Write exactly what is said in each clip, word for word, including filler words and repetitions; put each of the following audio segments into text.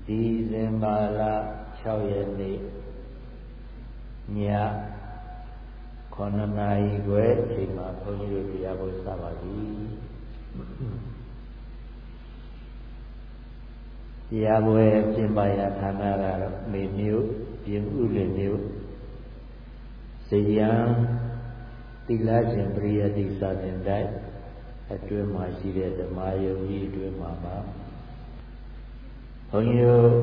ဒီဇင်ဘာလ၆ရက်နေ့ညခုနှစ်နာရီခွဲအချိန်မှာဘုန်းကြီးတို့တရားဟောစပါပြီတရားပွဲပြင်ပရာဌာနကတော့မေမြို့ပြင်ဥလင်မြို့ဇယံတိလရှင်ပရိယတိစာသင်တိုက်အတွင်းမှာရှိတဲ့ဓမ္မယုံကြီးအတွင်းမှာပါဘုန်းကြီးတို့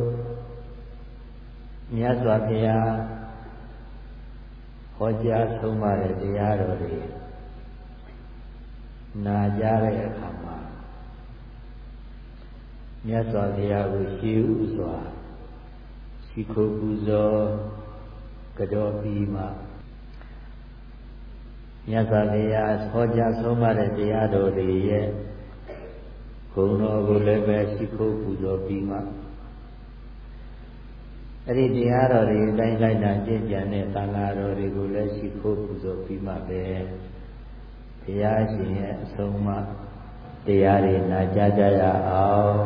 မြတ်စွာဘုရားဟောကြားဆုံးမတဲ့တရားတော်တွေနာကြားတဲ့အခါမှာမြတ်စွာဘုရားကိုရှေးဥစွာရှိခိုးပူဇော်ကြတော်ပြီးမှမြတ်စွာဘုရားဟောကြားဆုံးမတဲ့တရားတော်တွေရဲ့ဂုဏ်တော်ကိုလည်းပဲရှိခိုးပူဇော်ပြီးမှအဲ့ဒီတရားတော်တွေအတိုင်းလိုက်တာကျင့်ကြံတဲ့သံဃာတော်တွေကိုလည်းရှိခိုးပူဇော်ပြီးမှပဲဘုရားရှင်ရဲ့အဆုံးအမတရားတွေနာကြားကြရအောင်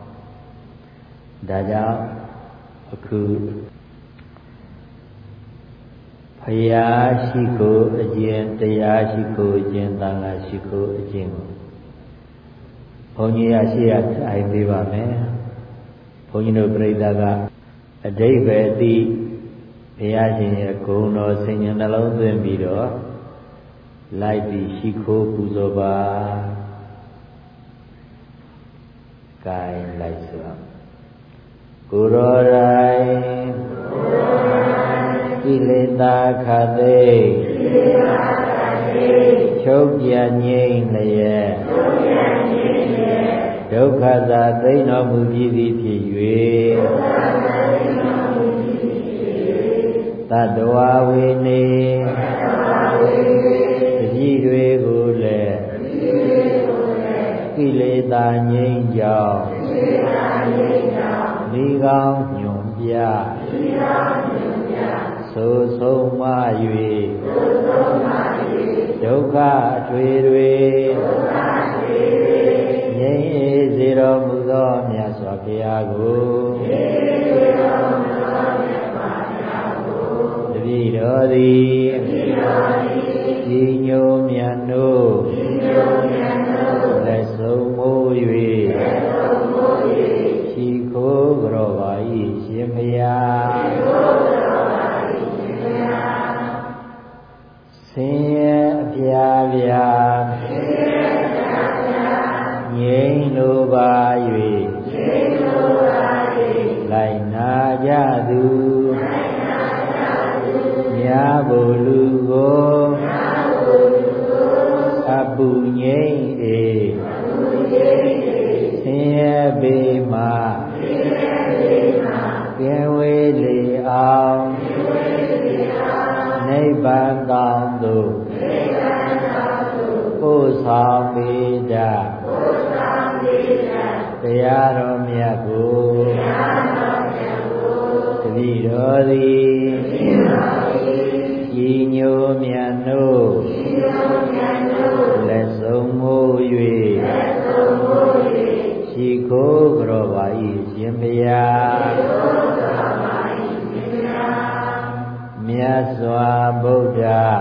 ဒါကြောင့်အခုဘုရားရှိခိုးအကျင့်တရားရှိခိုးအကျင့်သံဃာရှိခိုးအကျင့်ကိုဘုန်းကြီးရရှိရထိုင်ပေးပါမယ်ဘုန်းကြီးတို့ပြိဿကအဓိပ္ပာယ်သိဘုရားရှင်ရဲ့ဂုဏ်တော်ဆင်ញံနှလုံးသွင်းပြီးတော့လိုက်ပြီးရှိခိုးပူဇော်ပါကဲလိုက်ဆိုကိုရောတိုင်းကိလေသာခတ်သိချုပ်ပြငြိမ့်လျက်ဒုက္ခသာသိမ့်တော်မူပြီးသည်ဖြစ်၍တတဝဝေနေတတိတွေကိုလည်းကိလေသာငြိမ်းကြောင်းဒီကောင်းညွန်ပြသို့ဆုံးမ၍ဒုက္ခအထွေတွေငြိမ်းအေးစေတော်မူသောမြတ်စွာဘုရားကိုတပည့်တော်သည်ဤညိုမြတ်တို့လက်ဆုံးမိုး၍ရှိခိုးကြောပါ၏ရှင်ဘုရားဆင်းရဲအပြာပြာငြိမ်းလိုပါ၍လိုက်နာကြသူမြာဘုလူကိုအပူငြိမ်းအေဆင်းရဲပေမှာကင်းဝေးလေအောင်နိဗ္ဗာန်ကောင်းသို့ပို့ဆောင်ပေတတ်တရားတော်မြတ်ကိုတပည့်တော်သည်ဤညိုမြတ်တို့လက်ဆုံးမိုး၍ရှိခိုးကြောပါ၏ရှင်ဘုရားမြတ်စွာဘုရား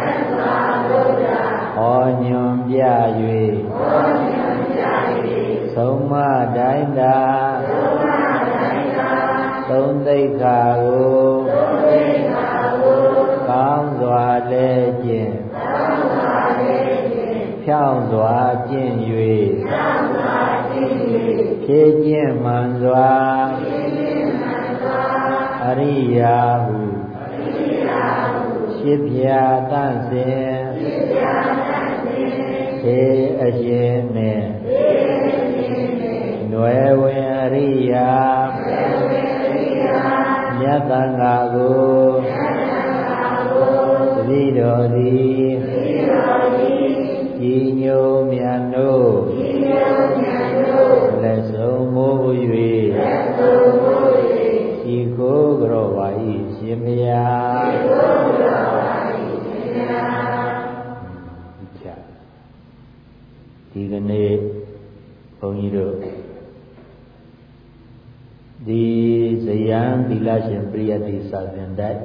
ဟောညွန်ပြ၍သုံးမတိုင်းသာသုံးသိက္ခာကိုကောင်းစွာလဲကျင့်ဖြောင့်စွာကျင့်၍ဖြည့်ကျင့်မှန်စွာအရိယာဟုရှိပြာတန့်စင်သေအရှင်နှင့်နွယ်ဝင်အရိယာမြတ်သံဃာကိုတပည့်တော်သည်ဤညိုမြတ်တို့လက်ဆုံးမိုး၍ဤကိုယ်ကြောပါ၏ရှင်ဘုရားဒီကနေ့ဘုန်းကြီးတို့ဒီဇယံသီလရှင်ပရိယတ္တိစာသင်တိုက်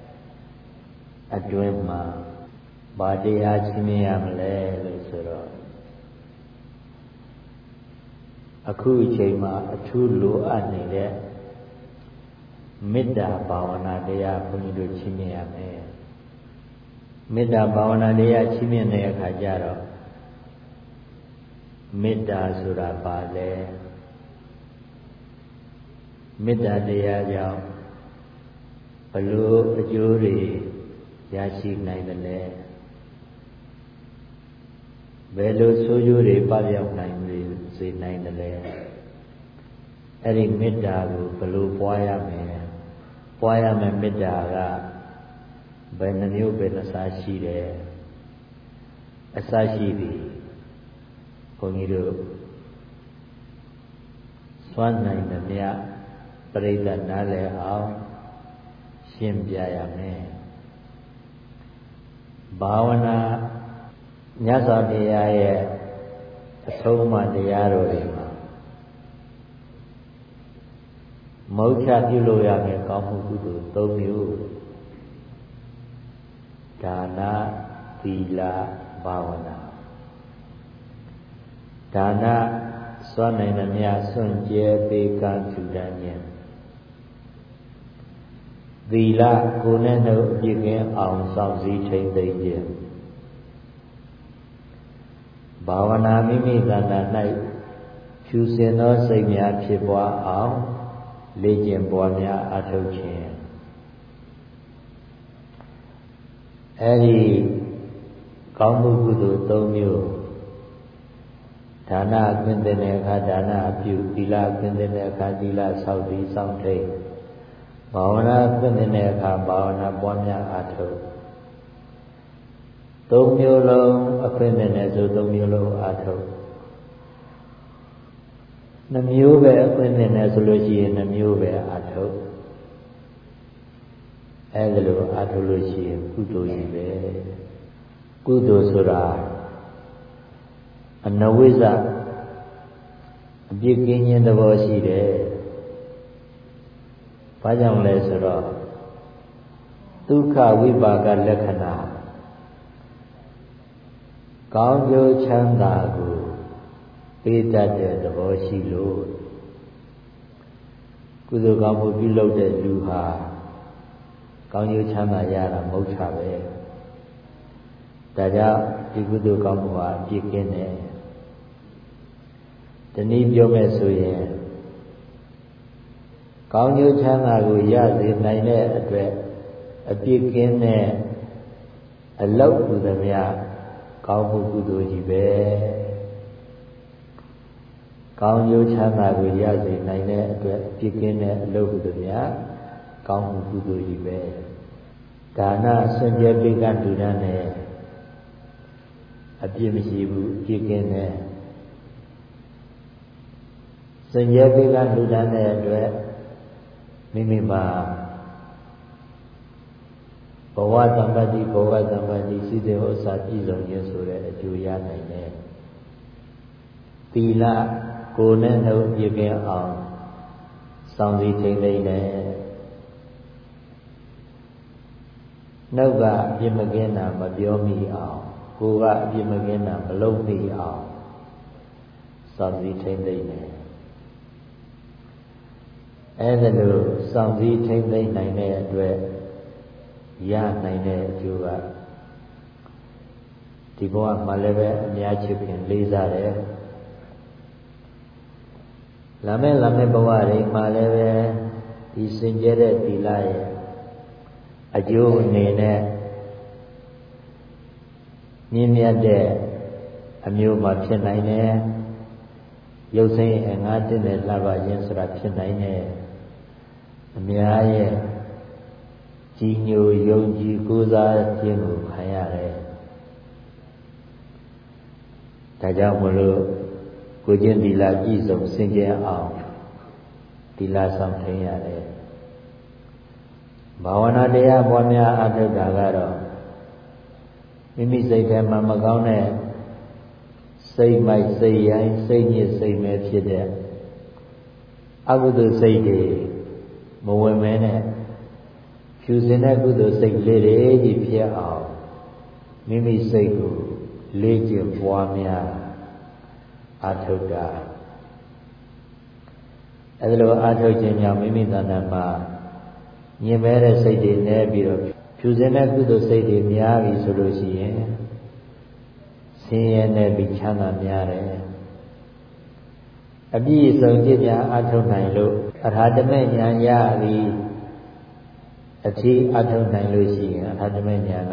အတွင်းမှာဘာတရားချီးမြှင့်ရမလဲလို့ဆိုတော့အခုအချိန်မှာအထူးလိုအပ်နေတဲ့မေတ္တာဘာဝနာတရားဘုန်းကြီးတို့ချီးမြှင့်ရမယ်မေတ္တာဘာဝနာတရားချီးမြှင့်တဲ့အခါကျတော့မေတ္တာဆိုတာဘာလဲမေတ္တာတရားကြောင့်ဘလို့အကျိုးတွေရရှိနိုင်သလဲဘယ်လိုဆိုးကျိုးတွေပပျောက်နိုင်စေနိုင်သလဲအဲ့ဒီမေတ္တာကိုဘလို့ပွားရမယ်ပွားရမယ်မေတ္တာကဘယ်နှမျိုးဘယ်နှစားရှိတယ်အစရှိပြီဘုန်းကြီးတို့စွမ်းနိုင်သမျှပရိသတ်နားလည်အောင်ရှင်းပြရမယ်ဘာဝနာမြတ်စွာဘုရားရဲ့အဆုံးအမတရားတော်တွေမှာမௌချပြုလို့ရမယ်ကောင်းမှုကုသိုလ်၃မျိုးဒါနသီလဘာဝနာဒါနစွမ်းနိုင်သမျှစွန့်ကြဲပေးကမ်းထူတန်းခြင်းသီလကိုယ်နဲ့နှုတ်အပြည့်ကင်းအောင်စောင့်စည်းထိန်းသိမ်းခြင်းဘာဝနာမိမိတဏ္ဍာ၌ဖြူစင်သောစိတ်များဖြစ်ပွားအောင်လေ့ကျင့်ပွားများအထောက်ခြင်းအဲဒီကောင်းမှုကုသိုလ်၃မျိုးဒါနအခွင့်တဲ့အခါဒါနအပြုသီလအခွင့်တဲ့အခါသီလဆောက်တည်စောင့်ထိန်ဘာဝနာအခွင့်တဲ့အခါဘာဝနာပွားများအထောက်သုံးမျိုးလုံးအခွင့်နဲ့ဆိုသုံးမျိုးလုံးအထောက်နှမျိုးပဲအခွင့်နဲ့ဆိုလို့ရှိရင်နှမျိုးပဲအထောက်အဲဒါလိုအထောက်လို့ရှိရင်ကုသိုလ်ကြီးပဲကုသိုလ်ဆိုတာအနဝိဇ္ဇအပြစ်ကင်းခြင်းသဘောရှိတယ်။ဘာကြောင့်လဲဆိုတော့ဒုက္ခဝိပါကလက္ခဏာကောင်းကျိုးချမ်းသာကိုပေးတတ်တဲ့သဘောရှိလို့ကုသိုလ်ကောင်းမှုပြုလုပ်တဲ့လူဟာကောင်းကျိုးချမ်းသာရတာမဟုတ်ချပဲ။ဒါကြောင့်ဒီကုသိုလ်ကောင်းမှုဟာအပြစ်ကင်းတယ်တနည်းပြောမယ်ဆိုရင်ကောင်းကျိုးချမ်းသာကိုရစေနိုင်တဲ့အတွက်အပြစ်ကင်းတဲ့အလောက်ဟူသမျှကောင်းမှုကုသိုလ်ကြီးပဲကောင်းကျိုးချမ်းသာကိုရစေနိုင်တဲ့အတွက်အပြစ်ကင်းတဲ့အလောက်ဟူသမျှကောင်းမှုကုသိုလ်ကြီးပဲဒါနဆွံ့ကြဲပေးကမ်းတူတန်းနဲ့အပြစ်မရှိဘူးအပြစ်ကင်းတဲ့စင်ကြယ်ပေးကလူတန်းတဲ့အတွက်မိမိမှာဘဝတမ္ပတိဘဝတမ္ပတိစိတ္တဥစ္စာပြည့်စုံခြင်းဆိုတဲ့အကျိုးရနိုင်တယ်သီလကိုယ်နဲ့နှုတ်ပြည့်ကင်းအောင်စောင့်စည်းထိန်းသိမ်းတယ်နှုတ်ကအပြစ်မကင်းတာမပြောမိအောင်ကိုယ်ကအပြစ်မကင်းတာမလုပ်မိအောင်စောင့်စည်းထိန်းသိမ်းတယ်အဲဒါလို့စောင့်စည်းထိန်းသိမ်းနိုင်တဲ့အတွက်ရနိုင်တဲ့အကျိုးကဒီဘဝမှာလည်းပဲအများချစ်ခင်လေးစားတယ်လာမဲ့လာမဲ့ဘဝတွေမှာလည်းပဲဒီစင်ကြဲတဲ့သီလရဲ့အကျိုးအနေနဲ့မြင့်မြတ်တဲ့အမျိုးမှာဖြစ်နိုင်တယ်ရုပ်စိမ်းအငါးတင့်တဲ့လှပခြင်းဆိုတာဖြစ်နိုင်တယ်အများရဲ့ကြီးညိုယုံကြည်ကိုးစားခြင်းကိုခံရတယ်ဒါကြောင့်မလို့ကိုချင်းသီလပြည့်စုံစင်ကြယ်အောင်သီလဆောင်ထိန်ရတယ်ဘာဝနာတရားပွားများအထောက်တာကတော့မိမိစိတ်ထဲမှာမကောင်းတဲ့စိတ်မိုက်စိတ်ရိုင်းစိတ်ညစ်စိတ်မဲဖြစ်တဲ့အကုသိုလ်စိတ်တွေမဝင်မဲနဲ့ဖြူစင်တဲ့ကုသိုလ်စိတ်လေးတွေကြီးဖြစ်အောင်မိမိစိတ်ကိုလေ့ကျင့်ပွားများအာထုတ်တာအဲဒါလိုအာထုတ်ခြင်းကြောင့်မိမိတဏ္ဍာမှာညင်မဲတဲ့စိတ်တွေနဲ့ပြီးတော့ဖြူစင်တဲ့ကုသိုလ်စိတ်တွေများပြီဆိုလို့ရှိရင်ဆင်းရဲနဲ့ပြီးချမ်းသာများတယ်အပြည့်စုံကြည်ညာအာထုတ်နိုင်လို့အထာတမေဉာဏ်ရသည်အထီးအာထုတ်နိုင်လို့ရှိရင်အထာတမေဉာဏ်က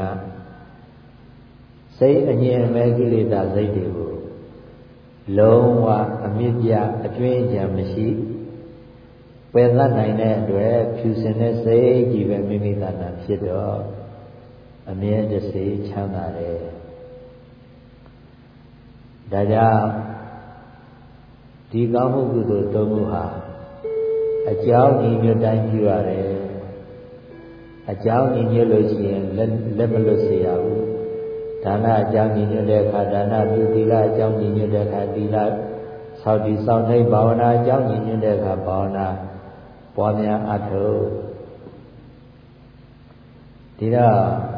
စိတ်အငြင်းမဲ့ကိလေသာစိတ်တွေကိုလုံးဝအမြင့်ပြအကျွင်းကြံမရှိပယ်သတ်နိုင်တဲ့အတွက်ဖြူစင်တဲ့စိတ်ကြီးပဲမိမိတဏ္ဍာဖြစ်တော့အမြဲတစေချမ်းသာတယ်ဒါကြောင့်ဒီကောင်းမှုကုသိုလ်သုံးခုဟာအကြောင်းညီညွတ်တိုင်းပြုရတယ်အကြောင်းညီညွတ်လို့ရှိရင်လက်လက်မလွတ်စေရဘူးဒါနအကြောင်းညီညွတ်တဲ့အခါဒါနပြုသီလအကြောင်းညီညွတ်တဲ့အခါသီလဆောက်တည်ဆောင်ထိပ်ဘာဝနာအကြောင်းညီညွတ်တဲ့အခါဘာဝနာပွားများအထုဒီတော့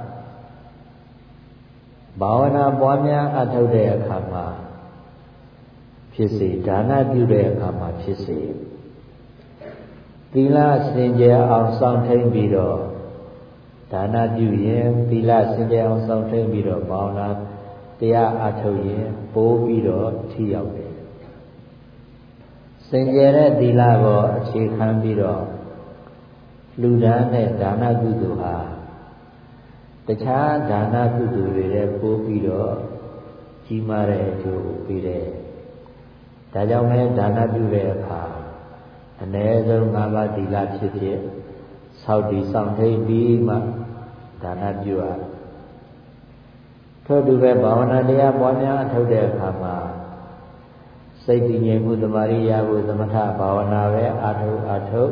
ဘာဝနာပွားများအထုတ်တဲ့အခါမှာဖြစ်စေဒါနပြုတဲ့အခါမှာဖြစ်စေသီလစင်ကြယ်အောင်စောင့်ထိန်ပြီးတော့ဒါနပြုရင်သီလစင်ကြယ်အောင်စောင့်ထိန်ပြီးတော့ဘာဝနာတရားအထုတ်ရင်ပိုးပြီးတော့ထိရောက်တယ်စင်ကြယ်တဲ့သီလကိုအခြေခံပြီးတော့လူဒါနနဲ့ဒါနကုသိုလ်ဟာတခြားဒါနကုသိုလ်တွေလည်းပိုးပြီးတော့ကြီးမားတဲ့အကျိုးကိုပေးတယ်ဒါကြောင့်လည်းဒါနပြုတဲ့အခါအ ਨੇ ဆုံး၅ပါးသီလဖြစ်ဖြစ်ဆောက်တည်ဆောင်ထိန်ပြီးမှဒါနပြုရထို့တူပဲဘာဝနာတရားပွားများအထုတ်တဲ့အခါမှာစိတ်တည်ငြိမ်မှုသမာဓိရဖို့သမထဘာဝနာပဲအာထုတ်အာထုတ်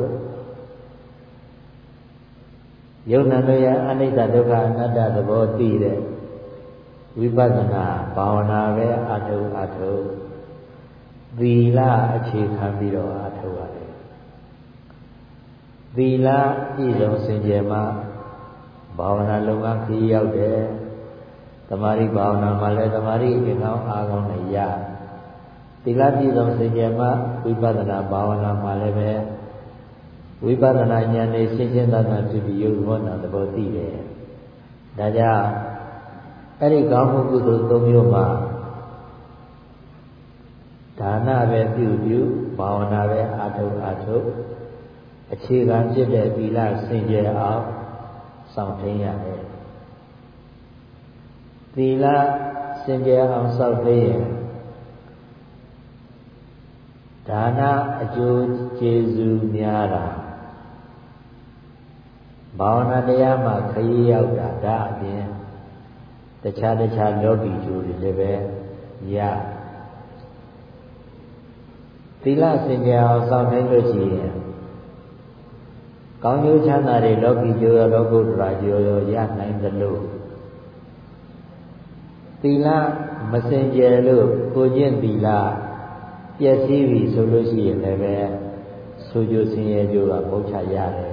ယုံနာတို့ရဲ့အနိစ္စဒုက္ခအနတ္တသဘောသိတဲ့ဝိပဿနာဘာဝနာပဲအာထုတ်အာထုတ်သီလအခြေခံပြီးတော့အာထုတ်ရတယ်သီလပြည့်စုံစင်ကြယ်မှဘာဝနာလုပ်ငန်းခရီးရောက်တယ်သမာဓိဘာဝနာမှာလည်းသမာဓိအင်္ဂါအားကောင်းနဲ့ရသီလပြည့်စုံစင်ကြယ်မှဝိပဿနာဘာဝနာမှာလည်းပဲဝိပဿနာဉာဏ်နဲ့ရှင်းရှင်းသာသာဖြစ်ပြီးယုတ်ဘောနာသဘောသိတယ်ဒါကြောင့်အဲ့ဒီကောင်းမှုကုသိုလ်သုံးမျိုးမှာဒါနပဲပြုပြုဘာဝနာပဲအာထုတ်အာထုတ်အခြေခံဖြစ်တဲ့သီလစင်ကြယ်အောင်စောင့်ထိန်ရတယ်သီလစင်ကြယ်အောင်စောင့်ထိန်ရင်ဒါနအကျိုးကျေးဇူးများတာဘာဝနာတရားမှာခရီးရောက်တာဒါအပြင်တခြားတခြားလောကီကျိုးတွေလည်းပဲရသီလစင်ကြယ်အောင်စောင့်ထိန်လို့ရှိရင်ကောင်းကျိုးချမ်းသာတွေလောကီကျိုးရောလောကုတ္တရာကျိုးရောရနိုင်သလိုသီလမစင်ကြယ်လို့ကိုကျင့်သီလပျက်စီးပြီဆိုလို့ရှိရင်လည်းပဲဆိုကြဆင်းရဲကြိုးကပုတ်ချရတယ်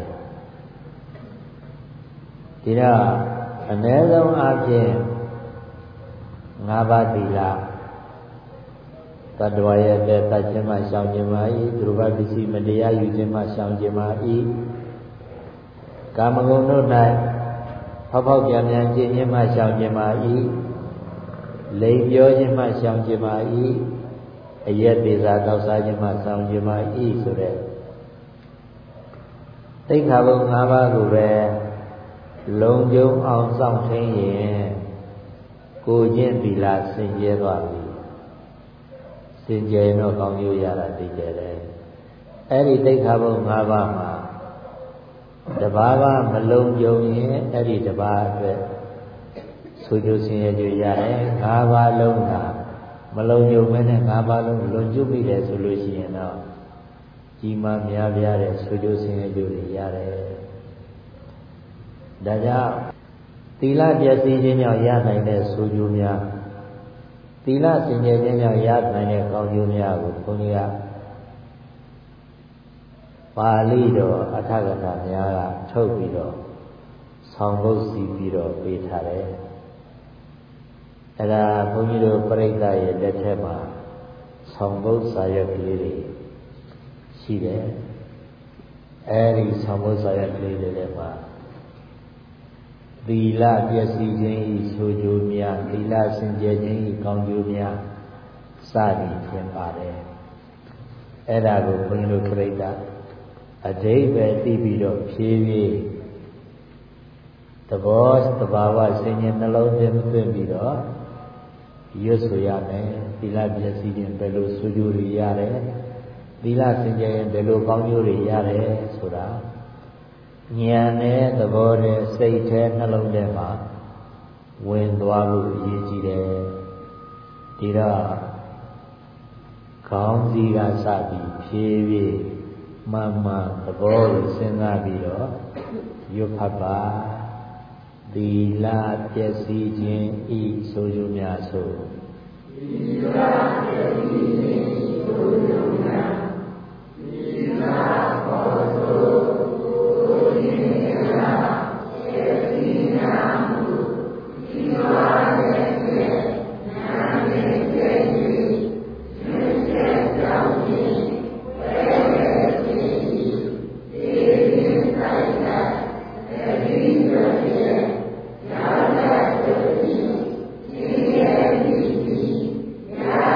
ဒီတော့အ ਨੇ ဆုံးအပြင်၅ပါးသီလတတ္တဝါရဲ့တတ်ခြင်းမှရှောင်ခြင်းမှဤသူတို့ဘာပစ္စည်းမတရားယူခြင်းမှရှောင်ခြင်းမှဤကာမဂုဏ်တို့၌ဖောက်ဖောက်ပြန်ပြန်ကျင့်ခြင်းမှရှောင်ခြင်းမှဤလိမ်ပြောခြင်းမှရှောင်ခြင်းမှဤအယက်သေးစာတောက်စားခြင်းမှရှောင်ခြင်းမှဤဆိုတဲ့သိက္ခာပုဒ်၅ပါးကိုပဲလုံခြုံအောင်စောင့်ထိန်ရင်ကိုကျင့်သီလစင်ကြယ်သွားပြီစင်ကြယ်တော့ကောင်းကျိုးရတာသိကြတယ်အဲ့ဒီသိက္ခာပုဒ်၅ပါးမှာတပါးပါမလုံခြုံရင်အဲ့ဒီတပါးအတွက်ဆိုကြဆင်းရဲကြရတယ်၅ပါးလုံးကမလုံခြုံမဲနဲ့၅ပါးလုံးလွန်ကျွတ်ပြီလေဆိုလို့ရှိရင်တော့ကြီးမားများပြားတဲ့ဆိုကြဆင်းရဲကြတွေရတယ်ဒါကြောင့်သီလပျက်စီးခြင်းကြောင့်ရနိုင်တဲ့ဆိုကြများသီလစင်ကြယ်ခြင်းကြောင့်ရနိုင်တဲ့ကောင်းကျိုးများကိုဘုန်းကြီးကပါဠိတော်အထကထာများကထုတ်ပြီးတော့ဆောင်ပုဒ်စီပြီးတော့ပေးထားတယ်အဲ့ဒါဘုန်းကြီးတို့ပြိဿရဲ့လက်ထက်မှာဆောင်ပုဒ်စာရွက်ကလေးတွေရှိတယ်အဲ့ဒီဆောင်ပုဒ်စာရွက်ကလေးတွေထဲမှာသီလပျက်စီးခြင်းဤဆိုကြိုးများသီလစင်ကြယ်ခြင်းဤကောင်းကျိုးများစသည်ဖြင့်ပါတယ်အဲ့ဒါကိုဘုန်းကြီးတို့ပြိဿအဓိပ္ပာယ်သိပြီးတော့ဖြည်းဖြည်းသဘောတဘာဝဆင်ញင်နှလုံးသွင်းသွင်းပြီးတော့ရွတ်ဆိုရမယ်သီလပျက်စီးခြင်းဘယ်လိုဆိုကြိုးတွေရတယ်သီလစင်ကြယ်ရင်ဘယ်လိုကောင်းကျိုးတွေရတယ်ဆိုတာဉာဏ်နဲ့သဘောနဲ့စိတ်ထဲနှလုံးထဲမှာဝင်သွားဖို့အရေးကြီးတယ်ဒီတော့ခေါင်းစည်းကစပြီးဖြည်းဖြည်းမှန်မှန်သဘောကိုစဉ်းစားပြီးတော့ရွတ်ဖတ်ပါသီလပျက်စီးခြင်းဤဆိုကြများဆိုသီလပျက်စီးခြင်းဤဆိုကြများသီလဘောဆိုကိုယ်ခြင်းများပျက်စီးများမှုသီလရဲ့နာမည်ကျဲ့၍သင်္ကေတကြောင့်ဘယ်ရဲ့ခြင်းဤသေခြင်းဆိုင်ရာအဘိဓမ္မာယာနာတိတိယေတိတိယာ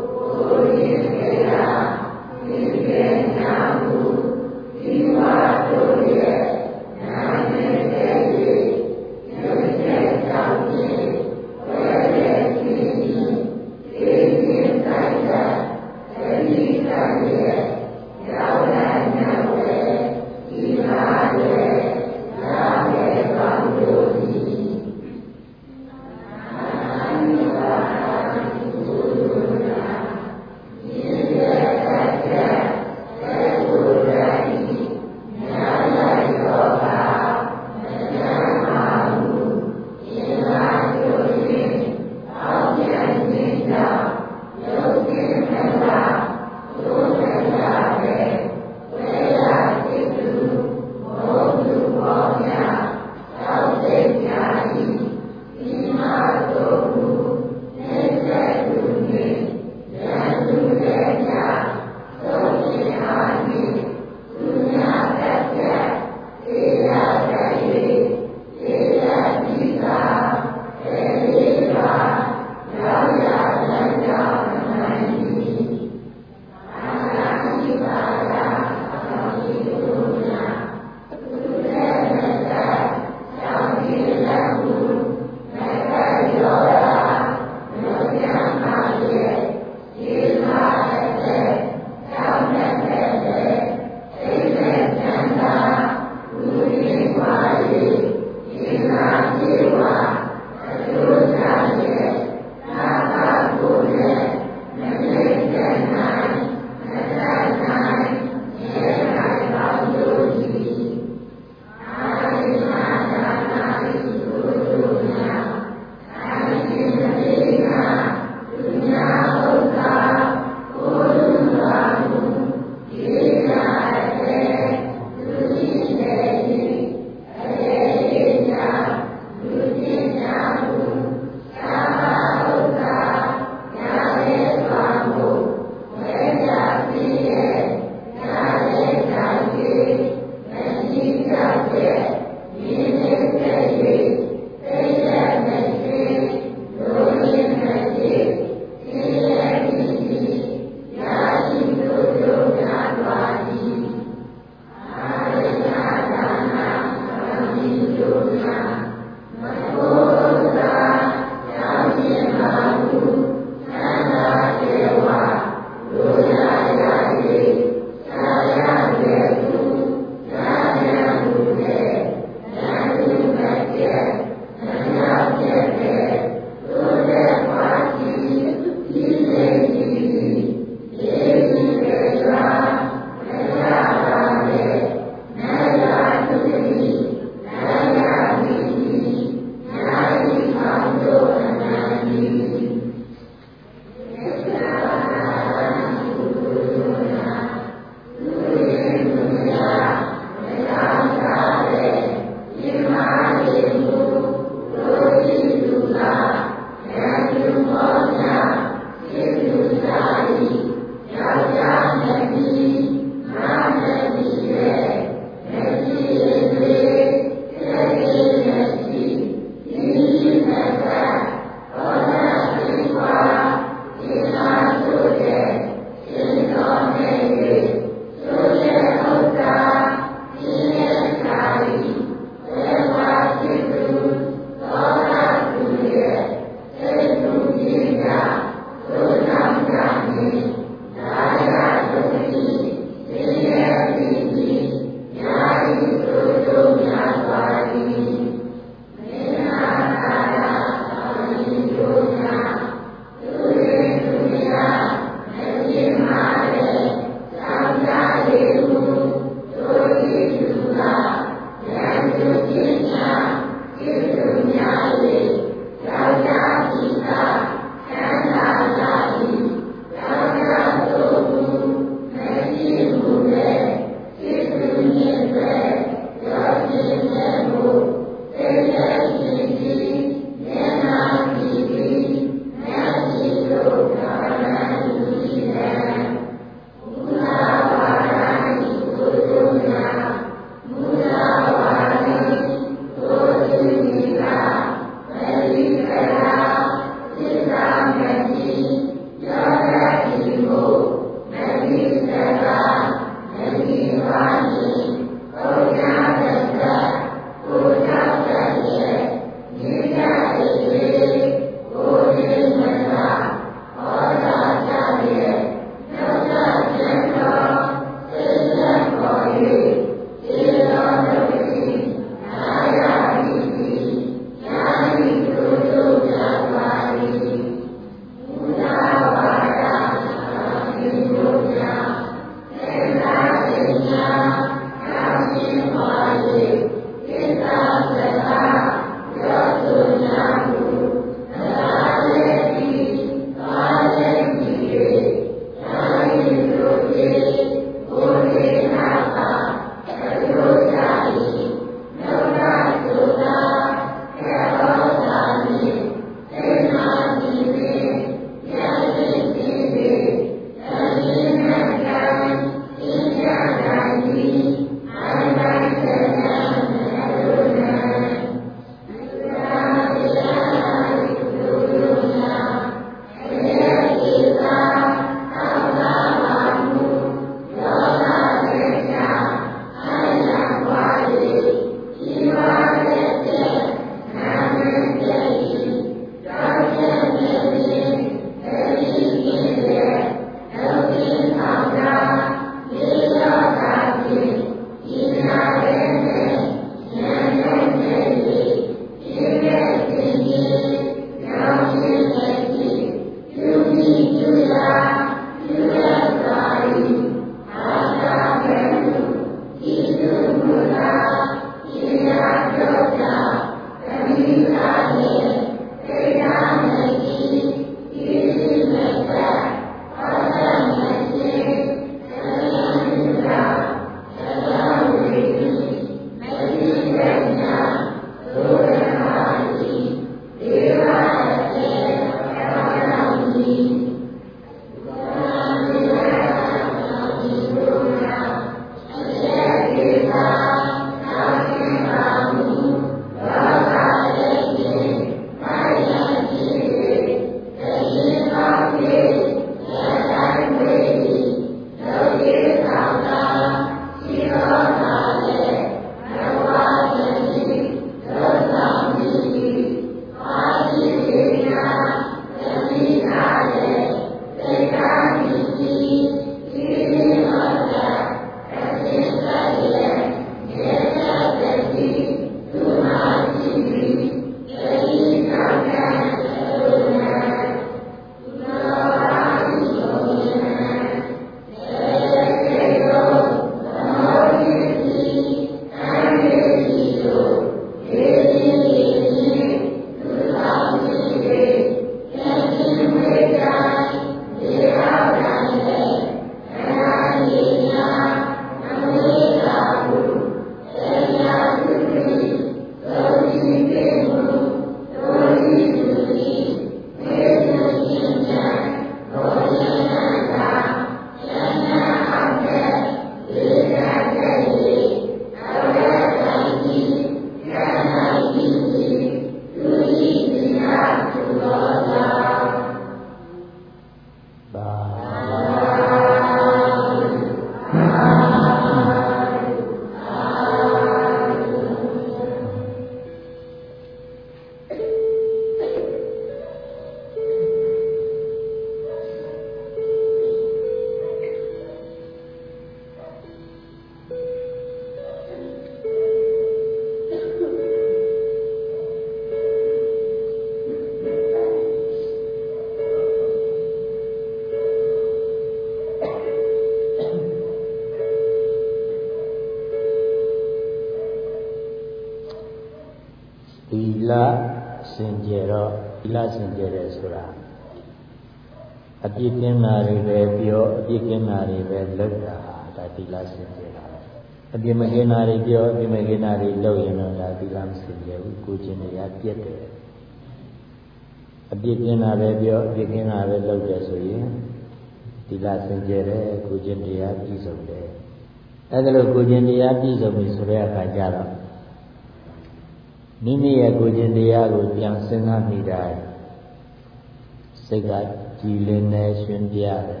သီလစင်ကြယ်တော့သီလစင်ကြယ်တယ်ဆိုတာအပြစ်ကင်းတာတွေပဲပြောအပြစ်ကင်းတာတွေပဲလုပ်တာဒါသီလစင်ကြယ်တာအပြစ်မကင်းတာတွေပြောအပြစ်မကင်းတာတွေလုပ်ရင်တော့ဒါသီလမစင်ကြယ်ဘူးကိုယ်ချင်းတရားပြည့်တယ်အပြစ်ကင်းတာပဲပြောအပြစ်ကင်းတာပဲလုပ်တယ်ဆိုရင်သီလစင်ကြယ်တယ်ကိုယ်ချင်းတရားပြည့်စုံတယ်အဲဒါလို့ကိုယ်ချင်းတရားပြည့်စုံပြီဆိုတဲ့အခါကျတော့မိမိရဲ့ကိုယ်ချင်းတရားကိုပြန်စဉ်းစားမိတိုင်းစိတ်ကကြည်လင်နေရှင်ပြတယ်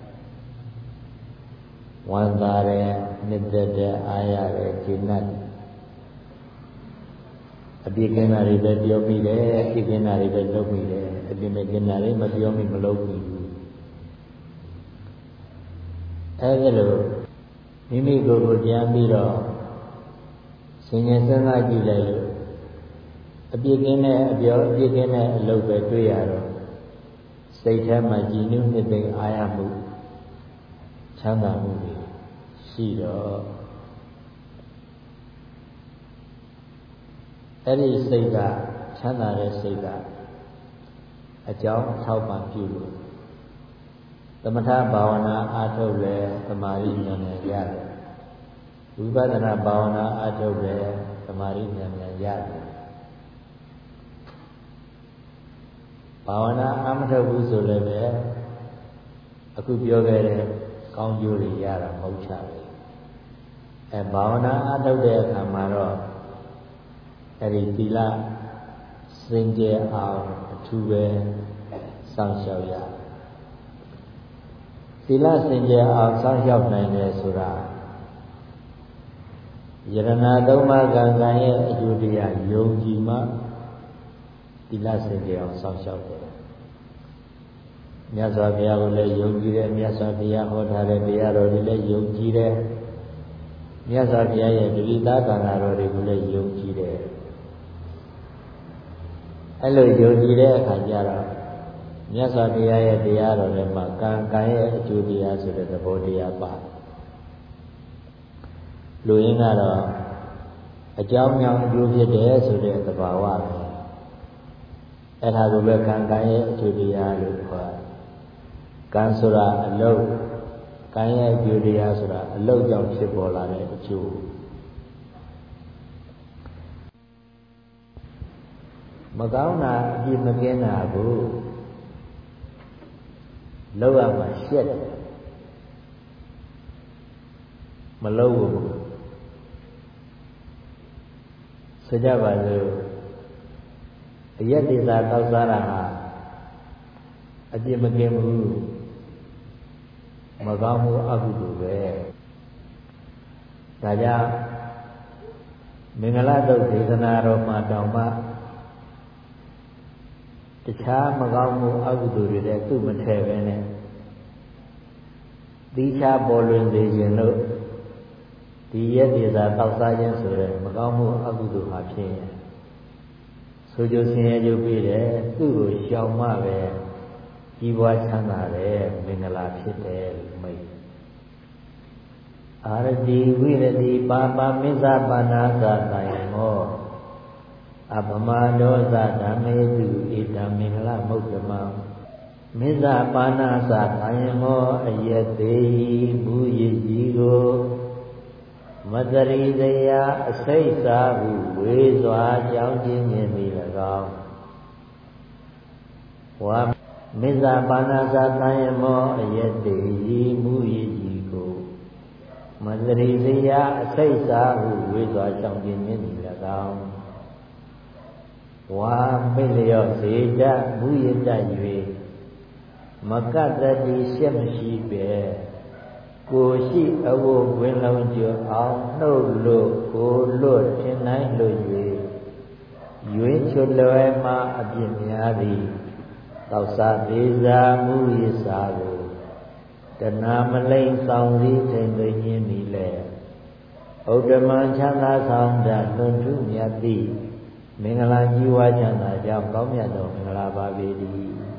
ဝမ်းသာတယ်နှစ်သက်တယ်အားရတယ်ကျဉ်းတ်အပြစ်ကင်းတာတွေပဲပြောမိတယ်အပြစ်ကင်းတာတွေပဲလုပ်မိတယ်အပြစ်မကင်းတာတွေမပြောမိမလုပ်မိဘူးအဲဒါလို့မိမိကိုယ်ကိုပြန်ပြီးတော့ဆင်ញင်စဉ်းစားကြည့်လိုက်လို့အပြစ်ကင်းတဲ့အပြောအပြစ်ကင်းတဲ့အလုပ်ပဲတွေ့ရတော့စိတ်ထဲမှာကြည်နူးနှစ်သိမ့်အားရမှုချမ်းသာမှုတွေရှိတော့အဲ့ဒီစိတ်ကချမ်းသာတဲ့စိတ်ကအကြောင်းထောက်ပံ့ပြုလို့သမထဘာဝနာအားထုတ်လဲသမာဓိဉာဏ်နဲ့ရတယ်ဝိပဿနာဘာဝနာအားထုတ်လဲသမာဓိဉာဏ်နဲ့ရတယ်ဘာဝနာအားမထုတ်ဘူးဆိုလည်းပဲအခုပြောခဲ့တဲ့ကောင်းကျိုးတွေရတာမဟုတ်ချပဲအဲဘာဝနာအားထုတ်တဲ့အခါမှာတော့အဲဒီသီလစင်ကြယ်အောင်အထူးပဲစောင့်ရှောက်ရသီလစင်ကြယ်အောင်စောင့်ရှောက်နိုင်တယ်ဆိုတာယရဏသုံးပါးကံကံရဲ့အကျိုးတရားယုံကြည်မှသီလစင်ကြယ်အောင်စောင့်ရှောက်တယ်မြတ်စွာဘုရားကိုလည်းယုံကြည်တယ်မြတ်စွာဘုရားဟောထားတဲ့တရားတော်တွေလည်းယုံကြည်တယ်မြတ်စွာဘုရားရဲ့တတိသားကံတော်တွေကိုလည်းယုံကြည်တယ်အဲ့လိုယုံကြည်တဲ့အခါကျတော့မြတ်စွာဘုရားရဲ့တရားတော်တွေမှာကံကံရဲ့အကျိုးတရားဆိုတဲ့သဘောတရားပါလူရင်းကတော့အကြောင်းကြောင့်အကျိုးဖြစ်တယ်ဆိုတဲ့သဘာဝပဲအဲ့ဒါကိုပဲကံကံရဲ့အကျိုးတရားလို့ခေါ်တယ်ကံဆိုတာအလုပ်ကံရဲ့အကျိုးတရားဆိုတာအလုပ်ကြောင့်ဖြစ်ပေါ်လာတဲ့အကျိုးမကောင်းတာအပြစ်မကင်းတာကိုလောက်ရမှာရှက်တယ်မလုပ်ဘူးဆိုကြပါစို့အယက်ဒေသတောက်စားတာဟာအပြစ်မကင်းဘူးမကောင်းမှုအကုသိုလ်ပဲဒါကြောင့်မင်္ဂလာတုတ်ဒေသနာတော်မှာတောင်မှတခြားမကောင်းမှုအကုသိုလ်တွေလည်းသူ့မထည့်ပဲနဲ့သီးခြားပေါ်လွင်စေခြင်းလို့ဒီရက်ဒေသတောက်စားခြင်းဆိုတဲ့မကောင်းမှုအကုသိုလ်ဟာဖြစ်ရင်ဆိုကြဆင်းရဲကြုတ်ပြီးတယ်သူ့ကိုရှောင်မှပဲကြီးပွားချမ်းသာတယ်မင်္ဂလာဖြစ်တယ်လို့မိတ်အာရတိဝိရတိပါပါမစ္ဆပါဏာသတယမောအပမဒောသဓမ္မေတုဣဒံမင်္ဂလမုဒ္ဓမံမစ္ဆပါဏာသတယမောအယတေဟိဘူယကြီးကိုမတရိတယအစိတ်စာဟုဝေစွာကြောင်းခြင်းမြင်မိ၎င်းဝါမစ္ဆပါဏာသတယမောအယတေဟိဘူယကြီးကိုမတရိတယအစိတ်စာဟုဝေစွာကြောင်းခြင်းမြင်မိ၎င်းဝါပိလျောစေတမူရတ၍မကတ္တိရှက်မရှိပဲကိုရှိအဝတ်ဝင်လုံးကျော်အောင်နှုတ်လို့ကိုလွတ်ထင်နိုင်လို့၍ရွေးချွတ်လွယ်မှအပြစ်များသည်သောက်စားသေးစာမူရစာကိုတဏမလိမ့်ဆောင်စည်းထိန်သိညင်းသည်လေဥဒ္ဓမံချမ်းသာဆောင်တလွန်ထူးမြတ်သည်မင်္ဂလာကြီးဝါချမ်းသာကြောင့်ကောင်းမြတ်သောမင်္ဂလာပါပေသည်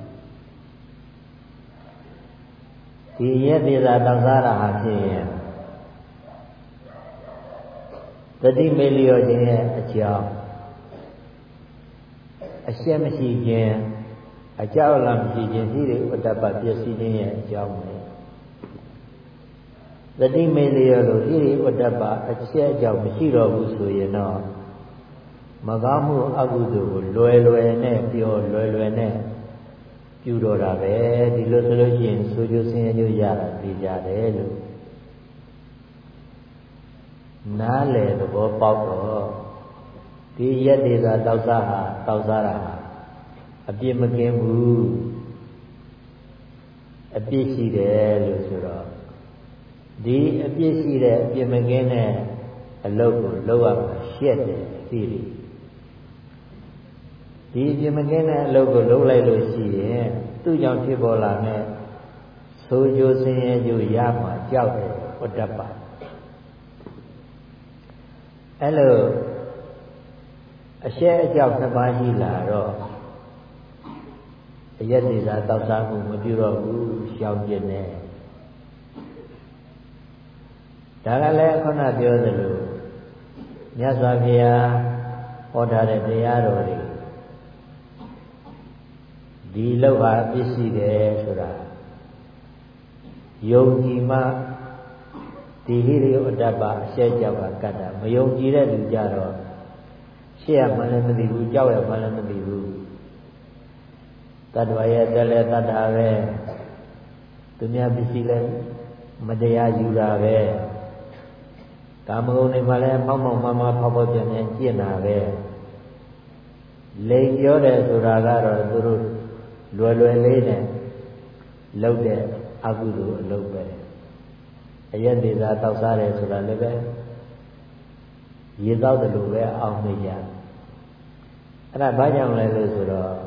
ဒီရက်ဒေသတောက်စားတာဟာဖြစ်ရင်တတိမေလျောခြင်းရဲ့အကြောင်းအရှက်မရှိခြင်းအကြောက်လားမရှိခြင်းဒီတွေဥဒ္ဒပပျက်စီးခြင်းရဲ့အကြောင်းပဲသတိမေလျောလို့ဒီတွေဥဒ္ဒပအရှက်အကြောင်းမရှိတော့ဘူးဆိုရင်တော့မကောင်းမှုအကုသိုလ်ကိုလွယ်လွယ်နဲ့ပြောလွယ်လွယ်နဲ့ပြုတော့တာပဲဒီလိုဆိုလို့ရှိရင်ဆိုကြဆင်းရဲကြရတာသိကြတယ်လို့နားလေသဘောပေါက်တော့ဒီရက်ဒေသာတောက်စားဟာတောက်စားတာဟာအပြစ်မကင်းဘူးအပြစ်ရှိတယ်လို့ဆိုတော့ဒီအပြစ်ရှိတဲ့အပြစ်မကင်းတဲ့အလုပ်ကိုလုပ်ရမှာရှက်တယ်သိပြီဒီအပြစ်မကင်းတဲ့အလုပ်ကိုလုပ်လိုက်လို့ရှိရင်သူ့ကြောင့်ဖြစ်ပေါ်လာတဲ့ဆိုးကျိုးဆင်းရဲကျိုးရမှာကြောက်တယ်ဥဒ္ဒပအဲ့လိုအရှက်အကြောက်နှစ်ပါးရှိလာတော့အယက်ဒေသာတောက်စားမှုမပြုတော့ဘူးရှောင်ကျင်တယ်ဒါကလည်းခုနပြောသလိုမြတ်စွာဘုရားဟောထားတဲ့တရားတော်တွေဒီလောက်ဟာပြည့်စုံတယ်ဆိုတာယုံကြည်မှဒီဟိရိယဥဒ္ဒပအရှက်ကြောက်ကကတ္တာမယုံကြည်တဲ့လူကြတော့ရှေ့ရမှလည်းမသိဘူးကြောက်ရမှလည်းမသိဘူးတတ္တဝရဲ့တလည်းတတ္တာပဲသူများပစ္စည်းလည်းမတရားယူတာပဲကာမဂုဏ်တွေမှလည်းမောက်မောက်မမဖောက်ဖောက်ပြန်ပြန်ကျင့်တာပဲလိန်ပြောတယ်ဆိုတာကတော့သူတို့လွယ်လွယ်လေးနဲ့လုပ်တဲ့အကုသိုလ်အလုပ်ပဲအယက်ဒေသာတောက်စားတယ်ဆိုတာလည်းပဲရေတောက်တယ်လို့ပဲအောင်းမိကြအဲ့ဒါဘာကြောင့်လဲလို့ဆိုတော့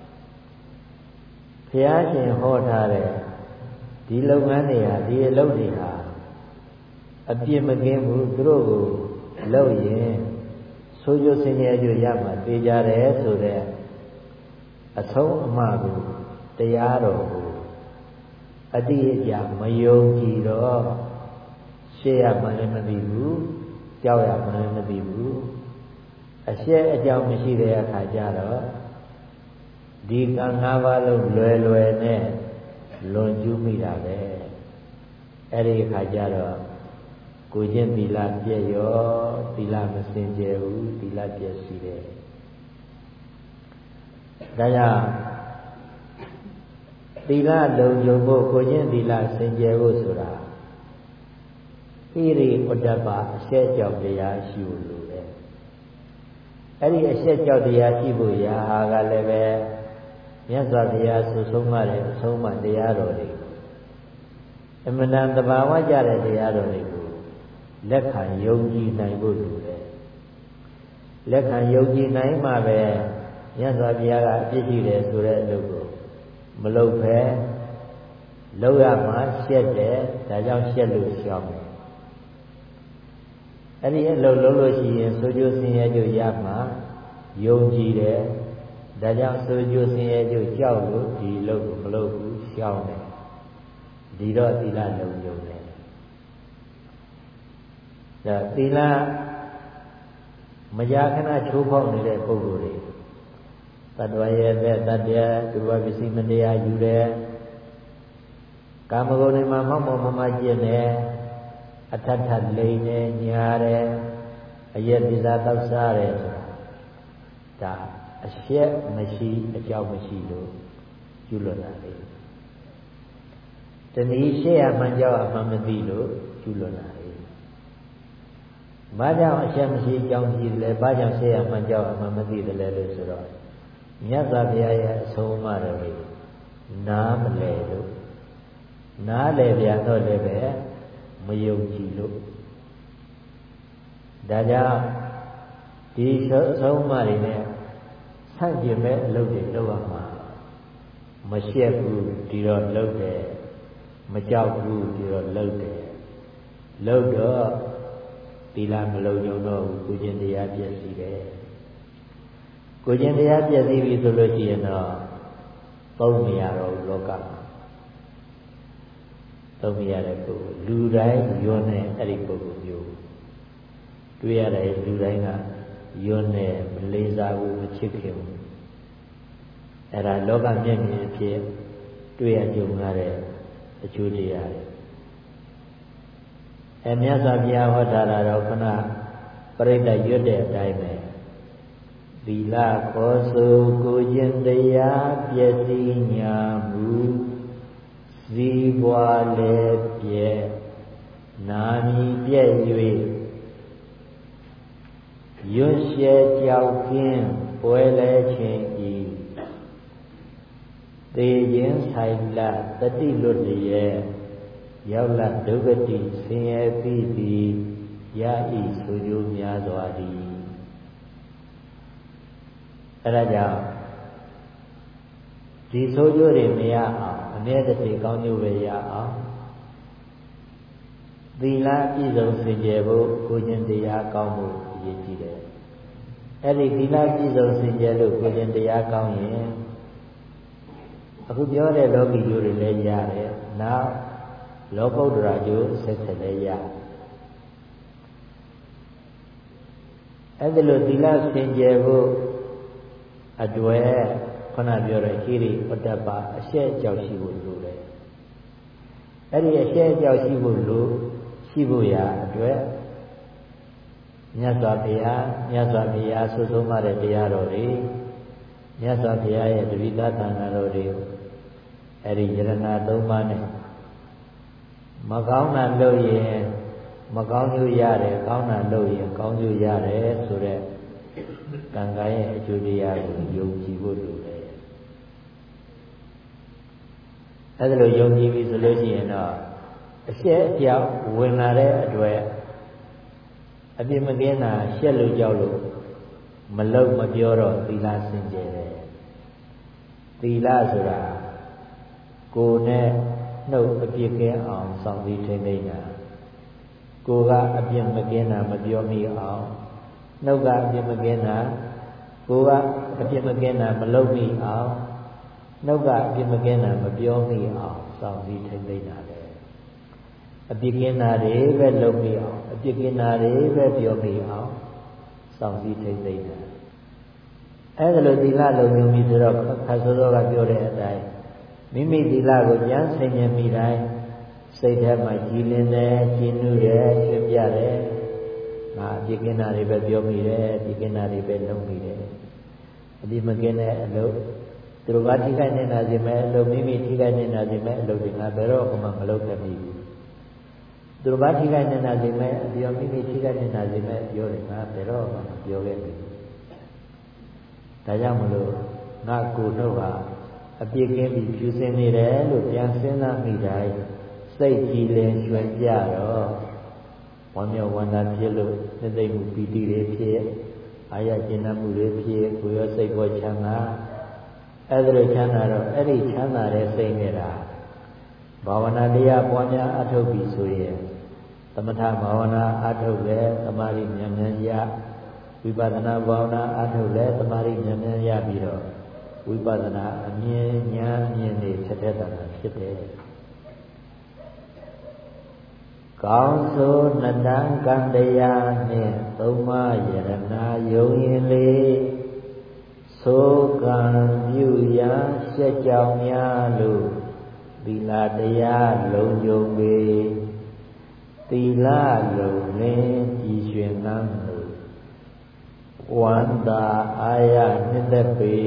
ဘုရားရှင်ဟောထားတဲ့ဒီလုပ်ငန်းတွေဟာဒီအလုပ်တွေဟာအပြစ်မကင်းဘူးသူတို့ကိုလုပ်ရင်ဆိုးကျိုးဆင်းရဲကြရမှာသိကြတယ်ဆိုတဲ့အဆုံးအမကိုတရားတော်ကိုအတိအကျမယုံကြည်တော့ရှေ့ရမှလည်းမသိဘူးကြောက်ရမှလည်းမသိဘူးအရှက်အကြောင်းမရှိတဲ့အခါကျတော့ဒီကံ၅ပါးလုံးလွယ်လွယ်နဲ့လွန်ကျူးမိတာပဲအဲ့ဒီအခါကျတော့ကိုချင်းသီလပြည့်ရောသီလမစင်ကြယ်ဘူးသီလပြည့်စီတယ်ဒါကြောင့်သီလလုံခြုံဖို့ကိုချင်းသီလစင်ကြယ်ဖို့ဆိုတာဣရိဥဒ္ဒပအရှက်ကြောင့်တရားရှိဖို့လိုတယ်အဲ့ဒီအရှက်ကြောင့်တရားရှိဖို့ရာဟာကလည်းပဲမြတ်စွာဘုရားဆုဆုံးမတဲ့အဆုံးအမတရားတော်တွေအမှန်တန်တဘာဝကြတဲ့တရားတော်တွေကိုလက်ခံယုံကြည်နိုင်ဖို့လိုတယ်လက်ခံယုံကြည်နိုင်မှပဲမြတ်စွာဘုရားကအပြစ်ရှိတယ်ဆိုတဲ့အလုပ်ကိုမလုပ်ဘဲလုပ်ရမှရှက်တယ်ဒါကြောင့်ရှက်လို့ရှောင်တယ်အဲ့ဒီအလုပ်လုပ်လို့ရှိရင်ဆိုကြဆင်းရဲကြရမှယုံကြည်တယ်ဒါကြောင့်ဆိုကြဆင်းရဲကြကြောက်လို့ဒီလုပ်ကိုမလုပ်ဘူးရှောင်တယ်ဒီတော့သီလလုံခြုံတယ်ဒါသီလမကြာခဏချိုးဖောက်နေတဲ့ပုဂ္ဂိုလ်တွေတတ္တဝရဲ့သက်တတ္တရာသူဝပစ္စည်းမတရားယူတယ်ကာမဂုဏ်တွေမှာမောက်မောက်မမကျင့်တယ်အထထလိန်တယ်ညာတယ်အယက်ဒီသာတောက်စားတယ်ဆိုတာဒါအရှက်မရှိအကြောင်းမရှိလို့ကျွလွတ်တာလေတနည်းရှေ့ရမှန်ကြောက်အမှန်မသိလို့ကျွလွတ်တာလေဘာကြောင့်အရှက်မရှိအကြောင်းရှိတယ်လဲဘာကြောင့်ရှေ့ရမှန်ကြောက်အမှန်မသိတယ်လဲလို့ဆိုတော့မြတ်စွာဘုရားရဲ့အဆုံးအမတော်လေးနားမလဲလို့နားလဲပြန်တော့လည်းပဲမယုံကြည်လို့ဒါကြောင့်ဒီအဆုံးအမတွေနဲ့ဆန့်ကျင်မဲ့အလုပ်တွေလုပ်ရမှာမရှက်ဘူးဒီတော့လုပ်တယ်မကြောက်ဘူးဒီတော့လုပ်တယ်လုပ်တော့သီလမလုံခြုံတော့ဘူးကိုကျင့်တရားပြည့်စည်တယ်ကိုကျင့်တရားပြည့်စည်ပြီဆိုလို့ရှိရင်တော့သုံးမရတော့ဘူးလောကမှာသုံးမရတဲ့ပုဂ္ဂိုလ်လူတိုင်းယွန်းတဲ့အဲ့ဒီပုဂ္ဂိုလ်မျိုးတွေ့ရတယ်လူတိုင်းကယွန်းတဲ့မလေးစားဘူးမချစ်ခင်ဘူးအဲ့ဒါလောကမျက်မြင်အဖြစ်တွေ့ရကြုံရတဲ့အကျိုးတရားတွေအဲမြတ်စွာဘုရားဟောထားတာတော့ခဏပရိသတ်ရွတ်တဲ့အတိုင်းပဲသီလခေါ်ဆိုကိုခြင်းတရားပျက်စီးညာမှုစည်းပွားလည်းပြည့်နာမီပြည့်၍ရွှတ်ရှဲကြောက်ကင်းပွဲလဲခြင်းဤသေခြင်းဆိုင်လတတိလွတ်လျက်ရောက်လဒုက္ခတိဆင်းရဲပြီးသည်ရဤဆိုကြများစွာသည်အဲဒါကြောင့်ဒီဆိုကြတွေမရအောင်အမြဲတည်းကောင်းကျိုးပဲရအောင်သီလပြည့်စုံစင်ကြယ်ဖို့ကိုကျင့်တရားကောင်းဖို့အရေးကြီးတယ်အဲ့ဒီသီလပြည့်စုံစင်ကြယ်လို့ကိုကျင့်တရားကောင်းရင်အခုပြောတဲ့လောကီကျိုးတွေလည်းရတယ်နောက်လောကုတ္တရာကျိုးဆက်ဆက်လည်းရအဲ့ဒီလိုသီလစင်ကြယ်ဖို့အတွက်ခုနပြောတဲ့ဟိရိပတ္တပအရှက်အကြောက်ရှိဖို့လိုတယ်အဲ့ဒီအရှက်အကြောက်ရှိဖို့လိုရှိဖို့ရာအတွက်မြတ်စွာဘုရားမြတ်စွာဘုရားဆွဆုံးမတဲ့တရားတော်တွေမြတ်စွာဘုရားရဲ့တပိဋကသံဃာတော်တွေအဲ့ဒီယရဏသုံးပါးနဲ့မကောင်းတာလုပ်ရင်မကောင်းကျိုးရတယ်ကောင်းတာလုပ်ရင်ကောင်းကျိုးရတယ်ဆိုတဲ့ကံကံရဲ့အကျိုးတရားကိုယုံကြည်ဖို့လိုတယ်အဲ့ဒါလိုယုံကြည်ပြီဆိုလို့ရှိရင်တော့အရှက်အကြောက်ဝင်လာတဲ့အတွက်အပြစ်မကင်းတာရှက်လို့ကြောက်လို့မလုံမပြောတော့သီလစင်ကြယ်တယ်သီလဆိုတာကိုယ်နဲ့နှုတ်အပြစ်ကင်းအောင်စောင့်ပြီးထိမ့်သိမ့်တာကိုယ်ကအပြစ်မကင်းတာမပြောမိအောင်နှုတ်ကအပြစ်မကင်းတာကိုယ်ကအပြစ်မကင်းတာမလုပ်မိအောင်နှုတ်ကအပြစ်မကင်းတာမပြောမိအောင်စောင့်ပြီးထိမ့်သိမ့်တာလေအပြစ်ကင်းတာတွေပဲလုပ်မိအောင်အပြစ်ကင်းတာတွေပဲပြောမိအောင်စောင့်ပြီးထိမ့်သိမ့်တာအဲ့ဒါလိုသီလလုံခြုံပြီဆိုတော့ခါစောစောကပြောတဲ့အတိုင်းမိမိသီလကိုကျမ်းဆင်ញင်မိတိုင်းစိတ်ထဲမှာကြည်လင်တယ်ကျဉ်းနုတယ်ရွှင်ပြတယ်ငါအပြစ်ကင်းတာတွေပဲပြောမိတယ်အပြစ်ကင်းတာတွေပဲလုပ်မိတယ်အပြစ်မကင်းတဲ့အလုပ်သူတို့ကထိခိုက်နေတာစီမဲ့အလုပ်မိမိထိခိုက်နေတာစီမဲ့အလုပ်တွေငါဘယ်တော့မှမလုပ်ခဲ့မိဘူးသူတို့ကထိခိုက်နေတာစီမဲ့အပြောမိမိထိခိုက်နေတာစီမဲ့ပြောတယ်ငါဘယ်တော့မှမပြောခဲ့ဘူးဒါကြောင့်မလို့ငါကိုယ်တော့ကအပြစ်ကင်းပြီးဖြူစင်နေတယ်လို့ပြန်စဉ်းစားမိတိုင်းစိတ်ကြည်လင်ရွှင်ပြတော့ဝမ်းမြောက်ဝမ်းသာဖြစ်လို့သိသိမှုပီတိတွေဖြစ်အာရကျဉ်းနှံ့မှုတွေဖြစ်ကိုယ်ရောစိတ်ကိုချမ်းသာအဲ့ဒါလိုချမ်းသာတော့အဲ့ဒီချမ်းသာတဲ့စိတ်နဲ့တာဘာဝနာတရားပွားများအထုတ်ပြီးဆိုရင်သမထဘာဝနာအထုတ်လဲသမာဓိဉာဏ်ဉာဏ်ရဝိပဿနာဘာဝနာအထုတ်လဲသမာဓိဉာဏ်ဉာဏ်ရပြီးတော့ဝိပဿနာအမြင်ဉာဏ်မြင်နေဖြစ်တဲ့တာဖြစ်တယ်ကောင်းဆိုနတံကံတရားနှင့်သုံးပါးယရနာယုံရင်လေသိုကံပြုရာရှက်ကြောင်များလို့သီလတရားလုံခြုံပေသီလလုံလင်းကြည်ရွှင်ငန်းလို့ဝန္တာအာရနှစ်သက်ပေ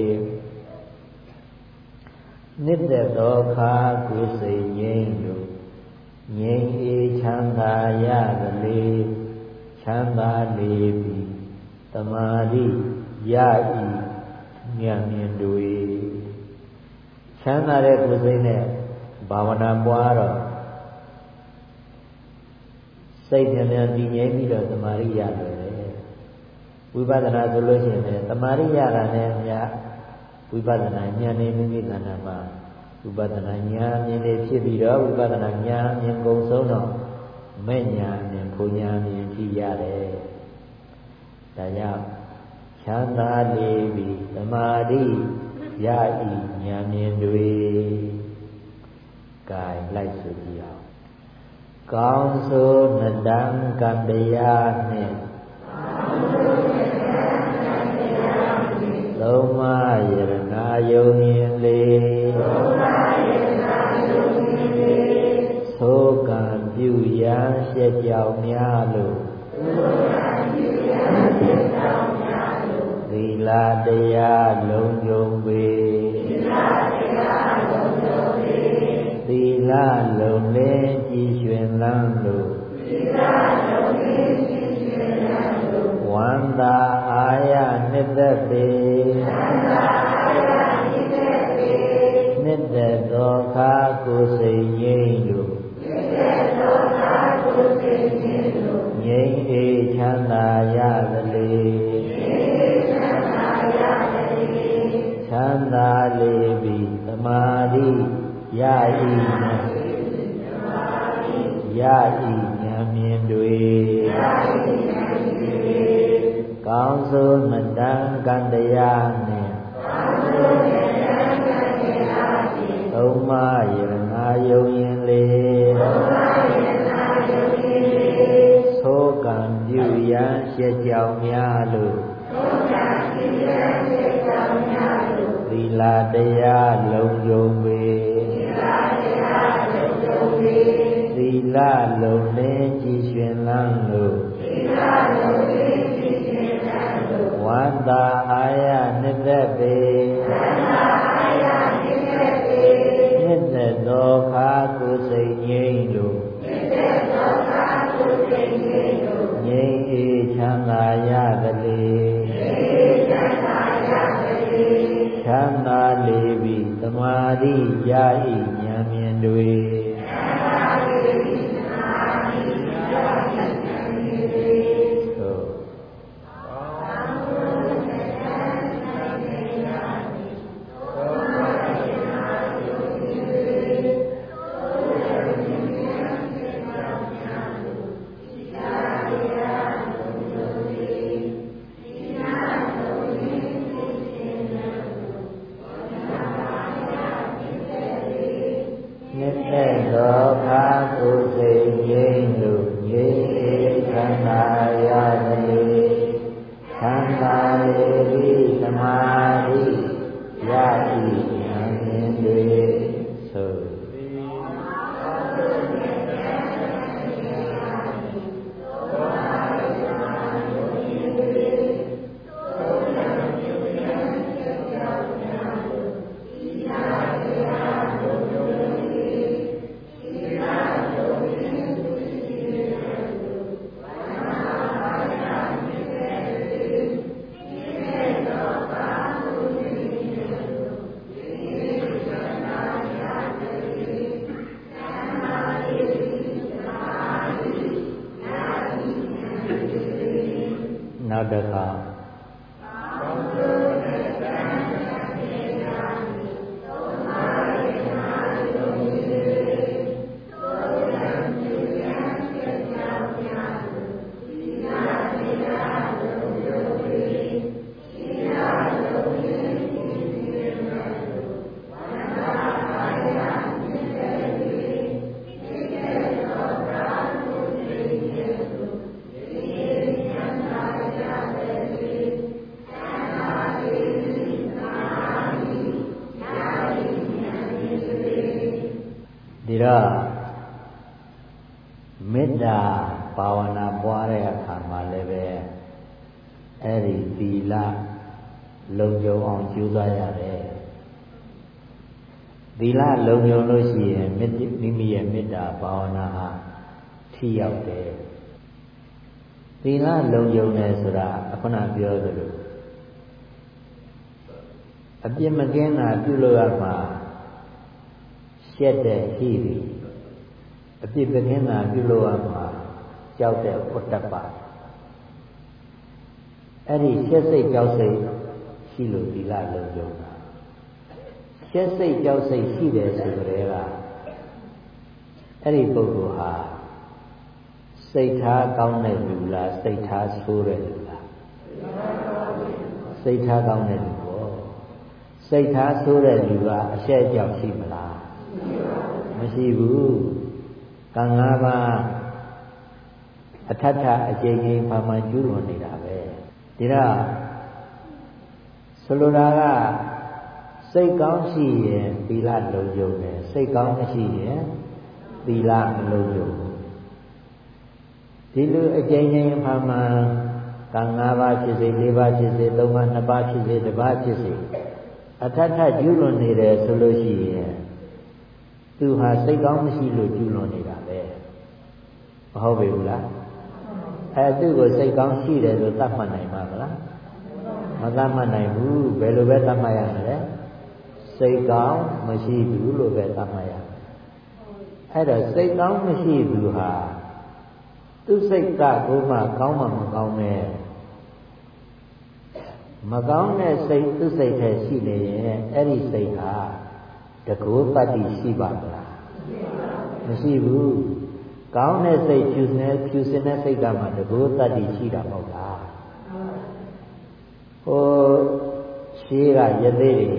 နှစ်သက်သောခါကိုယ်စိတ်ငြိမ်းလို့ငြိမ်းအေးချမ်းသာရသလေချမ်းသာလေပြီတမာတိရဤဉာဏ်မြင်တွေချမ်းသာတဲ့ကိုယ်စိတ်နဲ့ဘာဝနာပွားတော့စိတ်ဉာဏ်ဉာဏ်တည်ငြိမ်ပြီးတော့တမာတိရတယ်ဝိပဿနာဆိုလို့ရှိရင်လည်းတမာတိရတာနဲ့အများဝိပဿနာဉာဏ်နဲ့မိမိတဏ္ဍာမှာဝိပဿနာဉာဏ်မြင်နေဖြစ်ပြီးတော့ဝိပဿနာဉာဏ်မြင်ကုန်ဆုံးတော့မဲ့ဉာဏ်နဲ့ဘုံဉာဏ်မြင်ကြည့်ရတယ်ဒါကြောင့်ချမ်းသာလေပြီသမာဓိရဤဉာဏ်မြင်တွေကဲလိုက်ဆိုကြည့်အောင်ကောင်းဆိုနတံကံတရားနှင့်သုံးပါးယရနာယုံရင်လတရားလုံးယုံပေသီလတရားလုံးယုံပေသီလလုံးလေးကြည်ရွှင်လန်းလို့သီလလုံးလေးကြည်ရွှင်လန်းလို့ဝန္တာအာရနှစ်သက်ပေဝန္တာအာရနှစ်သက်ပေနှစ်သက်သောခါကိုယ်စိတ်ငြိမ့်လို့နှစ်သက်သောခါကိုယ်စိတ်ငြိမ့်လို့ငြိမ့်အေးချမ်းသာရသလေချမ်းသာလေပြီသမာဓိရဤရဤဉာဏ်မြင်တွေကောင်းဆိုမတန်ကံတရားနဲ့သုံးမယရဏယုံရင်လေသိုးကံပြုရန်ရှက်ကြောင်များလို့သီလတရားလုံးယုံပေသီလလုံးနဲ့ကြည်ရွှင်လန်းလို့ဝန္တာအာရနှစ်သက်ပေနှစ်သက်သောခါကိုယ်စိတ်ငြိမ့်လို့ငြိမ့်အေးချမ်းသာရသလေချမ်းသာလေပြီသမာဓိရဤဉာဏ်မြင်တွေနောက်တစ်ခါမေတ္တာဘာဝနာပွားတဲ့အခါမှာလည်းပဲအဲ့ဒီသီလလုံခြုံအောင်ကြိုးစားရတယ်သီလလုံခြုံလို့ရှိရင်မိမိရဲ့မေတ္တာဘာဝနာဟာထိရောက်တယ်သီလလုံခြုံတယ်ဆိုတာအခုနပြောသလိုအပြစ်မကင်းတာပြုလို့ရမှာရှက်တဲ့ဟိရိအပြစ်ပကင်းတာပြုလို့ရမှာကြောက်တဲ့ဥတ္တပအဲ့ဒီရှက်စိတ်ကြောက်စိတ်ရှိလို့သီလလုံခြုံတာရှက်စိတ်ကြောက်စိတ်ရှိတယ်ဆိုကြတဲ့ကအဲ့ဒီပုဂ္ဂိုလ်ဟာစိတ်ထားကောင်းတဲ့လူလားစိတ်ထားဆိုးတဲ့လူလားစိတ်ထားကောင်းတဲ့လူပေါ့စိတ်ထားဆိုးတဲ့လူကအရှက်ကြောက်ရှိမလားမရှိဘူးကံ၅ပါးအထထအကျဉ်းချင်းမှမှကျူးလွန်နေတာပဲဒီတော့ဆိုလိုတာကစိတ်ကောင်းရှိရင်သီလလုံခြုံတယ်စိတ်ကောင်းမရှိရင်သီလမလုံခြုံဘူးဒီလိုအကျဉ်းချင်းမှမှကံငါးပါးဖြစ်စေလေးပါးဖြစ်စေသုံးပါးနှစ်ပါးဖြစ်စေတစ်ပါးဖြစ်စေအထက်ထကျူးလွန်နေတယ်ဆိုလို့ရှိရင်သူဟာစိတ်ကောင်းမရှိလို့ကျူးလွန်နေတာပဲမဟုတ်ပြီဘူးလားအဲသူ့ကိုစိတ်ကောင်းရှိတယ်လို့သတ်မှတ်နိုင်မှာမလားမသတ်မှတ်နိုင်ဘူးဘယ်လိုပဲသတ်မှတ်ရမလဲစိတ်ကောင်းမရှိဘူးလို့ပဲသတ်မှတ်ရမယ်အဲ့တော့စိတ်ကောင်းမရှိဘူးဟာသူ့စိတ်ကကိုမှကောင်းမှမကောင်းနဲ့မကောင်းတဲ့စိတ်သူ့စိတ်ထဲရှိနေရင်အဲ့ဒီစိတ်ဟာတကောတတ္တိရှိပါမလားမရှိဘူးကောင်းတဲ့စိတ်ဖြူစင်ဖြူစင်တဲ့စိတ်ကမှတကောတတ္တိရှိတာမဟုတ်လားဟိုရှေးကရသေးတွေ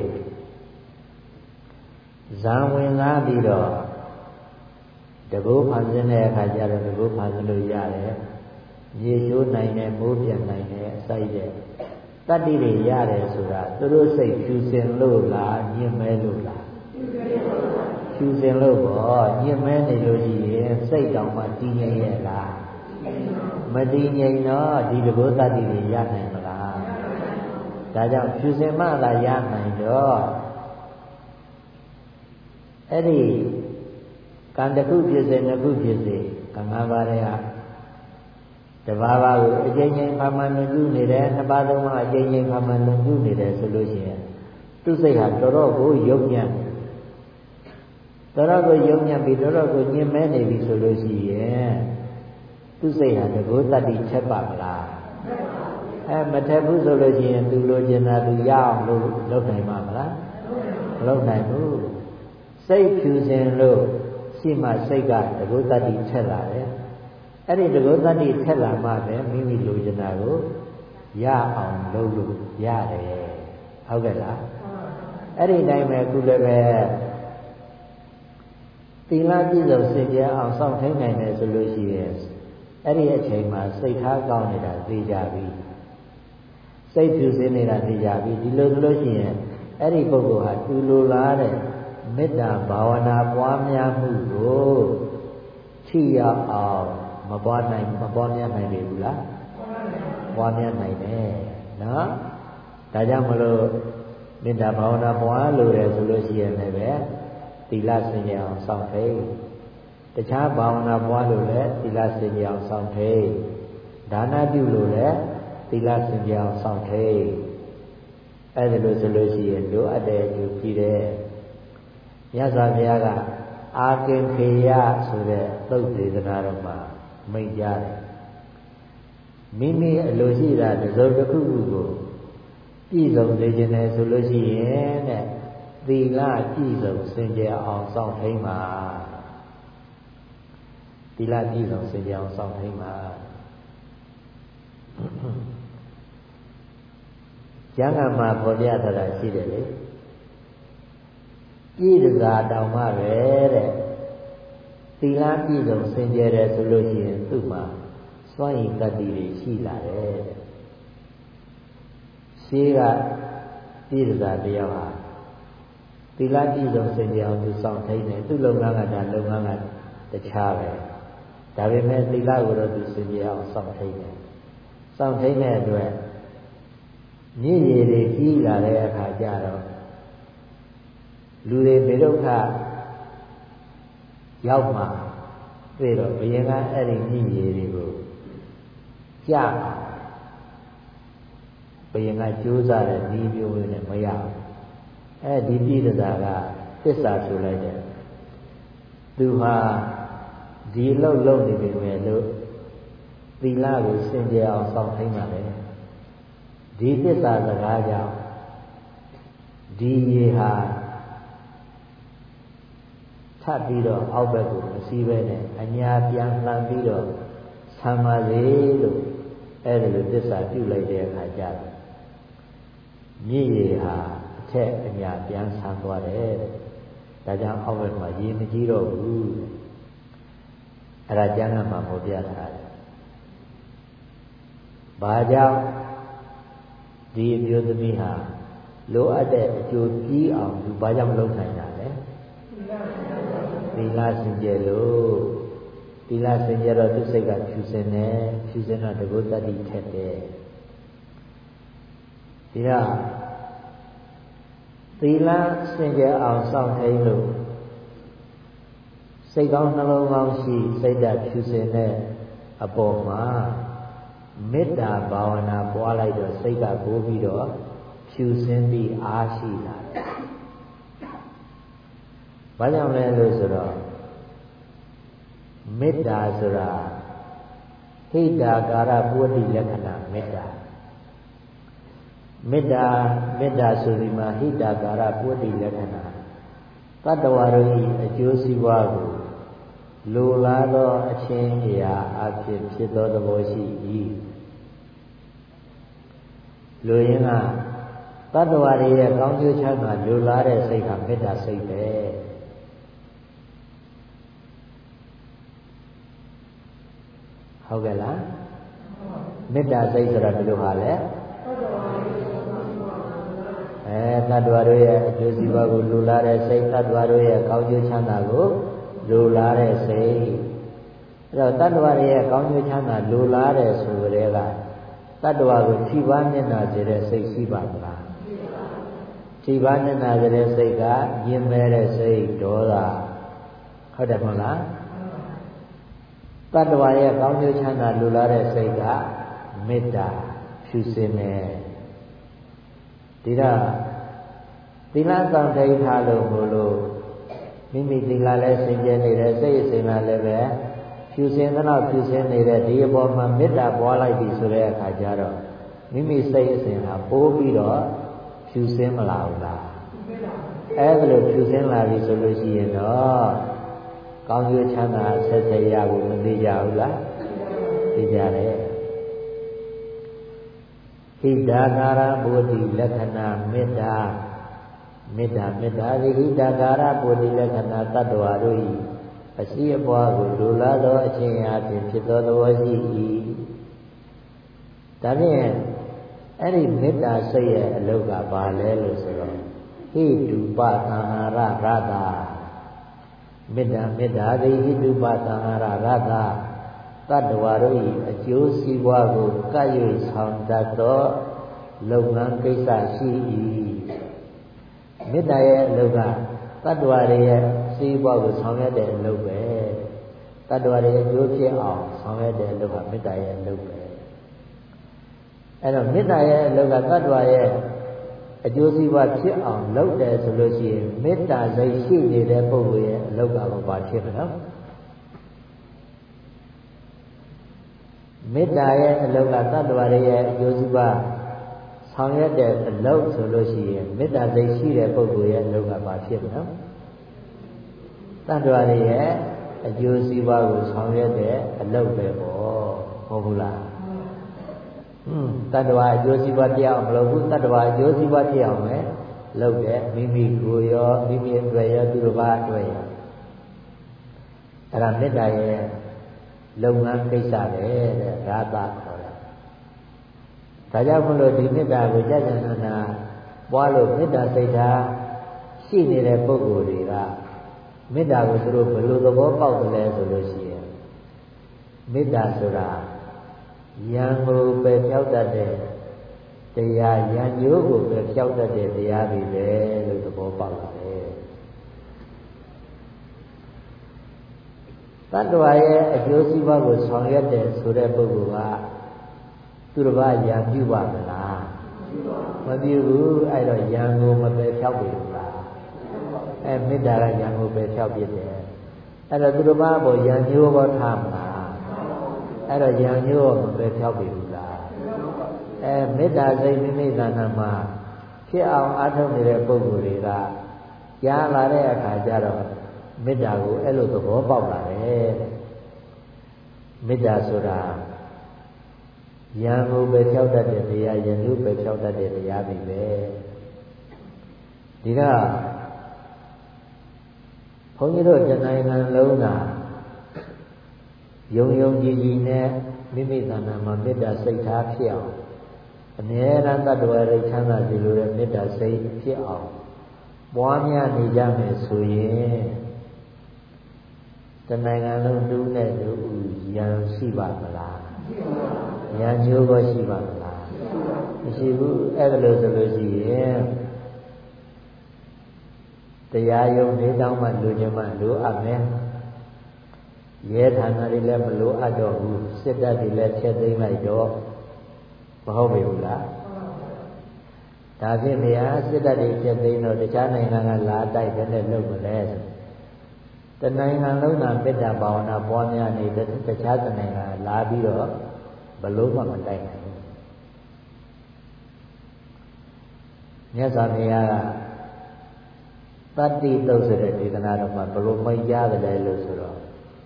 ဇံဝင်လာပြီးတော့တကောဖန်ဆင်းတဲ့အခါကျတော့တကောဖန်ဆင်းလို့ရတယ်ရေရှိုးနိုင်တယ်မိုးပြန်နိုင်တယ်အစိုက်တဲ့တတ္တိတွေရတယ်ဆိုတာသူတို့စိတ်ဖြူစင်လို့လားညင်မဲလို့လားဖြူစင်လို့ပေါ့ညင်မဲနေလို့ရှိရင်စိတ်တောင်မှတည်ငြိမ်ရဲ့လားမတည်ငြိမ်တော့ဒီတကောတတ္တိတွေရနိုင်မလားဒါကြောင့်ဖြူစင်မှသာရနိုင်တော့အဲ့ဒီကံတစ်ခုဖြစ်စေနှစ်ခုဖြစ်စေကံ၅ပါးတဲ့ဟာတပါးပါးကိုအကျဉ်းချင်းဖာမှန်လွန်ကျူးနေတယ်နှစ်ပါးသုံးပါးအကျဉ်းချင်းဖာမှန်လွန်ကျူးနေတယ်ဆိုလို့ရှိရင်သူ့စိတ်ဟာတော်တော်ကိုယုံညံ့တော်တော်ကိုယုံညံ့ပြီးတော်တော်ကိုညင်မဲနေပြီဆိုလို့ရှိရင်သူ့စိတ်ဟာတကောတတ္တိထက်ပါမလားအဲမထက်ဘူးဆိုလို့ရှိရင်သူလိုချင်တာသူရအောင်လို့လုပ်နိုင်မှာမလားမလုပ်နိုင်ဘူးစိတ်ဖြူစင်လို့ရှိမှစိတ်ကတကောတတ္တိထက်လာတယ်အဲ့ဒီတကောတတ္တိထက်လာမှပဲမိမိလိုချင်တာကိုရအောင်လုပ်လို့ရတယ်ဟုတ်ကဲ့လားအဲ့ဒီတိုင်းပဲခုလည်းပဲသီလပြည့်စုံစင်ကြယ်အောင်စောင့်ထိန်နိုင်တယ်ဆိုလို့ရှိရင်အဲ့ဒီအချိန်မှာစိတ်ထားကောင်းနေတာသိကြပြီစိတ်ဖြူစင်နေတာသိကြပြီဒီလိုဆိုလို့ရှိရင်အဲ့ဒီပုဂ္ဂိုလ်ဟာသူလိုလားတဲ့မေတ္တာဘာဝနာပွားများမှုကိုထိရအောင်မပွားနိုင်မပွားများနိုင်ပြီဘူးလားပွားများနိုင်တယ်နော်ဒါကြောင့်မလို့မေတ္တာဘာဝနာပွားလို့ရဆိုလို့ရှိရင်လည်းပဲသီလစင်ကြယ်အောင်စောင့်ထိန်တခြားဘာဝနာပွားလို့လည်းသီလစင်ကြယ်အောင်စောင့်ထိန်ဒါနပြုလို့လည်းသီလစင်ကြယ်အောင်စောင့်ထိန်အဲ့ဒါလို့ဆိုလို့ရှိရင်လိုအပ်တဲ့အကျိုးကြည့်တယ်မြတ်စွာဘုရားကအာကင်ခေယဆိုတဲ့သုတ်ဒေသနာတော်မှာမိန့်ကြားတယ်မိမိအလိုရှိတာတစ်စုံတစ်ခုခုကိုပြည့်စုံစေခြင်းနဲ့ဆိုလို့ရှိရင်တဲ့သီလပြည့်စုံစင်ကြယ်အောင်စောင့်ထိန်ပါသီလပြည့်စုံစင်ကြယ်အောင်စောင့်ထိန်ပါကျမ်းဂန်မှာပေါ်ပြထားတာရှိတယ်လေပြည့်တစားတောင်မှပဲတဲ့သီလပြည့်စုံစင်ကြယ်တယ်ဆိုလို့ရှိရင်သူ့မှာစွန့်ရင်တတ္တိတွေရှိလာတယ်တဲ့ရှေးကပြည့်တစားတရားဟာသီလပြည့်စုံစင်ကြယ်အောင်သူစောင့်ထိန်တယ်သူ့လုပ်ငန်းကဒါလုပ်ငန်းကတခြားပဲဒါပေမဲ့သီလကိုတော့သူစင်ကြယ်အောင်စောင့်ထိန်တယ်စောင့်ထိန်တဲ့အတွက်မြည်ရည်တွေကြီးလာတဲ့အခါကျတော့လူတွေဘေဒုက္ခရောက်မှသိတော့ဘုရင်ကအဲ့ဒီမြည်ရည်တွေကိုကြာဘုရင်ကကြိုးစားတဲ့ဒီမျိုးနဲ့မရဘူးအဲ့ဒီပြည်တစားကသစ္စာဆိုလိုက်တယ်သူဟာဒီလောက်လုံးနေပြီမဲ့လို့သီလကိုစင်ကြယ်အောင်စောင့်ထိန်ပါလေဒီသစ္စာစကားကြောင့်ဒီရေဟာထပ်ပြီးတော့အောက်ဘက်ကိုမစီးပဲနဲ့အညာပြန်လှန်ပြီးတော့ဆံပါစေလို့အဲ့ဒါလိုသစ္စာပြုလိုက်တဲ့အခါကျတော့မြည်ရေဟာအထက်အညာပြန်ဆံသွားတယ်ဒါကြောင့်အောက်ဘက်မှာရေမကြီးတော့ဘူးအဲ့ဒါကျမ်းဂန်မှာပေါ်ပြထားတယ်ဘာကြောင့်ဒီအမျိုးသမီးဟာလိုအပ်တဲ့အကျိုးကြီးအောင်သူဘာကြောင့်မလုပ်နိုင်တာလဲသီလစင်ကြယ်လို့သီလစင်ကြယ်တော့သူစိတ်ကဖြူစင်တယ်ဖြူစင်တော့တကောတတ္တိထက်တယ်ဒီတော့သီလစင်ကြယ်အောင်စောင့်ထိန်လို့စိတ်ကောင်းနှလုံးကောင်းရှိစိတ်ဓာတ်ဖြူစင်တဲ့အပေါ်မှာမေတ္တာဘာဝနာပွားလိုက်တော့စိတ်ကပိုးပြီးတော့ဖြူစင်ပြီးအားရှိလာတယ်။ဘာကြောင့်လဲလို့ဆိုတော့မေတ္တာဆိုတာဟိတာကာရပုဒ္ဓိလက္ခဏာမေတ္တာမေတ္တာမေတ္တာဆိုဒီမှာဟိတာကာရပုဒ်တိလက္ခဏာတတ္တဝါတို့၏အကျိုးစီးပွားကိုလိုလားသောအချင်းအရာအဖြစ်ဖြစ်သောသဘောရှိ၏လိုရင်းကတတ္တဝါတွေရဲ့ကောင်းကျိုးချမ်းသာလိုလားတဲ့စိတ်ကမေတ္တာစိတ်ပဲဟုတ်ကဲ့လားမေတ္တာစိတ်ဆိုတာဘယ်လိုဟာလဲအဲတ attva တို့ရဲ့အကျိုးစီးပွားကိုလိုလားတဲ့စိတ်တ attva တို့ရဲ့ကောင်းကျိုးချမ်းသာကိုလိုလားတဲ့စိတ်အဲတော့တ attva တွေရဲ့ကောင်းကျိုးချမ်းသာလိုလားတဲ့ဆိုကြတဲ့ကတ attva ကိုထိပါမျက်နှာစေတဲ့စိတ်ရှိပါမလားထိပါမျက်နှာစေတဲ့စိတ်ကညင်မဲ့တဲ့စိတ်ဒေါသဟုတ်တယ်မဟုတ်လားတ attva ရဲ့ကောင်းကျိုးချမ်းသာလိုလားတဲ့စိတ်ကမေတ္တာဖြူစင်တယ်ဒီတော့သီလဆောင်ထိန်ထားလို့မို့လို့မိမိသီလလည်းစင်ကြယ်နေတယ်စိတ်အစဉ်လာလည်းပဲဖြူစင်သလောက်ဖြူစင်နေတဲ့ဒီအပေါ်မှာမေတ္တာပွားလိုက်ပြီဆိုတဲ့အခါကျတော့မိမိစိတ်အစဉ်ဟာပိုးပြီးတော့ဖြူစင်မလာဘူးလားအဲ့ဒါလိုဖြူစင်လာပြီဆိုလို့ရှိရင်တော့ကောင်းကျိုးချမ်းသာဆက်ဆက်ရဖို့မသိကြဘူးလားသိကြတယ်ဟိတာကာရပုဒ္ဓိလက္ခဏာမေတ္တာမေတ္တာမေတ္တာဒီဟိတာကာရပုဒ်တိလက္ခဏာတ attva တို့၏အရှိအပွားကိုလိုလားသောအခြင်းအဖြစ်ဖြစ်သောသဘောရှိ၏ဒါဖြင့်အဲ့ဒီမေတ္တာစိတ်ရဲ့အလုပ်ကဘာလဲလို့ဆိုတော့ဟိတုပသံဃာရရတာမေတ္တာမေတ္တာသည်ဟိတုပသံဃာရရတာတ attva တို့၏အကျိုးစီးပွားကိုကပ်၍ဆောင်တတ်သောလုပ်ငန်းကိစ္စရှိ၏မေတ္တာရဲ့အလုပ်ကတ attva တွေရဲ့စီးပွားကိုဆောင်ရွက်တဲ့အလုပ်ပဲတ attva တွေအကျိုးဖြစ်အောင်ဆောင်ရွက်တဲ့အလုပ်ကမေတ္တာရဲ့အလုပ်ပဲအဲ့တော့မေတ္တာရဲ့အလုပ်ကတ attva ရဲ့အကျိုးစီးပွားဖြစ်အောင်လုပ်တယ်ဆိုလို့ရှိရင်မေတ္တာစိတ်ရှိနေတဲ့ပုဂ္ဂိုလ်ရဲ့အလုပ်ကဘာဖြစ်မလဲမေတ္တာရဲ့အလုပ်ကတ attva တွေရဲ့အကျိုးစီးပွားဆောင်ရွက်တဲ့အလုပ်ဆိုလို့ရှိရင်မေတ္တာစိတ်ရှိတဲ့ပုဂ္ဂိုလ်ရဲ့အလုပ်ကဘာဖြစ်မလဲတ attva တွေရဲ့အကျိုးစီးပွားကိုဆောင်ရွက်တဲ့အလုပ်ပဲပေါ့ဟုတ်ဘူးလားဟွန်းတ attva အကျိုးစီးပွားတရားအောင်မလုပ်ဘူးတ attva အကျိုးစီးပွားတရားအောင်ပဲလုပ်တယ်မိမိကိုယ်ရောမိမိအတွက်ရောသူတစ်ပါးအတွက်ရောအဲ့ဒါမေတ္တာရဲ့လုပ်ငန်းကိစ္စပဲတဲ့ရာသခေါ်တာဒါကြောင့်မလို့ဒီမေတ္တာကိုကြာကြာနာနာပွားလို့မေတ္တာစိတ်ဓာတ်ရှိနေတဲ့ပုဂ္ဂိုလ်တွေကမေတ္တာကိုသူတို့ဘယ်လိုသဘောပေါက်တယ်လဲဆိုလို့ရှိရင်မေတ္တာဆိုတာယံကိုပယ်ဖြောက်တတ်တဲ့တရားယံညိုးကိုပယ်ဖြောက်တတ်တဲ့တရားတွေပဲလို့သဘောပေါက်တယ်တ attva ရဲ့အကျိုးစီးပွားကိုဆောင်ရွက်တယ်ဆိုတဲ့ပုဂ္ဂိုလ်ကသူတစ်ပါးယံပြုပါမလားမပြုဘူးအဲ့တော့ယံကိုမပယ်ဖြောက်ပြီလားအဲမေတ္တာကယံကိုပယ်ဖြောက်ပြတယ်အဲ့တော့သူတစ်ပါးပေါ်ယံညိုးပေါ်ထားမလားအဲ့တော့ယံညိုးမပယ်ဖြောက်ပြီလားအဲမေတ္တာစိတ်မိမိသဏ္ဍာန်မှာဖြစ်အောင်အားထုတ်နေတဲ့ပုဂ္ဂိုလ်တွေကကြားလာတဲ့အခါကျတော့မေတ္တာကိုအဲ့လိုသဘောပေါက်လာတယ်မေတ္တာဆိုတာယံကိုပဲဖြောက်တတ်တဲ့တရားယံလူပဲဖြောက်တတ်တဲ့တရားတွေပဲဒီကဘုန်းကြီးတို့တဏှာငံလုံးကယုံယုံကြည်ကြည်နဲ့မိမိသဏ္ဍာန်မှာမေတ္တာစိတ်ထားဖြစ်အောင်အမြဲတမ်းတ attva တွေချမ်းသာစေလိုတဲ့မေတ္တာစိတ်ဖြစ်အောင်ပွားများနေကြမယ်ဆိုရင်တနိုင်ငံလုံးတူးနဲ့တူရန်ရှိပါမလားရန်ကျိုးကိုရှိပါမလားမရှိဘူးအဲ့ဒါလို့ဆိုလို့ရှိရင်တရားယုံလေးတောင်းမှလူချင်းမှလိုအပ်မယ်ရဲဌာနတွေလည်းမလိုအပ်တော့ဘူးစစ်တပ်တွေလည်းဖျက်သိမ်းလိုက်တော့မဟုတ်ပြီဘူးလားဒါဖြင့်ဗျာစစ်တပ်တွေဖျက်သိမ်းတော့တခြားနိုင်ငံကလာတိုက်တဲ့နဲ့လုပ်မလဲတနိုင်ငံလုံးကမေတ္တာဘာဝနာပွားများနေတဲ့တခြားနိုင်ငံလာပြီးတော့ဘလို့မှမတိုက်နိုင်ဘူးမြတ်စွာဘုရားကတတ္တိတုတ်ဆိုတဲ့ဒေသနာတော်မှာဘလို့မိတ်ရတယ်လဲလို့ဆိုတော့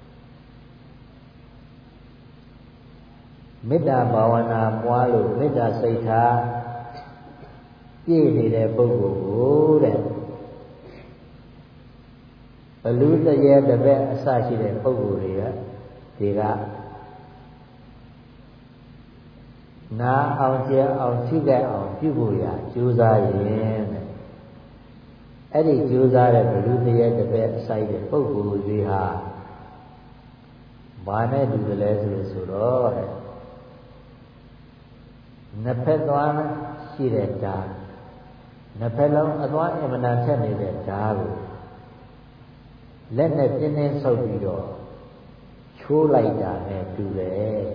မေတ္တာဘာဝနာပွားလို့မေတ္တာစိတ်ထားပြည့်နေတဲ့ပုဂ္ဂိုလ်ကိုတဲ့ဘလူတရေတပည့်အစရှိတဲ့ပုဂ္ဂိုလ်တွေကဒီကနာအောင်ကျအောင်ထိခိုက်အောင်ပြုဖို့ရကြိုးစားရင်တဲ့အဲ့ဒီကြိုးစားတဲ့ဘလူတရေတပည့်အစိုက်တဲ့ပုဂ္ဂိုလ်တွေဟာဘာနဲ့တူတယ်လဲဆိုလို့ဆိုတော့တဲ့နှစ်ဖက်သွားရှိတဲ့ဓာတ်နှစ်ဖက်လုံးအသွားအမှန်တန်ထက်နေတဲ့ဓာတ်ကိုလက်နဲ့ပြင်းပြင်းဆုပ်ပြီးတော့ချိုးလိုက်တာနဲ့တူတယ်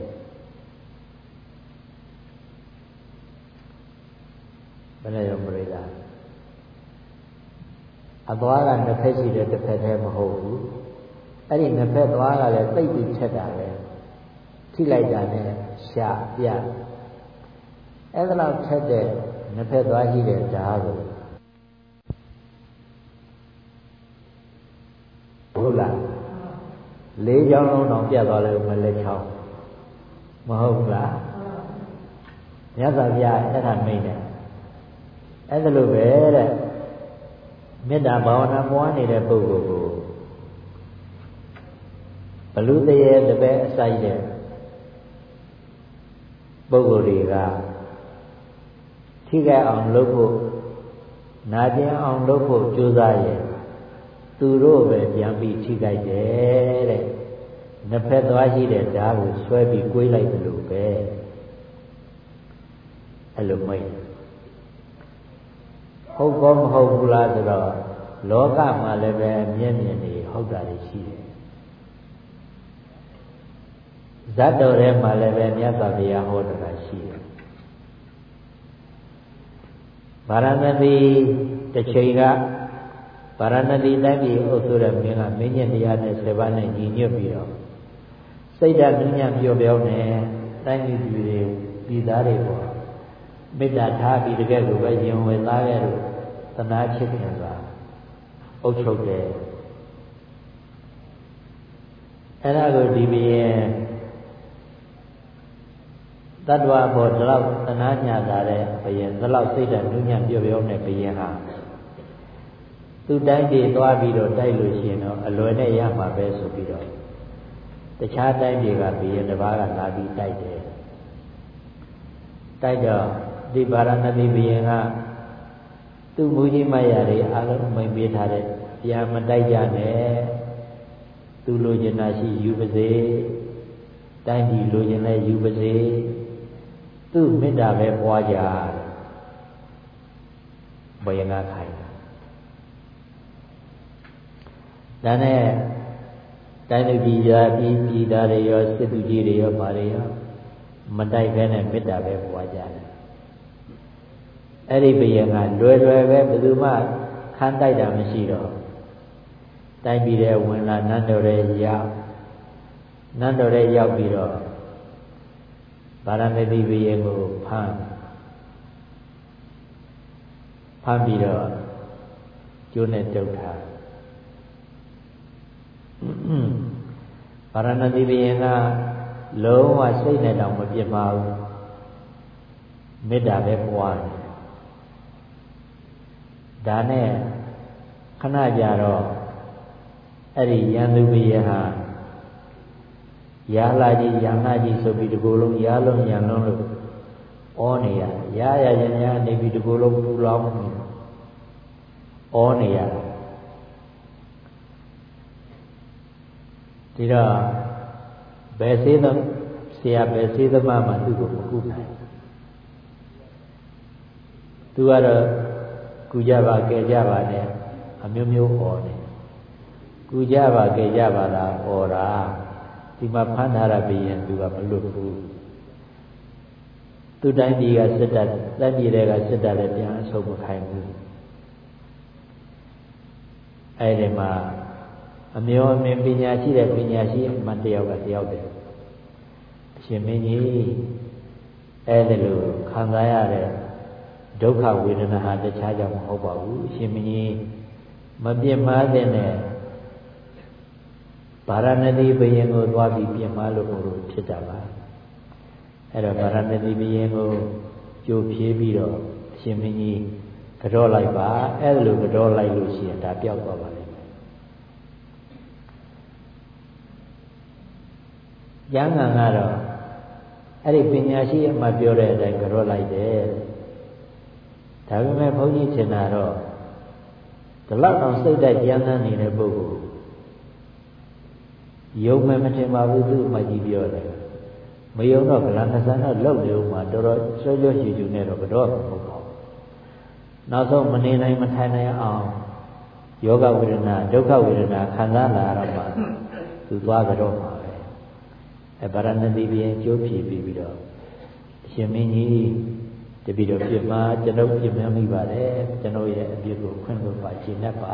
ဘယ်နဲ့ရောပြိဿအသွားကနှစ်ဖက်ရှိတဲ့တစ်ဖက်တည်းမဟုတ်ဘူးအဲ့ဒီနှစ်ဖက်သွားကလည်းသိပ်ပြီးထက်တာပဲထိလိုက်တာနဲ့ရှာပြအဲ့ဒါလောက်ထက်တဲ့နှစ်ဖက်သွားရှိတဲ့ဓာတ်ကိုဟုတ်လားလေးချောင်းလုံးတော့ပြတ်သွားလို့မလက်ချောင်းမဟုတ်လားမြတ်စွာဘုရားအဲ့ဒါမိတ်တယ်အဲ့ဒါလိုပဲတဲ့မေတ္တာဘာဝနာပွားနေတဲ့ပုဂ္ဂိုလ်ကိုဘလူတရေတပည့်အစိုက်တဲ့ပုဂ္ဂိုလ်တွေကထိခိုက်အောင်လုပ်ဖို့နာကျင်အောင်လုပ်ဖို့ကြိုးစားရင်သူတို့ပဲပြန်ပြီးထိခိုက်တယ်တဲ့နှစ်ဖက်သွားရှိတဲ့ဓာတ်ကိုဆွဲပြီးကွေးလိုက်တယ်လို့ပဲအဲ့လိုမိတ်ဟုတ်ကောမဟုတ်ဘူးလားဆိုတော့လောကမှာလည်းပဲမျက်မြင်နေဟုတ်တာရှိတယ်ဇတ်တော်ထဲမှာလည်းပဲမြတ်စွာဘုရားဟောတာရှိတယ်ဗာရာဏသီတစ်ချိန်ကဗာရာဏသီတိုင်းပြည်အုပ်စိုးတဲ့မင်းကမင်းညက်တရားနဲ့ဆယ်ပါးနဲ့ညီညွတ်ပြီးတော့စိတ်ဓာတ်ဉာဏ်ပျော်ပြောင်းနေတိုင်းပြည်တွေပြည်သားတွေပေါ်မေတ္တာထားပြီးတကယ်ကိုပဲယင်ဝင်သားခဲ့လို့သနာချစ်ခင်စွာအုပ်ချုပ်တယ်အဲ့ဒါကိုဒီဘုရင်တတ္တဝါဘောဒီလောက်သနာညာတာတဲ့ဘုရင်ဒီလောက်စိတ်ဓာတ်ဉာဏ်ပျော်ပြောင်းတဲ့ဘုရင်ဟာသူတိုင်းပြည်သွားပြီးတော့တိုက်လို့ရှိရင်တော့အလွယ်နဲ့ရမှာပဲဆိုပြီးတော့တခြားတိုင်းပြည်ကဘုရင်တစ်ပါးကလာပြီးတိုက်တယ်တိုက်တော့ဒီဗာရာဏသီဘုရင်ကသူ့မူကြီးမရတွေအားလုံးမိန်ပေးထားတဲ့ပြန်မတိုက်ကြနဲ့သူလိုချင်တာရှိယူပါစေတိုင်းပြည်လိုချင်လဲယူပါစေသူ့မေတ္တာပဲပွားကြဘုရင်ကခိုင်းဒါနဲ့တိုင်းလူပြည်ရာပြည်ပြည်သားတွေရောစစ်သူကြီးတွေရောဗာတွေရောမတိုက်ခဲနဲ့မေတ္တာပဲပွားကြတယ်အဲ့ဒီဘုရင်ကလွယ်လွယ်ပဲဘယ်သူမှခန်းတိုက်တာမရှိတော့တိုင်းပြည်ထဲဝင်လာနန်းတော်ထဲရောက်နန်းတော်ထဲရောက်ပြီးတော့ဗာရာဏသီဘုရင်ကိုဖမ်းဖမ်းပြီးတော့ကျိုးနဲ့တုပ်ထားဗာရာဏသီဘုရင်ကလုံးဝစိတ်နဲ့တောင်မပြစ်ပါဘူးမေတ္တာပဲပွားတယ်ဒါနဲ့ခဏကြာတော့အဲ့ဒီရန်သူဘုရင်ဟာရာလာကြီးရန်လာကြီးဆိုပြီးဒီကိုယ်လုံးရာလုံးရန်လုံးလို့ဩနေရရာရရင်ရနေပြီးဒီကိုယ်လုံးပူလောင်နေဩနေရဒီတော့ဘယ်စေးသဆရာဘယ်စေးသမားမှသူ့ကိုမကူနိုင်သူကတော့ကူကြပါကဲကြပါနဲ့အမျိုးမျိုးဟောတယ်ကူကြပါကဲကြပါလားဟောတာဒီမှာဖမ်းထားတာဘယင်သူကမလွတ်ဘူးသူတိုင်းပြည်ကစစ်တပ်တိုင်းပြည်တွေကစစ်တပ်လည်းပြန်အဆုတ်မခိုင်းဘူးအဲ့ဒီမှာအမျိုးအမင်းပညာရှိတဲ့ပညာရှိအမှန်တယောက်ကတယောက်တည်းအရှင်မင်းကြီးအဲ့ဒီလိုခံစားရတဲ့ဒုက္ခဝေဒနာဟာတခြားကြောင့်မဟုတ်ပါဘူးအရှင်မင်းကြီးမပြစ်မှားတဲ့နဲ့ဗာရာဏသီဘုရင်ကိုသွားပြီးပြစ်မှားလို့လို့ဖြစ်တာပါအဲ့တော့ဗာရာဏသီဘုရင်ကိုကြိုဖြေးပြီးတော့အရှင်မင်းကြီးကြောလိုက်ပါအဲ့လိုကြောလိုက်လို့ရှိရင်ဒါပျောက်သွားပါလိမ့်မယ်။ကျမ်းဂန်ကတော့အဲ့ဒီပညာရှိအမှပြောတဲ့အတိုင်းကြောလိုက်တယ်။ဒါပေမဲ့ဘုန်းကြီးထင်တာတော့ဒီလောက်အောင်စိတ်ဓာတ်ကျမ်းဂန်နေတဲ့ပုဂ္ဂိုလ်ယုံမယ်မထင်ပါဘူးသူ့အမှကြီးပြောတယ်။မယုံတော့ဗလာနဆန်တော့လောက်နေဦးမှာတော်တော်ဆွဲဆွဲချူချူနဲ့တော့ကြောမဟုတ်ပါဘူး။နောက်ဆုံးမနေနိုင်မထိုင်နိုင်အောင်ယောဂဝေဒနာဒုက္ခဝေဒနာခံစားလာရတော့မှသူသွားကြတော့မှာပဲအဲဗာရာဏသီပြည်ကျိုးဖြည်ပြီးပြီးတော့အရှင်မင်းကြီးတပည့်တော်ပြစ်မှာကျွန်ုပ်ပြစ်မှားမိပါတယ်ကျွန်ုပ်ရဲ့အပြစ်ကိုခွင့်လို့ပါရှင်းတတ်ပါ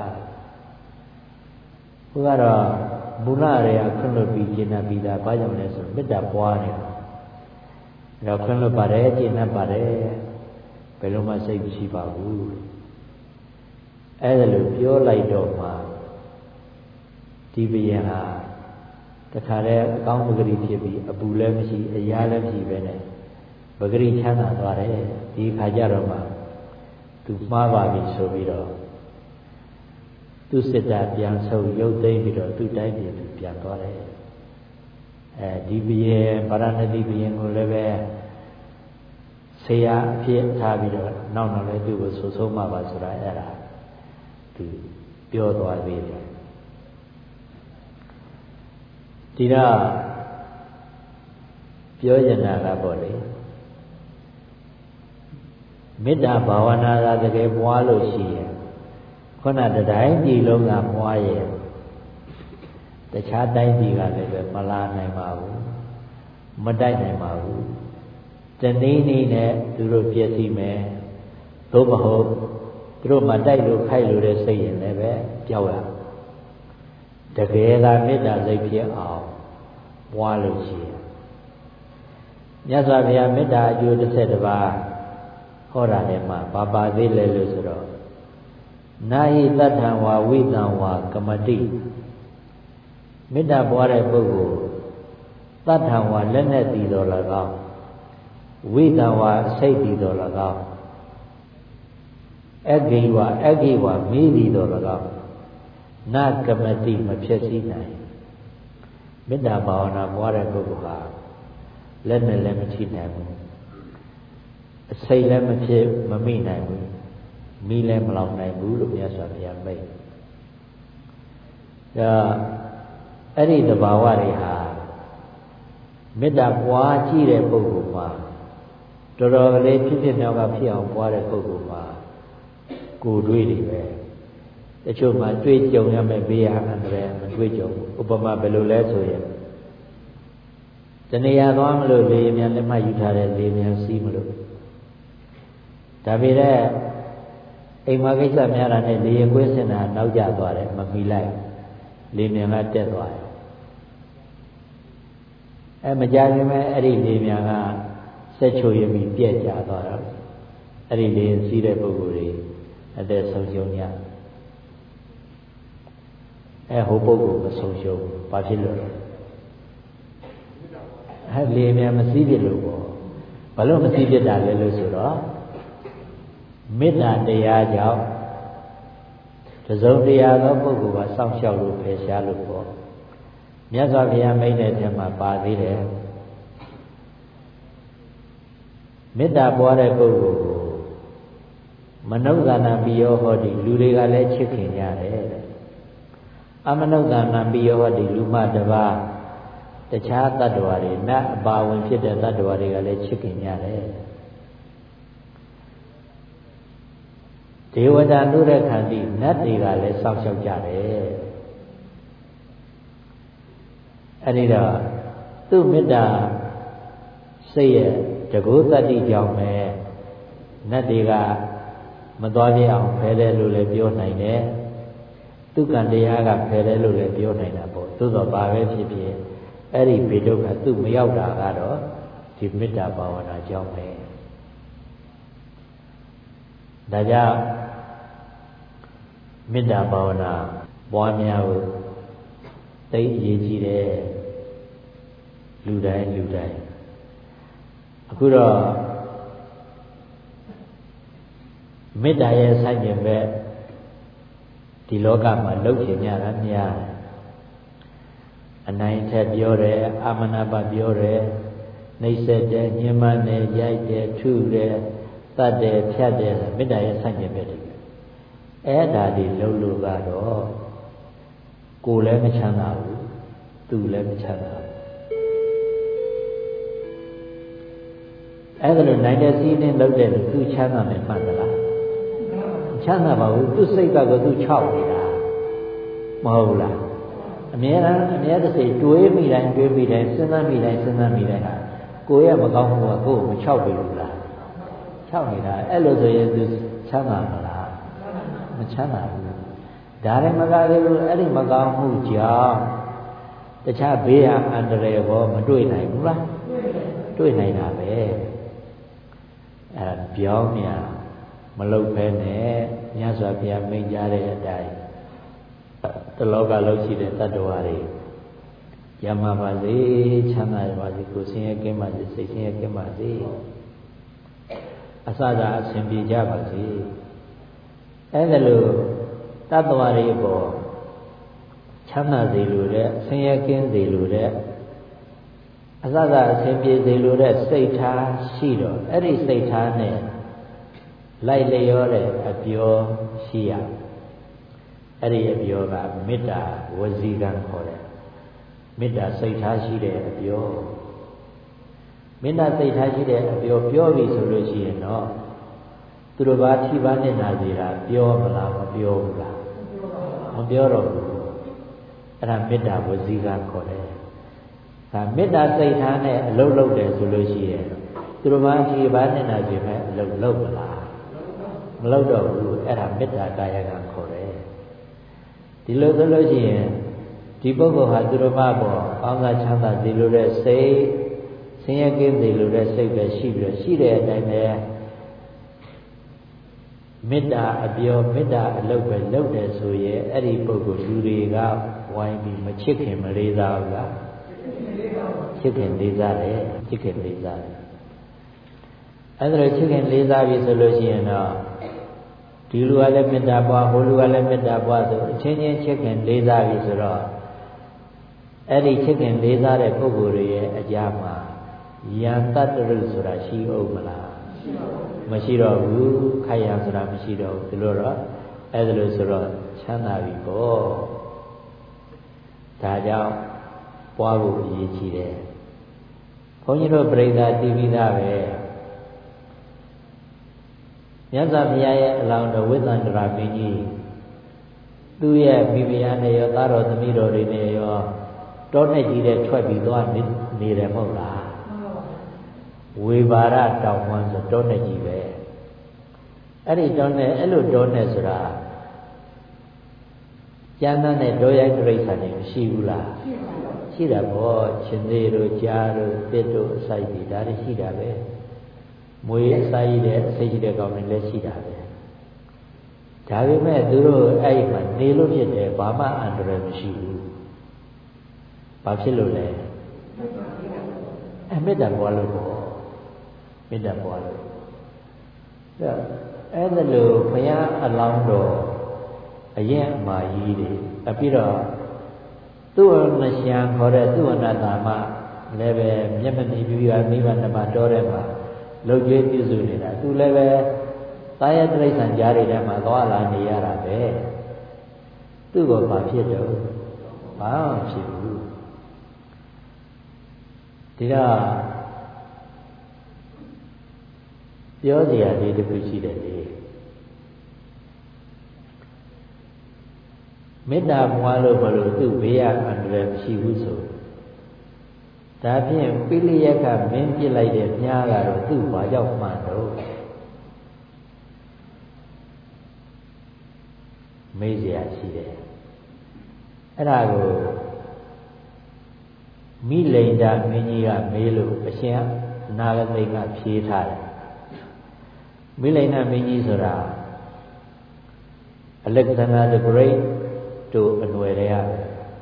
ဘုရားတော့မူလရေကခွင့်လို့ပြီးရှင်းတတ်ပြီးသားဘာကြောင့်လဲဆိုမေတ္တာပွားနေတာအဲတော့ခွင့်လို့ပါတယ်ရှင်းတတ်ပါတယ်ဘယ်လိုမှစိတ်မရှိပါဘူးအဲ့ဒါလိုပြောလိုက်တော့မှဒီဘုရင်ဟာတခါတည်းအကောင်းပဂရိဖြစ်ပြီးအပူလည်းမရှိအရာလည်းမရှိပဲနဲ့ပဂရိချမ်းသာသွားတယ်ဒီခါကျတော့မှသူမှားပါပြီဆိုပြီးတော့သူစစ်တပ်ပြန်ဆုပ်ရုပ်သိမ်းပြီးတော့သူ့တိုင်းပြည်သူပြန်သွားတယ်အဲဒီဘုရင်ဗာရာဏသီဘုရင်ကိုလည်းပဲဆရာအဖြစ်ထားပြီးတော့နောက်တော့လည်းသူ့ကိုဆူဆုံးမှာပါဆိုတာအဲ့ဒါသူပြောသွားသေးတယ်ဒီတော့ပြောရတာကပေါ့လေမေတ္တာဘာဝနာကတကယ်ပွားလို့ရှိရင်ခုနတတိုင်းပြည်လုံးကပွားရဲ့တခြားတိုင်းပြည်ကလည်းပဲမလာနိုင်ပါဘူးမတိုက်နိုင်ပါဘူးတနည်းနည်းနဲ့သူတို့ပြည့်စည်မယ်သို့မဟုတ်သူတို့မတိုက်လို့ခိုက်လို့တဲ့စိတ်ရင်လည်းပဲကြောက်ရတကယ်ကမေတ္တာစိတ်ဖြစ်အောင်ပွားလို့ရှိရင်မြတ်စွာဘုရားမေတ္တာအကျိုးတစ်ဆက်တစ်ပါးဟောတာထဲမှာဘာပါသေးလဲလို့ဆိုတော့နာဟိတတ္ထံဝါဝိတံဝါကမတိမေတ္တာပွားတဲ့ပုဂ္ဂိုလ်တတ္ထံဝါလက်နဲ့တည်တော်၎င်းဝိတံဝါစိတ်တည်တော်၎င်းအဂိဝအဂိဝမိတည်တော်၎င်းနာကမတိမဖြစ်စည်းနိုင်မေတ္တာဘာဝနာပွားတဲ့ပုဂ္ဂိုလ်ဟာလက်နဲ့လည်းမထိနိုင်ဘူးအစိတ်လည်းမဖြစ်မမိနိုင်ဘူးမိလည်းမလောင်နိုင်ဘူးလို့မြတ်စွာဘုရားမိန့်ဒါအဲ့ဒီသဘာဝတွေဟာမေတ္တာပွားကြည့်တဲ့ပုဂ္ဂိုလ်မှာတော်တော်လေးဖြစ်ဖြစ်မြောက်ကဖြစ်အောင်ပွားတဲ့ပုဂ္ဂိုလ်မှာကိုယ်တွေ့တွေပဲတချို့မှာတွေ့ကြုံရမယ်ဘေးရအန္တရာယ်မတွေ့ကြုံဥပမာဘယ်လိုလဲဆိုရင်တဏှာသွားမလို့လေမြန်လက်မှတ်ယူထားတဲ့လေမြန်စီးမလို့ဒါပေမဲ့အိမ်မှာကိစ္စများတာနဲ့လေရင်ကွင်းစင်တာနောက်ကျသွားတယ်မမီလိုက်လေမြန်ကတက်သွားတယ်အဲမကြခင်မဲ့အဲ့ဒီလေမြန်ကဆက်ချိုရပြီးပြက်ကျသွားတာအဲ့ဒီလေစီးတဲ့ပုဂ္ဂိုလ်တွေအသက်ဆုံးရှုံးကြအဲဟိုပုဂ္ဂိုလ်မဆုံးရှုံးဘာဖြစ်လို့လဲအဲလေမြန်မစီးဖြစ်လို့ပေါ့ဘာလို့မစီးဖြစ်တာလဲလို့ဆိုတော့မေတ္တာတရားကြောင့်တစုံတရားသောပုဂ္ဂိုလ်ကစောင့်ရှောက်လို့ဖယ်ရှားလို့ပေါ့မြတ်စွာဘုရားမိန့်တဲ့ထဲမှာပါသေးတယ်မေတ္တာပွားတဲ့ပုဂ္ဂိုလ်ကိုမနုဿာနာပိယောဟောတိလူတွေကလည်းချစ်ခင်ကြတယ်တဲ့အမနုဿာနာပိယောဟောတိလူမတစ်ပါးတခြားတ attva တွေနတ်အပါဝင်ဖြစ်တဲ့တ attva တွေကလည်းချစ်ခင်ကြတယ်ဒေဝတာနုရခန္တိနတ်တွေကလည်းစောင့်ရှောက်ကြတယ်အဲ့ဒီတော့သူ့မေတ္တာစိတ်ရဲ့တကုသတ္တိကြောင့်ပဲနတ်တွေကမသွားပြအောင်ဖယ်တယ်လို့လည်းပြောနိုင်တယ်သူကံတရားကဖယ်တယ်လို့လည်းပြောနိုင်တာပေါ့သို့တော့ဘာပဲဖြစ်ဖြစ်အဲ့ဒီဘေဒုက္ခသူ့မရောက်တာကတော့ဒီမေတ္တာဘာဝနာကြောင့်ပဲဒါကြောင့်မေတ္တာဘာဝနာပွားများဖို့သိအရေးကြီးတယ်လူတိုင်းလူတိုင်းအခုတော့မေတ္တာရဲ့ဆိုင်ကျင်ပဲဒီလောကမှာလှုပ်ရှင်ကြတာများတယ်အနိုင်ထက်ပြောတယ်အာမနာပပြောတယ်နှိမ့်ဆက်တယ်ညှဉ်းပန်းတယ်ရိုက်တယ်ထုတယ်တတ်တယ်ဖြတ်တယ်မေတ္တာရဲ့ဆိုင်ကျင်ပဲတယ်အဲ့ဒါဒီလှုပ်လို့ကတော့ကိုယ်လည်းမချမ်းသာဘူးသူလည်းမချမ်းသာဘူးအဲ့ဒါလို့နိုင်တဲ့စည်းနဲ့လှုပ်တဲ့လူသူချမ်းသာမယ်မှန်သလားချမ်းသာပါဘူးသူစိတ်ကတော့သူခြောက်နေတာမဟုတ်လားအမြဲတမ်းအမြဲတစေတွေးမိတိုင်းတွေးမိတိုင်းစဉ်းစားမိတိုင်းစဉ်းစားမိတိုင်းဟာကိုယ်ရဲ့မကောင်းမှုကကိုယ်ကိုမခြောက်ပြီဘူးလားခြောက်နေတာအဲ့လိုဆိုရင်သူချမ်းသာမလားမချမ်းသာဘူးဒါလည်းမကားသေးဘူးအဲ့ဒီမကောင်းမှုကြောင့်တခြားဘေးဟာအန္တရာယ်ဘောမတွေ့နိုင်ဘူးလားတွေ့နိုင်တာပဲအဲ့ဒါပြောင်းမြန်မလုပ်ဖဲနဲ့မြတ်စွာဘုရားမိန့်ကြားတဲ့အတိုင်းတလောကလုံးရှိတဲ့တတ္တဝါတွေရမပါစေချမ်းသာပါစေကိုယ်ဆင်းရဲကင်းပါစေစိတ်ဆင်းရဲကင်းပါစေအစသာအစဉ်ပြေကြပါစေအဲ့ဒါလို့တတ္တဝါတွေပေါ်ချမ်းသာစေလိုတဲ့ဆင်းရဲကင်းစေလိုတဲ့အစသာအစဉ်ပြေစေလိုတဲ့စိတ်ထားရှိတော့အဲ့ဒီစိတ်ထားနဲ့လိုက်လျောတဲ့အပြောရှိရအဲ့ဒီအပြောကမေတ္တာဝစီကံခေါ်တယ်မေတ္တာစိတ်ထားရှိတဲ့အပြောမေတ္တာစိတ်ထားရှိတဲ့အပြောပြောပြီဆိုလို့ရှိရင်တော့သူတို့ဘာထိပါနဲ့နာစီတာပြောမလားမပြောဘူးလားမပြောတော့ဘူးအဲ့ဒါမေတ္တာဝစီကံခေါ်တယ်ဒါမေတ္တာစိတ်ထားနဲ့အလုပ်လုပ်တယ်ဆိုလို့ရှိရင်သူတို့ဘာထိပါနဲ့နာစီမဲ့အလုပ်လုပ်မလားမလုပ်တော့ဘူးအဲ့ဒါမေတ္တာကာယကံခေါ်တယ်ဒီလိုဆိုလို့ရှိရင်ဒီပုဂ္ဂိုလ်ဟာသူတို့ဘာပေါ်ကောင်းစားချမ်းသာစေလိုတဲ့စိတ်ဆင်းရဲကင်းစေလိုတဲ့စိတ်ပဲရှိပြီးတော့ရှိတဲ့အတိုင်းပဲမေတ္တာအပြောမေတ္တာအလုပ်ပဲလုပ်တယ်ဆိုရင်အဲ့ဒီပုဂ္ဂိုလ်လူတွေကဝိုင်းပြီးမချစ်ခင်မလေးစားဘူးလားချစ်ခင်လေးစားတယ်ချစ်ခင်လေးစားတယ်အဲ့ဒါလိုချစ်ခင်လေးစားပြီဆိုလို့ရှိရင်တော့ဒီလူကလည်းမေတ္တာပွားဟိုလူကလည်းမေတ္တာပွားဆိုအချင်းချင်းချစ်ခင်လေးစားပြီဆိုတော့အဲ့ဒီချစ်ခင်လေးစားတဲ့ပုဂ္ဂိုလ်တွေရဲ့အကြားမှာယံတတ္တရုဆိုတာရှိအောင်မလားမရှိတော့ဘူးခိုက်ရဆိုတာမရှိတော့ဘူးဒီလိုတော့အဲ့ဒါလို့ဆိုတော့ချမ်းသာပြီပေါ့ဒါကြောင့်ပွားဖို့အရေးကြီးတယ်ဘုန်းကြီးတို့ပြိဿာတည်ပြီးသားပဲမြတ်စွာဘုရားရဲ့အလောင်းတော်ဝိသန္တရာမင်းကြီးသူ့ရဲ့မိဖုရားနဲ့ရောသားတော်သမီးတော်တွေနဲ့ရောတောနဲ့ကြီးတဲ့ထွက်ပြီးသွားနေတယ်မဟုတ်လားဝေဘာရတောင်ဝမ်းဆိုတောနဲ့ကြီးပဲအဲ့ဒီတောနဲ့အဲ့လိုတောနဲ့ဆိုတာကျမ်းသားနဲ့တောရိုက်တိရစ္ဆာန်တွေမရှိဘူးလားရှိတာပေါ့ရှင်သေးတို့ကြားတို့တစ်တို့အစိုက်တွေဒါတွေရှိတာပဲမွေးအစာရည်တဲ့စိတ်ရှိတဲ့ကောင်တွေလည်းရှိတာပဲဒါပေမဲ့သူတို့အဲ့ဒီမှာနေလို့ဖြစ်တယ်ဘာမှအန္တရာယ်မရှိဘူးဘာဖြစ်လို့လဲအမေတ္တာပွားလို့ပေါ့မေတ္တာပွားလို့အဲ့ဒါလို့ဘုရားအလောင်းတော်အရင်အမာကြီးတွေအပြီးတော့သူ့အနရှံခေါ်တဲ့သူ့အနတ္တမလည်းပဲမျက်မမြင်ပြီးပါမိဘနှစ်ပါးတော်တဲ့မှာလုံကျွေးပြုစုနေတာသူလည်းပဲသာယတိရစ္ဆာန်ကြားတွေထဲမှာသွားလာနေရတာပဲသူ့ကိုဘာဖြစ်တော့ဘာမှဖြစ်ဘူးဒီတော့ပြောစရာလေးတစ်ခုရှိတယ်လေမေတ္တာပွားလို့ဘလို့သူ့ဘေးရအန္တရာယ်မရှိဘူးဆိုဒါဖြင့်ပိလိယကမင်းပြစ်လိုက်တဲ့မြားကတော့သူ့ဘာကြောင့်မှန်တော့မေးเสียရှိတယ်အဲ့ဒါကိုမိလိန်ဒာမင်းကြီးကမေးလို့အရှင်အနာဂသိကဖြေထားတယ်မိလိန်ဒာမင်းကြီးဆိုတာ Alexander the Great တို့အနွယ်တွေရတယ်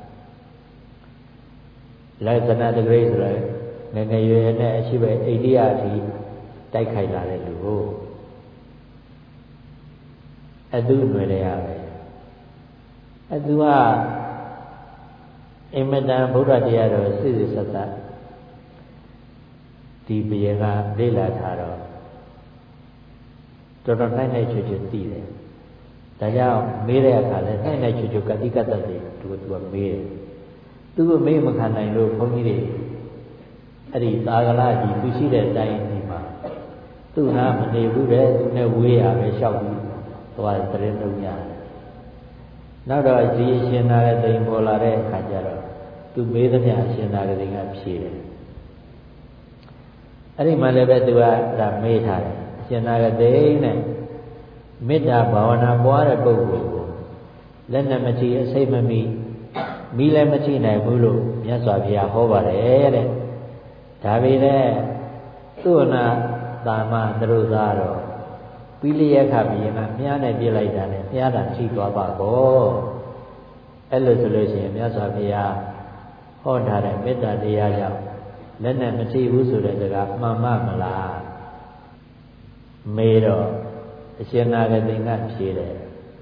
Alexander the Great ဆိုရယ်ငယ်ငယ်ရွယ်နဲ့အရှိပဲအိန္ဒိယအထိတိုက်ခိုက်လာတဲ့လူကိုအသူအနွယ်တွေရတယ်အသူကအင်မတန်ဗုဒ္ဓတရားတော်စစ်စစ်ဆက်ဆက်ဒီဘယင်ကလေ့လာထားတော့တော်တော်နိုင်နိုင်ချွတ်ချွတ်သိတယ်ဒါကြောင့်မေးတဲ့အခါလဲနိုင်နိုင်ချွတ်ချွတ်ကတိကတ္တတွေသူကသူကမေးတယ်သူကမေးမခံနိုင်လို့ဘုန်းကြီးတွေအဲ့ဒီသာဂလကြီးသူရှိတဲ့တိုင်းဒီမှာသူ့နာမနေဘူးတဲ့သူနဲ့ဝေးရပဲလျှောက်ပြီးသွားတရင်လုံးရတယ်နောက်တော့ဒီအရှင်သာရသိမ်ပေါ်လာတဲ့အခါကျတော့သူမေးသမျှအရှင်သာရသိမ်ကဖြေတယ်အဲ့ဒီမှာလည်းပဲသူကဒါမေးထားတယ်အရှင်သာရသိမ်နဲ့မေတ္တာဘာဝနာပွားတဲ့ပုဂ္ဂိုလ်ကိုလက်နဲ့မကြည့်အစိတ်မမိမိလည်းမကြည့်နိုင်ဘူးလို့မြတ်စွာဘုရားဟောပါတယ်တဲ့ဒါပေမဲ့သူ့အနာတာမသရုပ်သားတော့ပိလိယခဘုရင်ကမြားနဲ့ပြစ်လိုက်တာနဲ့မြားတာထိသွားပါကောအဲ့လိုဆိုလို့ရှိရင်မြတ်စွာဘုရားဟောထားတဲ့မေတ္တာတရားကြောင့်လက်နဲ့မထိဘူးဆိုတဲ့စကားမှန်မှမလားမေးတော့အရှင်နာဂတိကဖြေတယ်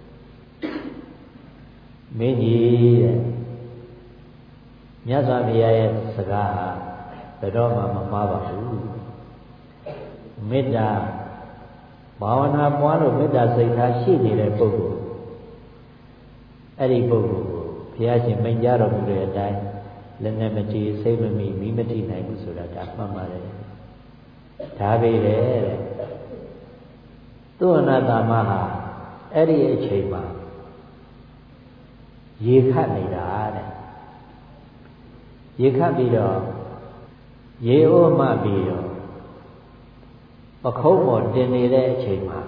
မင်းကြီးတဲ့မြတ်စွာဘုရားရဲ့စကားဟာဘယ်တော့မှမမှားပါဘူးမေတ္တာဘာဝနာပွားလို့မေတ္တာစိတ်ထားရှိနေတဲ့ပုဂ္ဂိုလ်အဲ့ဒီပုဂ္ဂိုလ်ကိုဘုရားရှင်မိန့်ကြားတော်မူတဲ့အတိုင်းလက်နဲ့မကြည့်စိတ်မမိမိမထိနိုင်ဘူးဆိုတာဒါမှန်ပါတယ်ဒါပေမဲ့တဲ့သူ့အနာတမဟာအဲ့ဒီအချိန်မှာရေခတ်နေတာတဲ့ရေခတ်ပြီးတော့ရေအိုးမှပြီးတော့ပခုံးပေါ်တင်နေတဲ့အချိန်မှာ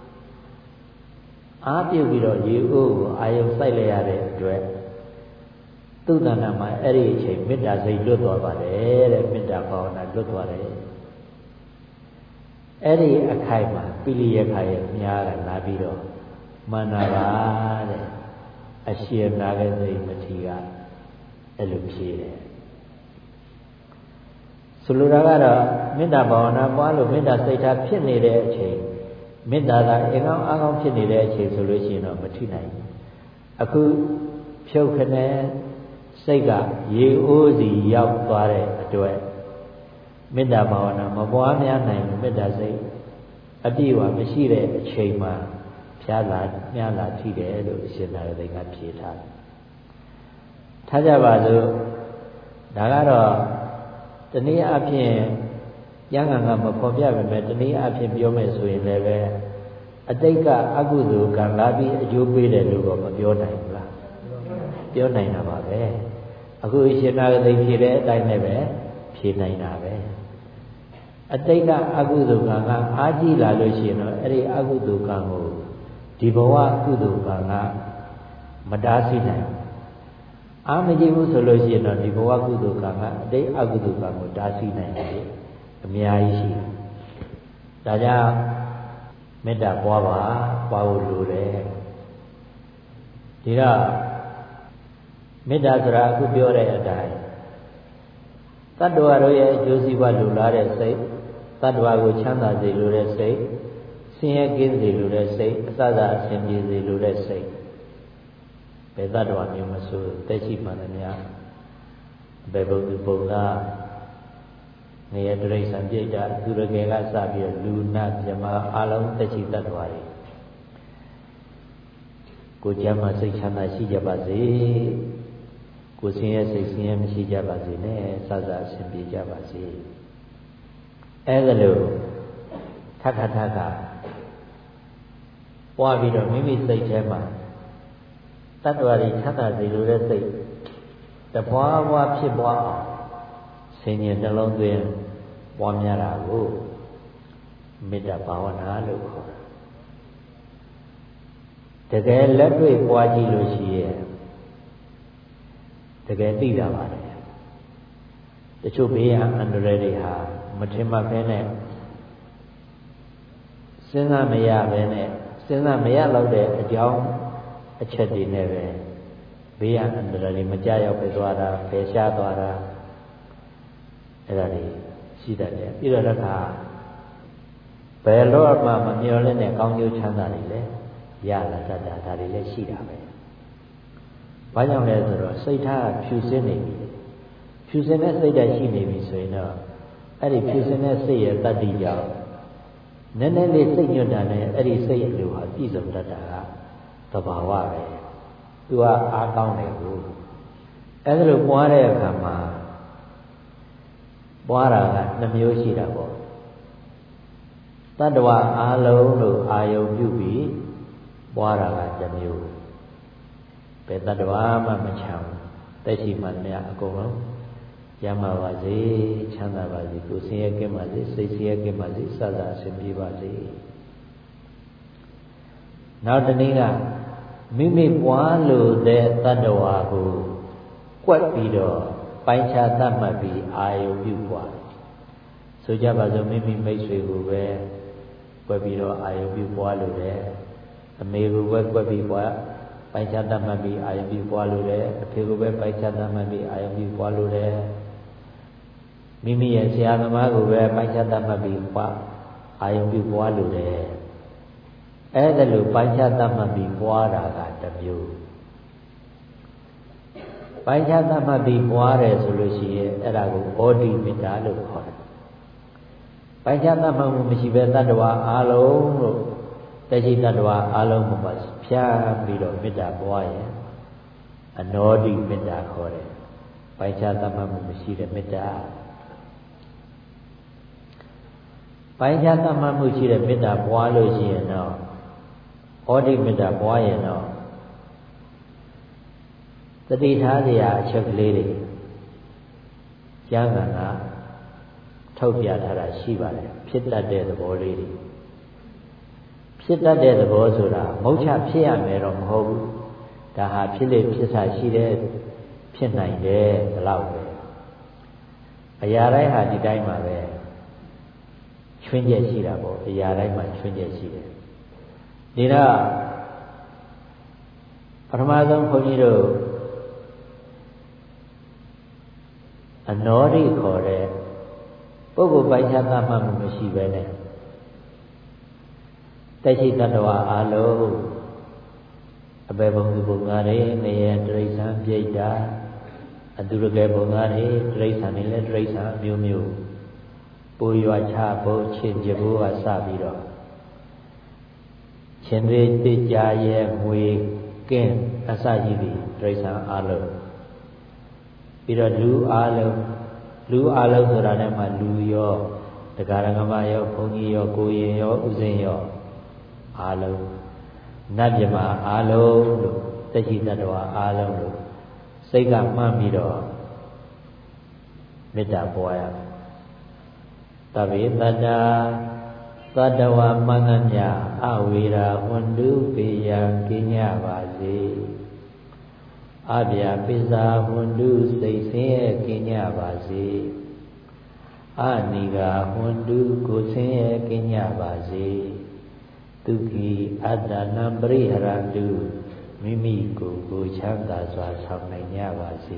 အားပြုတ်ပြီးတော့ရေအိုးကိုအာယုံစိုက်လိုက်ရတဲ့အတွက်သူ့တဏ္ဍာမှာအဲ့ဒီအချိန်မေတ္တာစိတ်လွတ်သွားပါတယ်တဲ့မေတ္တာဘာဝနာလွတ်သွားတယ်အဲ့ဒီအခိုက်မှာပိလိယခရဲ့မြားကလာပြီးတော့မန္နာပါတဲ့အရှင်နာဂသိမထေရကအဲ့လိုဖြေတယ်ဆိုလိုတာကတော့မေတ္တာဘာဝနာပွားလို့မေတ္တာစိတ်ထားဖြစ်နေတဲ့အချိန်မေတ္တာသာအင်္ဂါအကောင်းဖြစ်နေတဲ့အချိန်ဆိုလို့ရှိရင်တော့မထိနိုင်ဘူးအခုဖြုတ်ခနဲ့စိတ်ကရေအိုးစီရောက်သွားတဲ့အတွက်မေတ္တာဘာဝနာမပွားများနိုင်ဘူးမေတ္တာစိတ်အပြည့်အဝမရှိတဲ့အချိန်မှာဖြားလာမြားလာထိတယ်လို့အရှင်သာရသိကဖြေထားတယ်ထားကြပါစို့ဒါကတော့တနည်းအားဖြင့်ကျမ်းဂန်ကမဖော်ပြပေမဲ့တနည်းအားဖြင့်ပြောမယ်ဆိုရင်လည်းပဲအတိတ်ကအကုသိုလ်ကံလာပြီးအကျိုးပေးတယ်လို့တော့မပြောနိုင်ဘူးလားပြောနိုင်တာပါပဲအခုရှင်နာဂသိဖြေတဲ့အတိုင်းနဲ့ပဲဖြေနိုင်တာပဲအတိတ်ကအကုသိုလ်ကံကအားကြီးလာလို့ရှိရင်တော့အဲ့ဒီအကုသိုလ်ကံကိုဒီဘဝကုသိုလ်ကံကမတားဆီးနိုင်အားမကြည့်ဘူးဆိုလို့ရှိရင်တော့ဒီဘဝကုသိုလ်ကံကအတိတ်အကုသိုလ်ကံကိုတားဆီးနိုင်တယ်အများကြီးရှိတယ်ဒါကြောင့်မေတ္တာပွားပါပွားဖို့လိုတယ်ဒီတော့မေတ္တာဆိုတာအခုပြောတဲ့အတိုင်းတတ္တဝါတို့ရဲ့အကျိုးစီးပွားလိုလားတဲ့စိတ်တတ္တဝါကိုချမ်းသာစေလိုတဲ့စိတ်ဆင်းရဲကင်းစေလိုတဲ့စိတ်အစစအဆင်ပြေစေလိုတဲ့စိတ်ဘယ်တတ္တဝါမျိုးမဆိုတက်ရှိမှလည်းများဘယ်ဘုံပုံသားနေရတိရစ္ဆာန်ပြိတ္တာသူရကေကစပြီးတော့လူနာမြမအလုံးတက်ရှိတတ္တဝါတွေကိုကျမ်းမှာစိတ်ချမ်းသာရှိကြပါစေကိုဆင်းရဲစိတ်ဆင်းရဲမရှိကြပါစေနဲ့စစအဆင်ပြေကြပါစေအဲဒါလို့ထပ်ခါထပ်ခါပွားပြီးတော့မိမိစိတ်ထဲမှာတတ္တဝါတွေချမ်းသာစေလိုတဲ့စိတ်တပွားပွားဖြစ်ပွားအောင်ဆင်ញင်နှလုံးသွင်းပွားများတာကိုမေတ္တာဘာဝနာလို့ခေါ်တယ်တကယ်လက်တွေ့ပွားကြည့်လို့ရှိရဲ့တကယ်သိတာပါလေတချို့ဘေးရန်အန္တရာယ်တွေဟာမထင်မှတ်ဘဲနဲ့စဉ်းစားမရဘဲနဲ့စဉ်းစားမရတော့တဲ့အကြောင်းအချက်တွေနဲ့ပဲဘေးရန်အန္တရာယ်တွေမကြောက်ရောက်ပဲသွားတာဖယ်ရှားသွားတာအဲ့ဒါတွေရှိတတ်တယ်ပြီးတော့တစ်ခါဘယ်လို့မှမမျှော်လင့်တဲ့ကောင်းကျိုးချမ်းသာတွေလည်းရလာတတ်တာဒါတွေလည်းရှိတာပဲဘာကြောင့်လဲဆိုတော့စိတ်ထားဖြူစင်းနေပြီဖြူစင်တဲ့စိတ်ဓာတ်ရှိနေပြီဆိုရင်တော့အဲ့ဒီဖြူစင်တဲ့စိတ်ရဲ့တတ္တိကြောင့်နည်းနည်းလေးစိတ်ညွတ်တာနဲ့အဲ့ဒီစိတ်လိုဟာပြည့်စုံတတ်တာကသဘာဝပဲသူကအားကောင်းတယ်ကိုအဲ့ဒါလိုပွားတဲ့အခါမှာပွားတာကနှမျိုးရှိတာပေါ့တတ္တဝါအားလုံးလို့အာယုံပြုပြီးပွားတာကတစ်မျိုးဘယ်တတ္တဝါမှမချမ်းတက်ရှိမှများအကုန်လုံးရမှာပါစေချမ်းသာပါစေကိုယ်ဆင်းရဲကင်းပါစေစိတ်ဆင်းရဲကင်းပါစေစသအစဉ်ပြေပါစေနောက်တနည်းကမိမိပွားလို့တဲ့တတ္တဝါကိုကွက်ပြီးတော့ပိုင်းခြားသတ်မှတ်ပြီးအာယုံပြုပွားဆိုကြပါစို့မိမိမိတ်ဆွေကိုပဲကွက်ပြီးတော့အာယုံပြုပွားလို့တယ်အမေကိုပဲကွက်ပြီးပွားပိုင်းခြားသတ်မှတ်ပြီးအာယုံပြုပွားလို့တယ်အဖေကိုပဲပိုင်းခြားသတ်မှတ်ပြီးအာယုံပြုပွားလို့တယ်မိမိရဲ့ဆရာသမားကိုပဲပိုင်းခြားသတ်မှတ်ပြီးပွားအာယုံပြုပွားလို့တယ်အဲ့ဒါလိုပိုင်းခြားသတ်မှတ်ပြီးပွားတာကတစ်မျိုးပိုင်းခြားသတ်မှတ်ပြီးပွားတယ်ဆိုလို့ရှိရင်အဲ့ဒါကိုဩဒီမေတ္တာလို့ခေါ်တယ်ပိုင်းခြားသတ်မှတ်မှုမရှိဘဲတတ္တဝါအားလုံးလို့တရှိတတ္တဝါအားလုံးမှာဖြားပြီးတော့မေတ္တာပွားရင်အနောဒီမေတ္တာခေါ်တယ်ပိုင်းခြားသတ်မှတ်မှုမရှိတဲ့မေတ္တာပိုင်းခြားသတ်မှတ်မှုရှိတဲ့မေတ္တာပွားလို့ရှိရင်တော့ဩဒီမေတ္တာပွားရင်တော့သတိထားစရာအချက်ကလေးတွေကျမ်းဂန်ကထုတ်ပြထားတာရှိပါတယ်ဖြစ်တတ်တဲ့သဘောလေးတွေဖြစ်တတ်တဲ့သဘောဆိုတာမုတ်ချဖြစ်ရမယ်တော့မဟုတ်ဘူးဒါဟာဖြစ်လေဖြစ်စာရှိတဲ့ဖြစ်နိုင်တယ်ဒီလောက်ပဲအရာတိုင်းဟာဒီတိုင်းမှာပဲချွင်းချက်ရှိတာပေါ့အရာတိုင်းမှာချွင်းချက်ရှိတယ်ဒီတော့ပထမဆုံးခွန်ကြီးတို့အနောရိခေါ်တဲ့ပုဂ္ဂိုလ်ပိုင်းခြားသတ်မှတ်မှုမရှိပဲနဲ့တရှိတတ္တဝါအားလုံးအပေဘုံသူဘုံကားတွေငရဲတိရစ္ဆာန်ပြိတ္တာအတုရကဲဘုံကားတွေတိရစ္ဆာန်တွေလည်းတိရစ္ဆာန်မျိုးမျိုးပူရွာချဘုံချင်းကြဘိုးကစပြီးတော့ရှင်တွေတိကြရဲ့ငွေကင်းအစရှိပြီးတိရစ္ဆာန်အားလုံးပြီးတော့လူအားလုံးလူအားလုံးဆိုတာနဲ့မှလူရောတရားရဂမရောဘုန်းကြီးရောကိုရင်ရောဥစဉ်ရောအားလုံးနတ်မြမအားလုံးလို့တရှိတတ္တဝါအားလုံးလို့စိတ်ကမှတ်ပြီးတော့မေတ္တာပွားရမယ်တဗ္ဗေတတ္တာသတ္တဝါမန္တမြအဝေရာဟွန်တုပေယံကိညပါစေအဗျာပိစာဟွန်တုစိတ်ဆင်းရဲကိညပါစေအနိဂါဟွန်တုကိုဆင်းရဲကိညပါစေဒုက္ခိအတ္တနံပရိဟရတုမိမိကိုယ်ကိုချမ်းသာစွာဆောင်နိုင်ကြပါစေ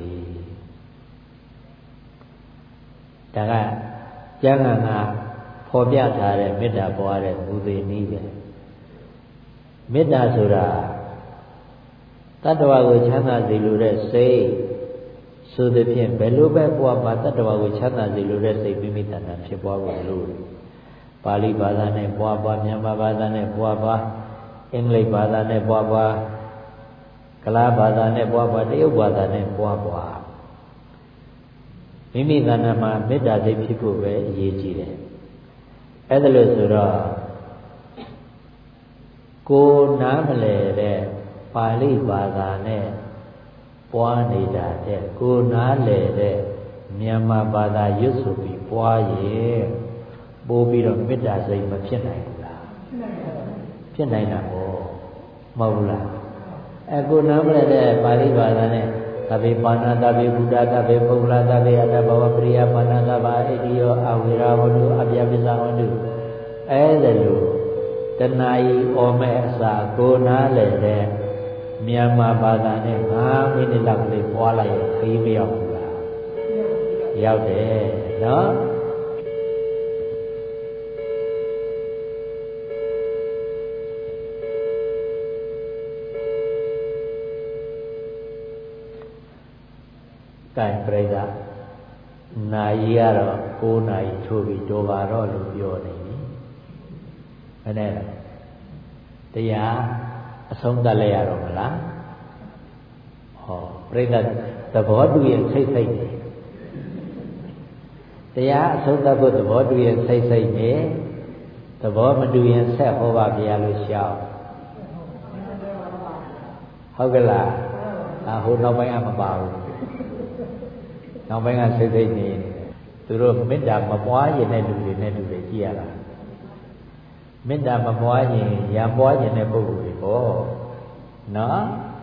ဒါကကျမ်းဂန်ကဖော်ပြထားတဲ့မေတ္တာပွားတဲ့မူသေးနည်းပဲမေတ္တာဆိုတာတတ္တဝါကိုချမ်းသာစေလိုတဲ့စိတ်ဆိုသည်ဖြင့်ဘယ်လိုပဲပွားပါတတ္တဝါကိုချမ်းသာစေလိုတဲ့စိတ်မိမိတဏ္ဍာဖြစ်ပွားဖို့လိုတယ်ပါဠိဘာသာနဲ့ပွားပွားမြန်မာဘာသာနဲ့ပွားပွားအင်္ဂလိပ်ဘာသာနဲ့ပွားပွားကလားဘာသာနဲ့ပွားပွားတရုတ်ဘာသာနဲ့ပွားပွားမိမိတဏ္ဍာမှာမေတ္တာစိတ်ဖြစ်ဖို့ပဲအရေးကြီးတယ်အဲ့ဒါလို့ဆိုတော့ကိုနားမလဲတဲ့ပပါဠိဘာသာနဲ့ပွားနေတာတဲ့ကိုနားလေတဲ့မြန်မာဘာသာရွတ်ဆိုပြီးပွားရဲ့ပို့ပြီးတော့မေတ္တာစိတ်မဖြစ်နိုင်ဘူးလားဖြစ်နိုင်တာပေါ့မဟုတ်ဘူးလားအဲကိုနားမလဲတဲ့ပါဠိဘာသာနဲ့သဗ္ဗေပါဏသဗ္ဗေဘုဒ္ဓသဗ္ဗေပုဂ္ဂလသဗ္ဗေအတ္တဘဝပရိယပါဏသဗ္ဗဣတိယောအဝိရာဝတုအပြပစ္စဝတုအဲဒါလို့တဏှာဤဩမဲ့အစာကိုနားလေတဲ့မြန်မာဘာသာနဲ့ငါးမိနစ်လောက်ကလေးပွားလိုက်ရင်ခရီးမရောက်ဘူးလားရောက်တယ်နော်ကဲပြိဿနာရီကတော့ကိုးနာရီထိုးပြီးတော်ပါတော့လို့ပြောနေပြီမနဲ့လားတရားအဆုံးသတ်လိုက်ရတော့မလားဟောပြိဿသဘောတူရင်စိတ်စိတ်နေတရားအဆုံးသတ်ဖို့သဘောတူရင်စိတ်စိတ်နေသဘောမတူရင်ဆက်ဟောပါဗျာလို့ရှောက်ဟုတ်ကလားအဟိုနောက်ပိုင်းကမပါဘူးနောက်ပိုင်းကစိတ်စိတ်နေသူတို့မေတ္တာမပွားရင်တဲ့လူတွေနဲ့လူတွေကြည့်ရတာမေတ္တာမပွားရင်ရံပွားရင်တဲ့ပုဂ္ဂိုလ်တွေပေါ့နော်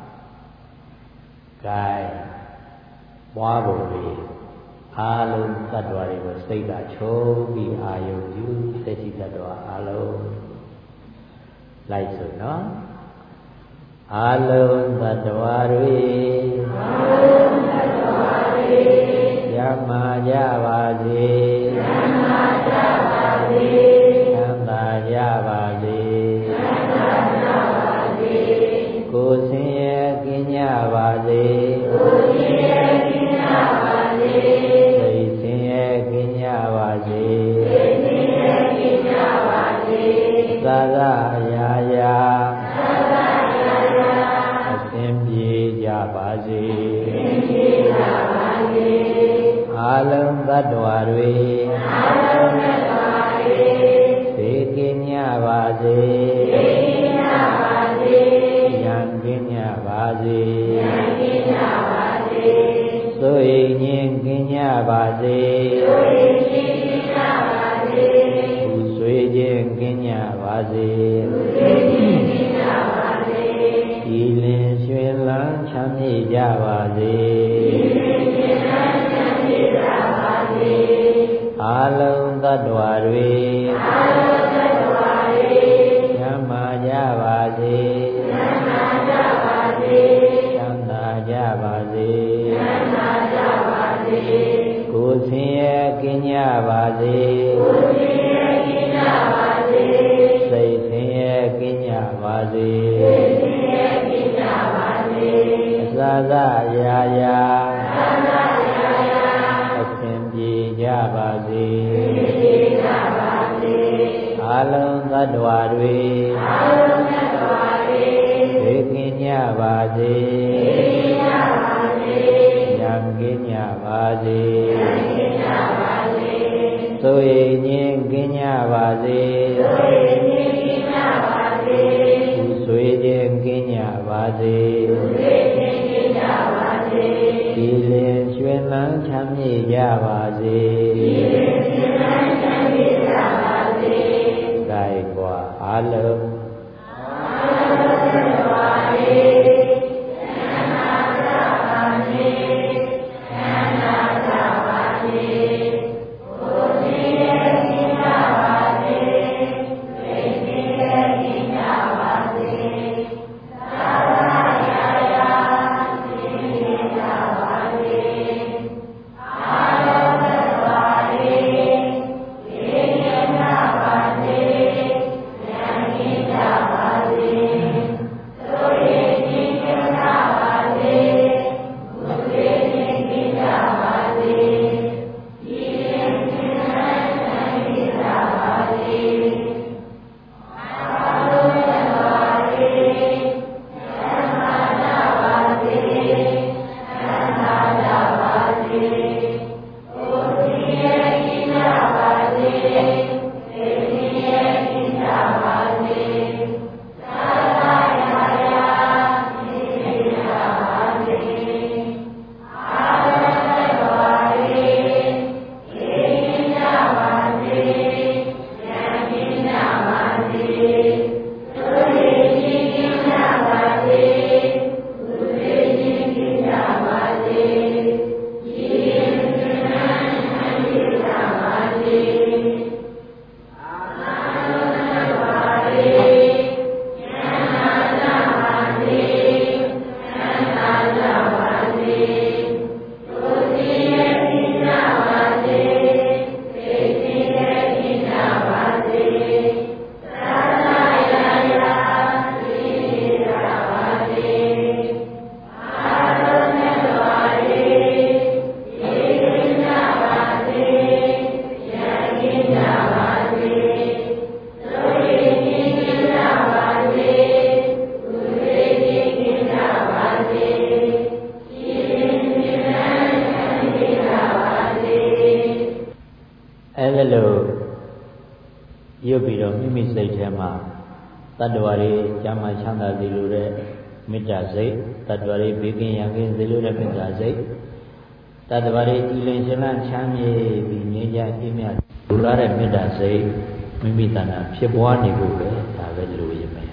gain ပွားဖို့လေအားလုံးသတ္တဝါတွေကိုစိတ်ကချုံပြီးအာယုပြုစိတ်ရှိသတ္တဝါအားလုံးလိုက်ဆိုနော်အားလုံးသတ္တဝါတွေအားလုံးသတ္တဝါတွေရမ္မာကြပါစေရမ္မာကြပါစေချမ်းသာကြပါစေချမ်းသာကြပါစေကိုယ်ဆင်းရဲကင်းကြပါစေကိုယ်ဆင်းရဲကင်းကြပါစေစိတ်ဆင်းရဲကင်းကြပါစေစိတ်ဆင်းရဲကင်းကြပါစေသာသာအရာရာသာသာအရာရာအစဉ်ပြေကြပါစေအစဉ်ပြေကြပါစေအားလုံးသတ္တဝါတွေအားလုံးသတ္တဝါတွေသိကင်းကြပါစေသိကင်းကြပါစေဉာဏ်ကင်းကြပါစေဉာဏ်ကင်းကြပါစေသို့ရင်ချင်းကင်းကြပါစေသို့ရင်ချင်းကင်းကြပါစေဘူဆွေခြင်းကင်းကြပါစေဘူဆွေခြင်းကင်းကြပါစေဒီလင်ရွှင်လန်းချမ်းမြေ့ကြပါစေဒီလင်ရွှင်လန်းချမ်းမြေ့ကြပါစေအားလုံးသတ္တဝါတွေအားလုံးသတ္တဝါတွေချမ်းသာကြပါစေချမ်းသာကြပါစေချမ်းသာကြပါစေချမ်းသာကြပါစေကိုယ်ဆင်းရဲကင်းကြပါစေကိုယ်ဆင်းရဲကင်းကြပါစေစိတ်ဆင်းရဲကင်းကြပါစေစိတ်ဆင်းရဲကင်းကြပါစေအစသာရာရာအစသာရာရာအစဉ်ပြေကြပါစေပြေကြပါစေအားလုံးသတ္တဝါတွေအားလုံးသတ္တဝါတွေသိကင်းကြပါစေသိကင်းကြပါစေဉာဏ်ကင်းကြပါစေဉာဏ်ကင်းကြပါစေသို့ရင်ချင်းကင်းကြပါစေသို့ရင်ချင်းကင်းကြပါစေသူဆွေခြင်းကင်းကြပါစေသူဆွေခြင်းကင်းကြပါစေဒီလင်ရွှင်လန်းချမ်းမြေ့ကြပါစေဒီလင်ရွှင်လန်းချမ်းမြေ့ကြပါစေဒါ၏ကွာအားလုံးအားလုံးသတ္တဝါတွေချမ်းသာကြပါစေချမ်းသာကြပါစေကိုယ်ဆင်းရဲကင်းကြပါစေစိတ်ဆင်းရဲကင်းကြပါစေသာသာရာရာသိကြပါစေအားလုံးသတ္တဝါတွေသိကြပါစေဉာဏ်ကင်းကြပါစေသို့ရင်ချင်းမိစိတ်ထဲမှာတတ္တဝါတွေကျမ်းမာချမ်းသာစေလိုတဲ့မေတ္တာစိတ်တတ္တဝါတွေဘေးကင်းရန်ကင်းစေလိုတဲ့မေတ္တာစိတ်တတ္တဝါတွေကြည်လင်ရှင်လန်းချမ်းမြေပြီးငြိမ်းချမ်းအေးမြတ်လူလာတဲ့မေတ္တာစိတ်မိမိတဏ္ဍာဖြစ်ပွားနေဖို့ပဲဒါပဲလိုရမယ်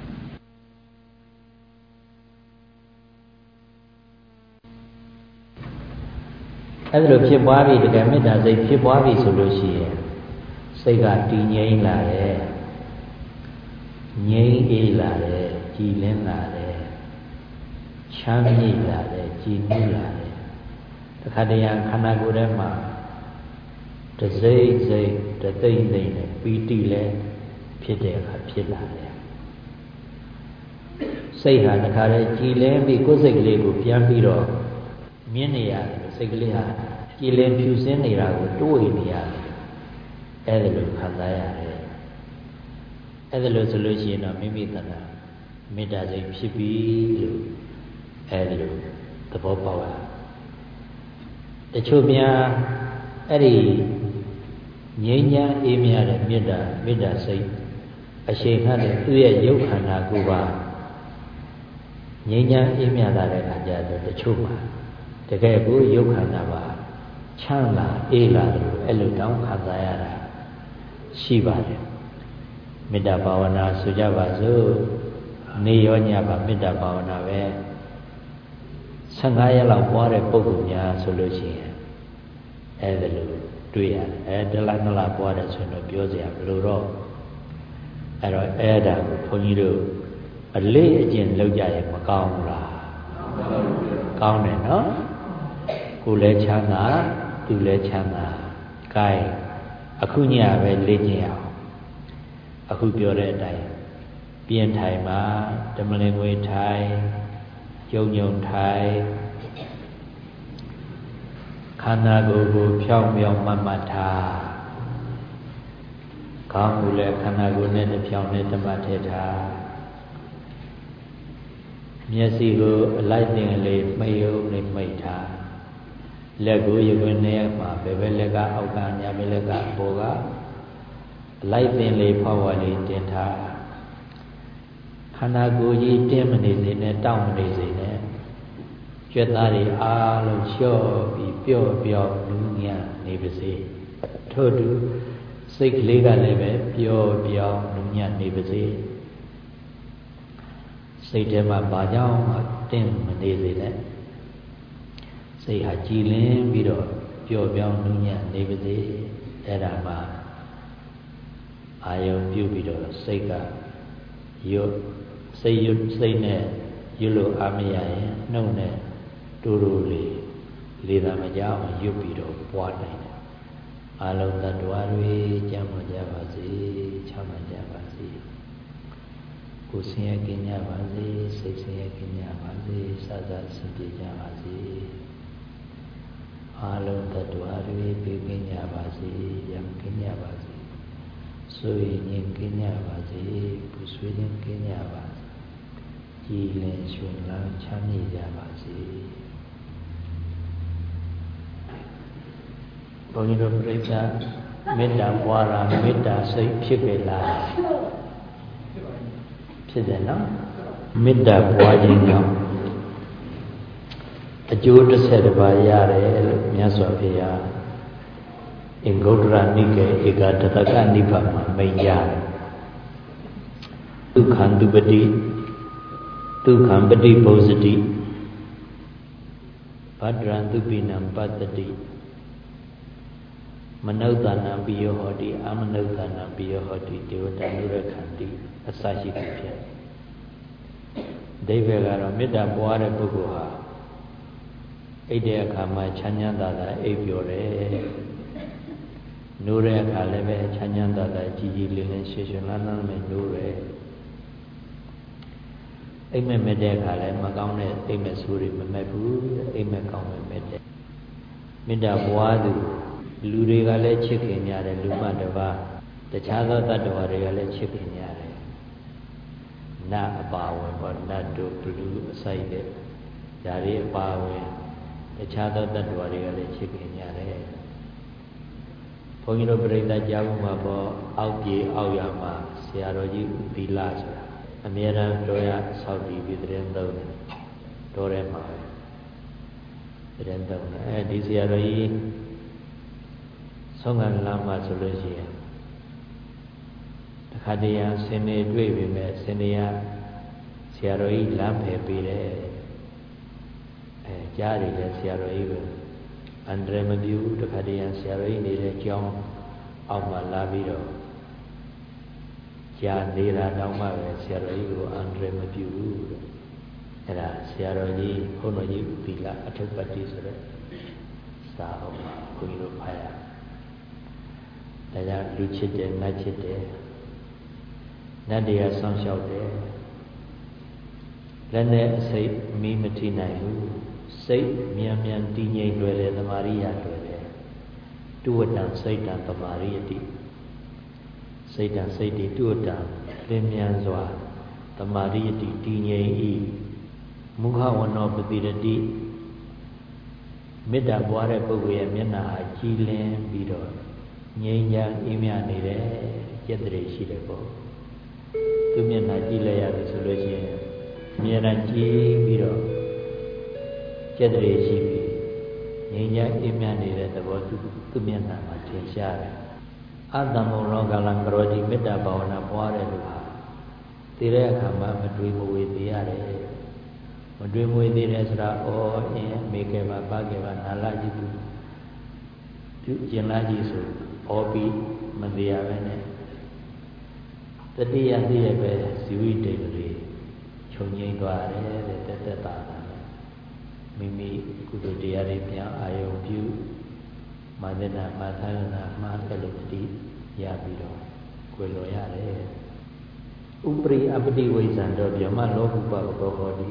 အဲ့ဒါလိုဖြစ်ပွားပြီတကယ်မေတ္တာစိတ်ဖြစ်ပွားပြီဆိုလို့ရှိရင်စိတ်ကတည်ငြိမ်လာတယ်ငြိမ်းအေးလာတယ်ကြည်လင်းလာတယ်ချမ်းမြေ့လာတယ်ကြည်နူးလာတယ်တခါတည်းရခန္ဓာကိုယ်ထဲမှာတစိမ့်စိမ့်တသိမ့်သိမ့်နဲ့ပီတိလည်းဖြစ်တဲ့အခါဖြစ်လာတယ်စိတ်ဟာတခါတည်းကြည်လင်းပြီးကိုယ်စိတ်ကလေးကိုပြန်ပြီးတော့မြင်နေရတယ်စိတ်ကလေးဟာကြည်လင်ဖြူစင်းနေတာကိုတွေးနေရတယ်အဲ့ဒါလိုခံစားရတယ်အဲ့ဒါလို့ဆိုလို့ရှိရင်တော့မိမိတဏ္ဍာမေတ္တာစိတ်ဖြစ်ပြီလို့အဲ့ဒါလိုသဘောပေါက်ရတချို့များအဲ့ဒီငြိမ်းချမ်းအေးမြတဲ့မေတ္တာမေတ္တာစိတ်အရှိန်ခတ်တဲ့သူ့ရဲ့ရုပ်ခန္ဓာကိုယ်ပါငြိမ်းချမ်းအေးမြလာတဲ့အခါကျတော့တချို့ပါတကယ်ကိုရုပ်ခန္ဓာပါချမ်းသာအေးလာတယ်အဲ့လိုတောင်းခံစားရတာရှိပါတယ်မေတ္တာဘာဝနာဆိုကြပါစို့နေရောညပါမေတ္တာဘာဝနာပဲဆယ်ငါးရက်လောက်ပွားတဲ့ပုဂ္ဂိုလ်များဆိုလို့ရှိရင်အဲ့ဒါလိုတွေ့ရတယ်အဲတလားနလားပွားတယ်ဆိုတော့ပြောစရာဘယ်လိုတော့အဲ့တော့အဲ့ဒါကိုဘုန်းကြီးတို့အလေးအကျင့်လုပ်ကြရင်မကောင်းဘူးလားကောင်းတယ်နော်ကိုယ်လည်းချမ်းသာသူလည်းချမ်းသာ gain အခုညပဲလေ့ကျင့်အောင်အခုပြောတဲ့အတိုင်းပြင်းထိုင်မှာဓမ္မလင်ငွေထိုင်ကျုံညုံထိုင်ခန္ဓာကိုယ်ကိုဖြောင်းဖြောင်းမတ်မတ်ထားခေါင်းကိုလည်းခန္ဓာကိုယ်နဲ့တစ်ဖြောင်းနဲ့တစ်မတ်ထည့်ထားမျက်စိကိုအလိုက်တင်လေးမှိတ်ရုံနဲ့မှိတ်ထားလက်ကိုရုပ်ဝင်နေမှာဘယ်ဘက်လက်ကအောက်ကညာဘက်လက်ကအပေါ်ကအလိုက်တင်လေးဖောက်ဝါလေးတင်ထားခန္ဓာကိုယ်ကြီးတင်းမနေစေနဲ့တောင့်မနေစေနဲ့ကြွက်သားတွေအားလုံးလျှော့ပြီးပျော့ပျော့နူးညံ့နေပါစေထို့တူစိတ်ကလေးကလည်းပဲပျော့ပျော့နူးညံ့နေပါစေစိတ်ထဲမှာဘာကြောင့်မှတင်းမနေစေနဲ့စိတ်ဟာကြည်လင်းပြီးတော့ပျော့ပျော့နူးညံ့နေပါစေအဲ့ဒါမှအာယုံပြုပြီးတော့စိတ်ကရွတ်စိတ်ရွတ်စိတ်နဲ့ရွတ်လို့အားမရရင်နှုတ်နဲ့တူတူလေးလေသာမကြောက်ရွတ်ပြီးတော့ပွားနိုင်တယ်အာလုံးသတ္တဝါတွေကျမ်းမာကြပါစေချမ်းသာကြပါစေကိုယ်ဆင်းရဲကင်းကြပါစေစိတ်ဆင်းရဲကင်းကြပါစေစသဖြင့်ဆင်ပြေကြပါစေအာလုံးသတ္တဝါတွေပြေကင်းကြပါစေရံကင်းကြပါစေဆိုရင်ငြိမ်ကင်းကြပါစေပူဆွေးခြင်းကင်းကြပါစေကြည်လင်ရွှင်လန်းချမ်းမြေ့ကြပါစေဘုန်းကြီးတို့ပြိဿမေတ္တာပွားတာမေတ္တာစိတ်ဖြစ်ကြလားဖြစ်တယ်နော်မေတ္တာပွားခြင်းကြောင့်အကျိုးတစ်ဆက်တစ်ပါးရတယ်လို့မြတ်စွာဘုရားအင်္ဂုတ္တရနိကေဧကတတကနိဗ္ဗာန်မှာမိန့်ရတယ်ဒုက္ခံတုပတိဒုက္ခံပတိဘုဇတိဗဒ္ဒရံသူပိနံပတ္တိမနုဿာနံပိယောဟောတိအမနုဿာနံပိယောဟောတိဒေဝတာနုရခန္တိအစရှိသူဖြစ်အဓိပ္ပာယ်ကတော့မေတ္တာပွားတဲ့ပုဂ္ဂိုလ်ဟာအိတ်တဲ့အခါမှာချမ်းချမ်းသာသာအိပ်ပျော်တယ်နိုးတဲ့အခါလည်းပဲချမ်းချမ်းသာသာကြည်ကြည်လင်လင်ရွှင်ရွှင်လန်းလန်းနဲ့နိုးတယ်အိမ်မက်မဲ့တဲ့အခါလည်းမကောင်းတဲ့အိမ်မက်ဆိုးတွေမမက်ဘူးအိမ်မက်ကောင်းမဲ့မဲ့တဲ့မေတ္တာပွားသူလူတွေကလည်းချစ်ခင်ကြတယ်လူမတစ်ပါးတခြားသောတ attva တွေကလည်းချစ်ခင်ကြတယ်နတ်အပါဝင်ပေါ့နတ်တို့ဘလူအစိုက်တဲ့ဓာရီအပါဝင်တခြားသောတ attva တွေကလည်းချစ်ခင်ကြတယ်ဘုန်းကြီးတို့ပြိဿကြားမှုမှာပေါ့အောက်ပြေအောက်ရမှာဆရာတော်ကြီးဥသီလဆိုတာအမြဲတမ်းတော်ရဆောက်တည်ပြီးသတင်းသုံးတယ်တော်ထဲမှာပဲသတင်းသုံးတယ်အဲဒီဆရာတော်ကြီးဆုံးခံလာမှဆိုလို့ရှိရင်တခါတည်းရဆင်းနေတွေ့ပြီမဲ့ဆင်းနေရဆရာတော်ကြီးလမ်းဖယ်ပေးတယ်အဲကြားတယ်လေဆရာတော်ကြီးကအန္တရာယ်မပြုဘူးတခါတည်းရဆရာတော်ကြီးနေတဲ့ကျောင်းအောက်မှာလာပြီးတော့ကြာနေတာတောင်မှပဲဆရာတော်ကြီးကိုအန္တရာယ်မပြုဘူးအဲ့ဒါဆရာတော်ကြီးဘုန်းတော်ကြီးဥသီလအထုပ္ပတ္တိဆိုတဲ့စာအုပ်မှာဘုန်းကြီးတို့ဖတ်ရဒါကြောင့်လူချစ်တယ်နတ်ချစ်တယ်နတ်တွေကဆောင်းလျှောက်တယ်လက်နဲ့အစိတ်မီးမထိနိုင်ဘူးစိတ်မြန်မြန်တည်ငြိမ်လွယ်တယ်သမာရိယလွယ်တယ်တုဝတ္တံစိတ်တံသမာရိယတိစိတ်တံစိတ်တိတုဝတ္တံလင်းမြန်စွာသမာရိယတိတည်ငြိမ်၏မုခဝနောပတိရတိမေတ္တာပွားတဲ့ပုဂ္ဂိုလ်ရဲ့မျက်နှာဟာကြည်လင်ပြီးတော့ငြိမ်းချမ်းအေးမြနေတယ်ကျက်တည်းရှိတယ်ပေါ့သူမျက်နှာကြည့်လိုက်ရတယ်ဆိုလို့ရှိရင်အမြဲတမ်းကြည်ပြီးတော့ကျက်တည်းရှိပြီးငြိမ်းချမ်းအေးမြနေတဲ့သဘောသူသူမျက်နှာမှာထင်ရှားတယ်အတ္တမုံလောကလံကရောတိမေတ္တာဘာဝနာပွားတဲ့လူဟာသိတဲ့အခါမှာမတွေးမဝေသေးရတယ်မတွေးမဝေသေးတယ်ဆိုတာဩအင်းမေကေပါပါကေပါနာလာကြည့်သူပြုကျင်လာကြည့်ဆိုဩပြီးမသေးရပဲနဲ့တတိယသိရပဲဇီဝိတေတွေခြုံငိမ့်သွားတယ်တဲ့တက်တက်တာမိမိကုသိုလ်တရားတွေပြန်အာယုံပြုမာသနာမာသနာမှာကလေးတတိရပြီးတော့ကိုယ်လောရတယ်ဥပရိအပတိဝိဇ္ဇံတော်ဗျမလောကုပဘောဟောတိ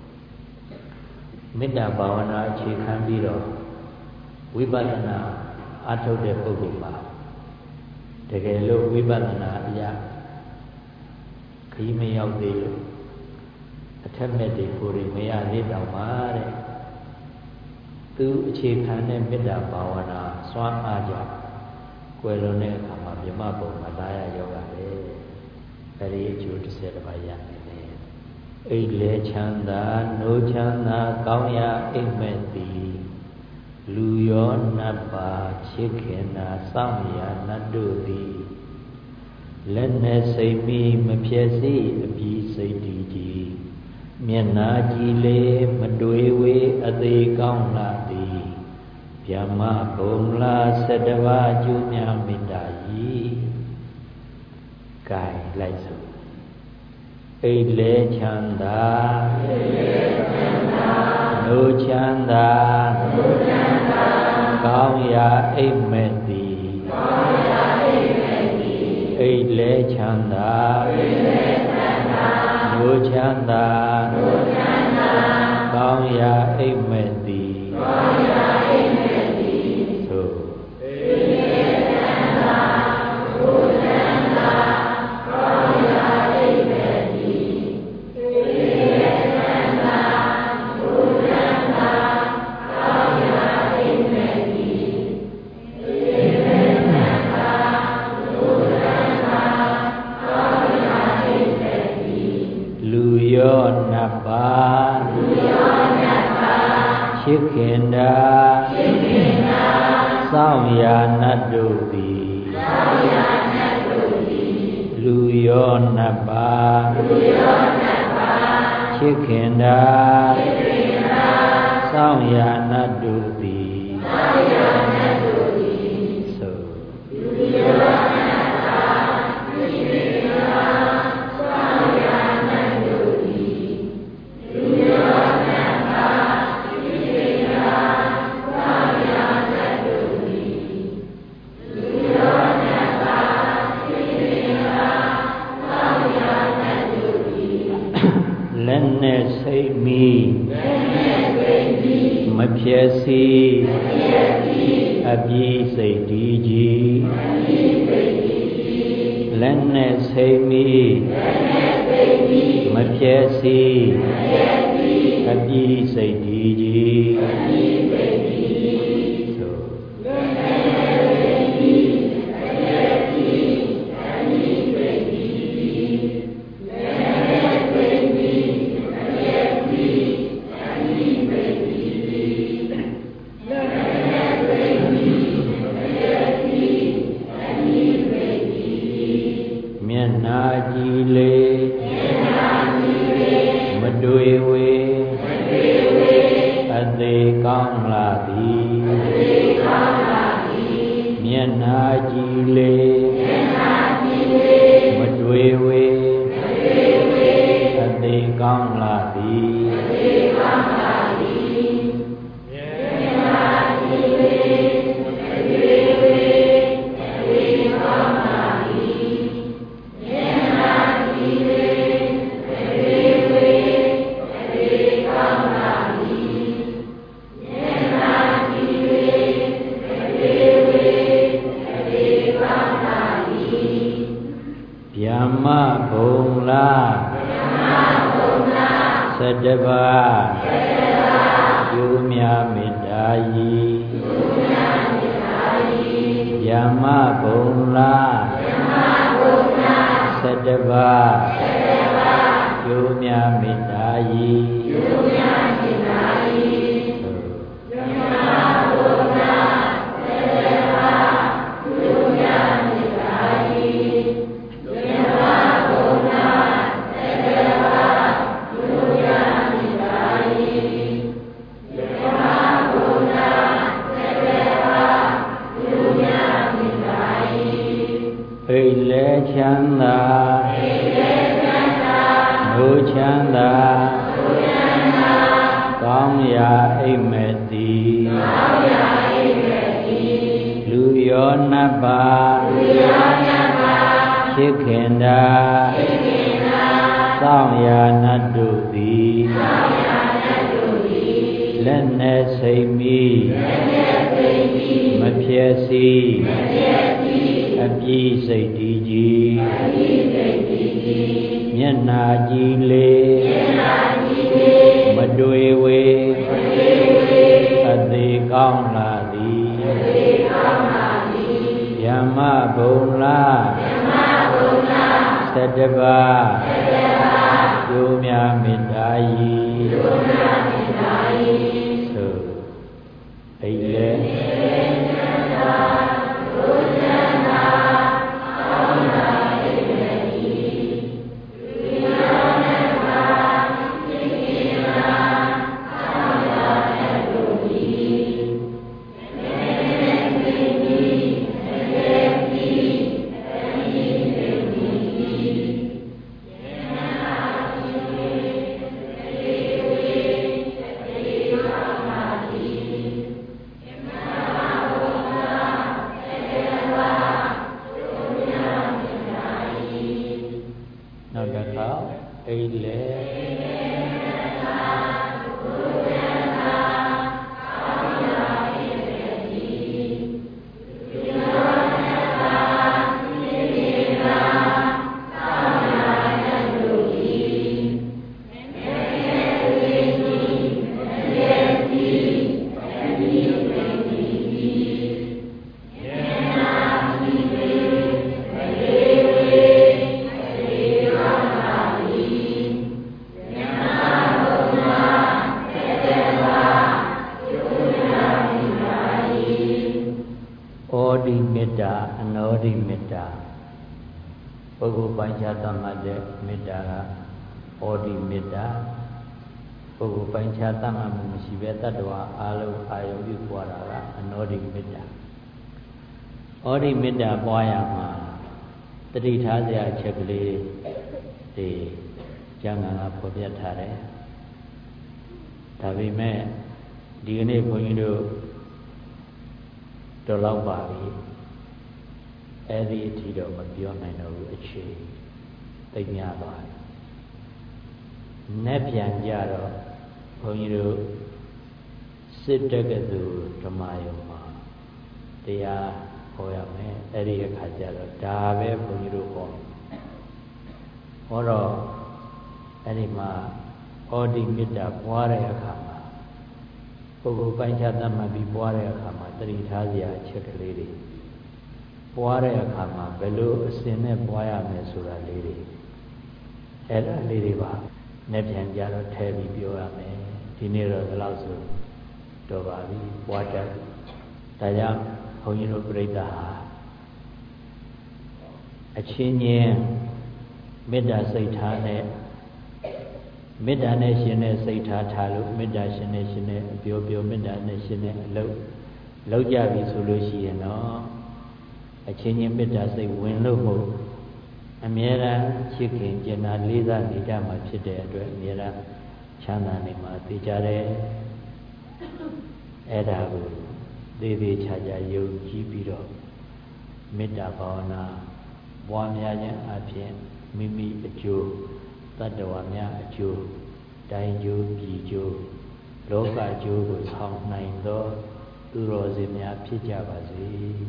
မေတ္တာဘာဝနာအခြေခံပြီးတော့ဝိပဿနာအထုတ်တဲ့ပုဂ္ဂိုလ်ပါတကယ်လို့ဝိပဿနာအရာခရီးမရောက်သေးလို့အထက်မဲ့တွေကိုယ်မရသေးတော့ပါတဲ့သူအခြေခံတဲ့မေတ္တာဘာဝနာစွမ်းအားကြောင့်ကွယ်လွန်တဲ့အခါမှာမြမဘုံမှာလာရယောဂပဲအဲဒီအကျိုးတစ်ဆက်တစ်ပါးရနေတယ်အိတ်လဲချမ်းသာနိုးချမ်းသာကောင်းရာအိမ်မဲ့သည်လူရောနတ်ပါချစ်ခင်နာစောင့်ရာနတ်တို့သည်လက်နဲ့စိတ်ပြီးမဖြစ်စီအပြီးစိတ်တည်ကြည်မျက်နာကြည်လေမတွေးဝေအသေးကောင်းလာသည်ဗျမဘုံလာဆတဘာကျူးများမေတ္တာကြီးကဲလိုက်စို့အိတ်လဲချမ်းသာအိတ်လဲချမ်းသာနိုးချမ်းသာနိုးချမ်းသာကောင်းရာအိမ်မဲ့သည်ကောင်းရာအိမ်မဲ့သည်အိတ်လဲချမ်းသာအိတ်လဲချမ်းသာနိုးချမ်းသာနိုးချမ်းသာကောင်းရာအိမ်မဲ့သည်ကောင်းရာအိမ်မဲ့သည်သို့အိတ်လဲချမ်းသာနိုးချမ်းသာကောင်းရာအိမ်မဲ့သည်အိတ်လဲချမ်းသာနိုးချမ်းသာကောင်းရာအိမ်မဲ့သည်အိတ်လဲချမ်းသာနိုးချမ်းသာကောင်းရာအိမ်မဲ့သည်လူရောနတ်ပါလူရောနတ်ပါချစ်ခင်တာချစ်ခင်တာစောင့်ရာနတ်တို့သည်စောင့်ရာနတ်တို့သည်လူရောနတ်ပါလူရောနတ်ပါချစ်ခင်တာချစ်ခင်တာစောင့်ရာနတ်တို့သည်စောင့်ရာနတ်တို့သည်ဆိုလူရောနတ်ပါချစ်ခင်တာစောင့်ရာနတ်တို့သည်လူရောနတ်ပါချစ်ခင်တာစောင့်ရာနတ်တို့သည်လူရောနတ်ပါချစ်ခင်တာစောင့်ရာနတ်တို့သည်လက်နဲ့စိတ်မီလက်နဲ့စိတ်မီမဖြစ်စီမဖြစ်စီအပြီးစိတ်တည်ကြည်အပြီးစိတ်တည်ကြည်လက်နဲ့စိတ်မီလက်နဲ့စိတ်မီမဖြစ်စီမဖြစ်စီအပြီးစိတ်တည်ကြည်အပြီးစိတ်တည်ကြည်သို့လက်နဲ့စိတ်မီသေးကောင်းလာသည်တသေးကောင်းလာသည်ယေနာတိဝေတသေးဝေတသေးကောင်းလာသည်ယေနာတိဝေတသေးဝေတသေးကောင်းလာသည်ယေနာတိဝေတသေးဝေတသေးကောင်းလာသည်ဗျမ္မဘုံလားသတ္တဗာယုမြမေတ္တာယီယမဘုံလားသတ္တဗာယုမြမေတ္တာယီချမ်းသာဒုချမ်းသာကောင်းရာအိမ်မက်သည်လူရောနတ်ပါဖြစ်ခင်တာသောင်းရာနတ်တို့သည်လက်နဲ့စိတ်မိမဖြစ်စီအပြည့်စိတ်တည်ကြည်မျက်နာကြည်လေမတွေ့ဝေအသေးကောင်းလာသည်ယမဘုံလားသတ္တဗာယုမြမေတ္တာယီသို့အိလေတတ္တဝါအာလုံးအာယုပြုပွားတာကအနောဒိမေတ္တာဩဒိမေတ္တာပွားရမှာတတိထားစရာအချက်ကလေးဒီကျမ်းဂန်ကဖော်ပြထားတယ်ဒါပေမဲ့ဒီကနေ့ဘုန်းကြီးတို့တော်လောက်ပါပြီအဲ့ဒီအထိတော့မပြောနိုင်တော့ဘူးအခြေသိများသွားတယ်။နဲ့ပြန်ကြတော့ဘုန်းကြီးတို့စစ်တက္ကသိုလ်ဓမ္မယုံမှာတရားဟောရမယ်အဲ့ဒီအခါကျတော့ဒါပဲဘုန်းကြီးတို့ဟောဟောတော့အဲ့ဒီမှာဩဒီမေတ္တာပွားတဲ့အခါမှာပုဂ္ဂိုလ်ပိုင်းခြားသတ်မှတ်ပြီးပွားတဲ့အခါမှာတတိထားစရာအချက်ကလေးတွေပွားတဲ့အခါမှာဘယ်လိုအစဉ်နဲ့ပွားရမယ်ဆိုတာလေးတွေအဲ့ဒါလေးတွေပါနဲ့ပြန်ကြတော့ထည့်ပြီးပြောရမယ်ဒီနေ့တော့ဒီလောက်ဆိုတော်ပါပြီပွားတတ်ဒါကြောင့်ဘုန်းကြီးတို့ပြိဿဟာအချင်းချင်းမေတ္တာစိတ်ထားနဲ့မေတ္တာနဲ့ရှင်တဲ့စိတ်ထားထားလို့မေတ္တာရှင်နဲ့ရှင်နဲ့အပြောပြောမေတ္တာနဲ့ရှင်တဲ့အလုပ်လုပ်ကြပြီဆိုလို့ရှိရင်တော့အချင်းချင်းမေတ္တာစိတ်ဝင်လို့မဟုတ်အမြဲတမ်းချစ်ခင်ကျင်နာလေးစားနေကြမှာဖြစ်တဲ့အတွက်အမြဲတမ်းချမ်းသာနေမှာသိကြတယ်အဲ့ဒါကိုသေးသေးချာချာယုံကြည်ပြီးတော့မေတ္တာဘာဝနာပွားများခြင်းအပြင်မိမိအကျိုးတတ္တဝါများအကျိုးတိုင်းကျိုးပြည်ကျိုးလောကကျိုးကိုဆောင်နိုင်သောသူတော်စင်များဖြစ်ကြပါစေ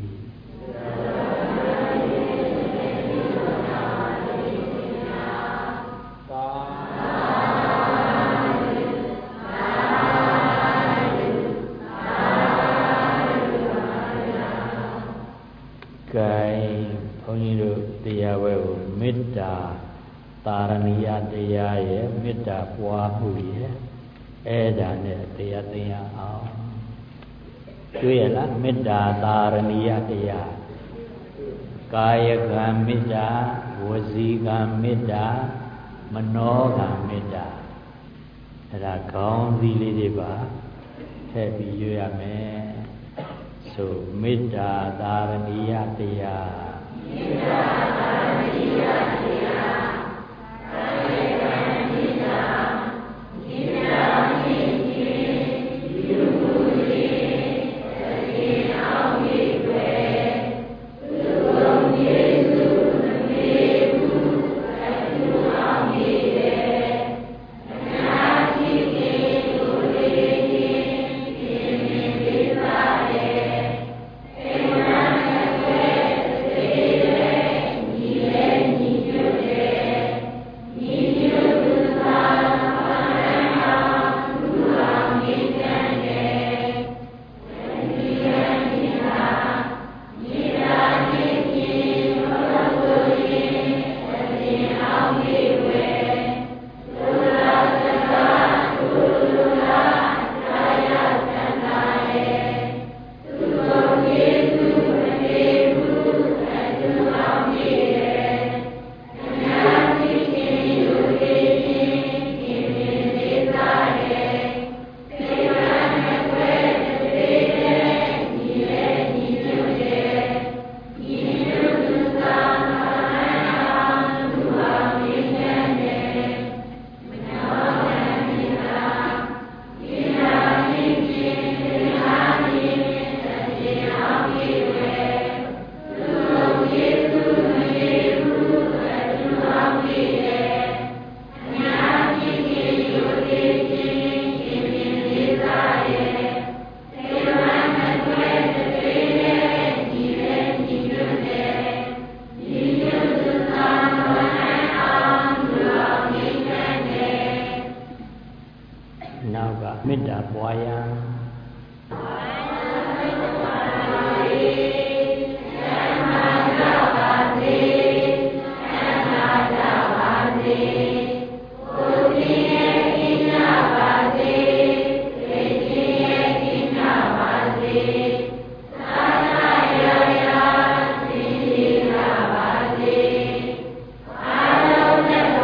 ကဲဘုန်းကြီးတို့တရားဝဲကိုမေတ္တာတာရဏီယတရားရဲ့မေတ္တာပွားမှုရဲ့အဲ့ဒါနဲ့တရားသိရအောင်တွေ့ရလားမေတ္တာတာရဏီယတရားကာယကံမေတ္တာဝစီကံမေတ္တာမနောကံမေတ္တာအဲ့ဒါခေါင်းစည်းလေးတွေပါထည့်ပြီးရွရမယ်ဆိုမေတ္တာတာရဏီယတရားမေတ္တာတာရဏီယတရားကာယကံမေတ္တာမေတ္တာဖြင့်ပြုမှု၍သတိအောင်၍ပဲသူတော်ယေစုမမေဘူးအတူအောင်၍တယ်အနာရှိခင်လူလေးချင်းပြင်းပြင်းလေးစားတယ်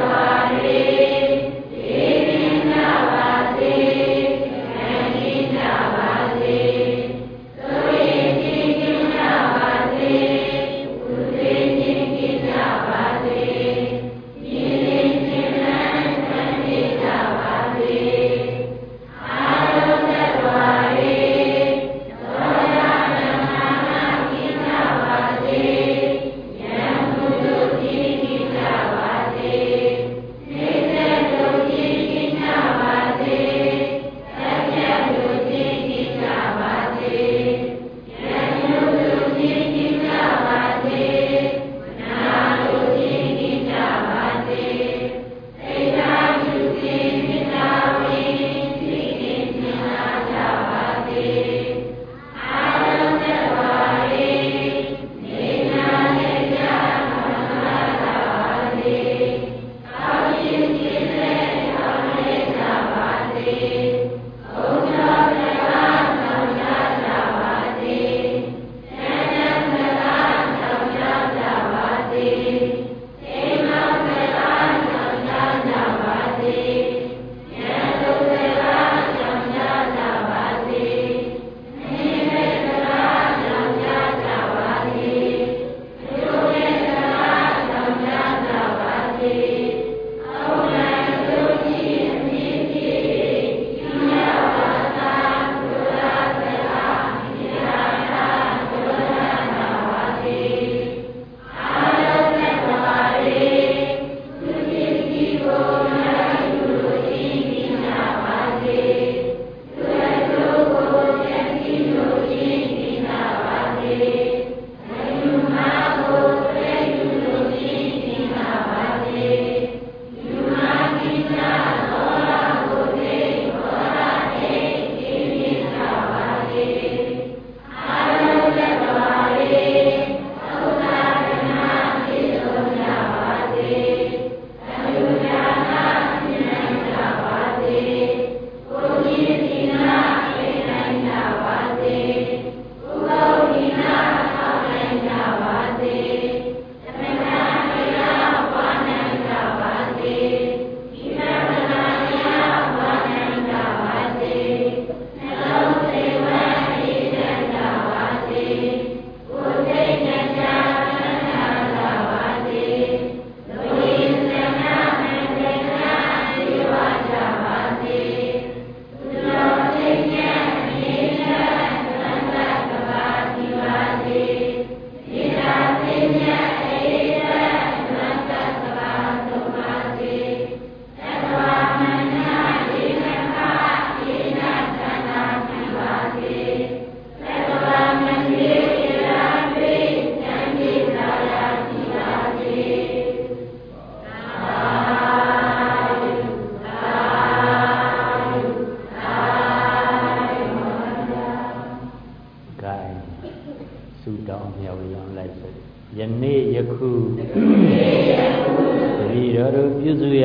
Amen.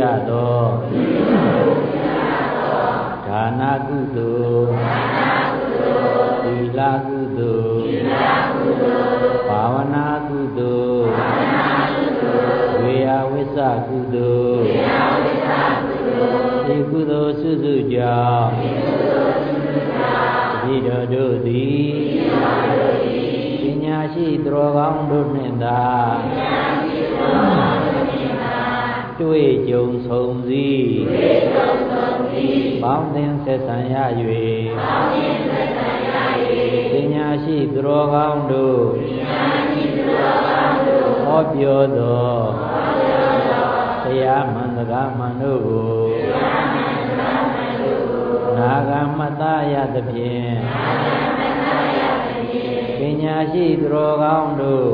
သောဒါနကုသိုလ်သီလကုသိုလ်ဘာဝနာကုသိုလ်ဝေယဝိသကုသိုလ်ဒီကုသိုလ်စုစုကြောင့်ဤတော်တို့သည်ပညာရှိသူတော်ကောင်းတို့နှင့်သာတွေ့ကြုံဆုံစည်းပေါင်းသင်ဆက်ဆံရ၍ပညာရှိသူတော်ကောင်းတို့ဟောပြောသောတရားမှန်စကားမှန်တို့ကိုနာဂမတရသဖြင့်ပညာရှိသူတော်ကောင်းတို့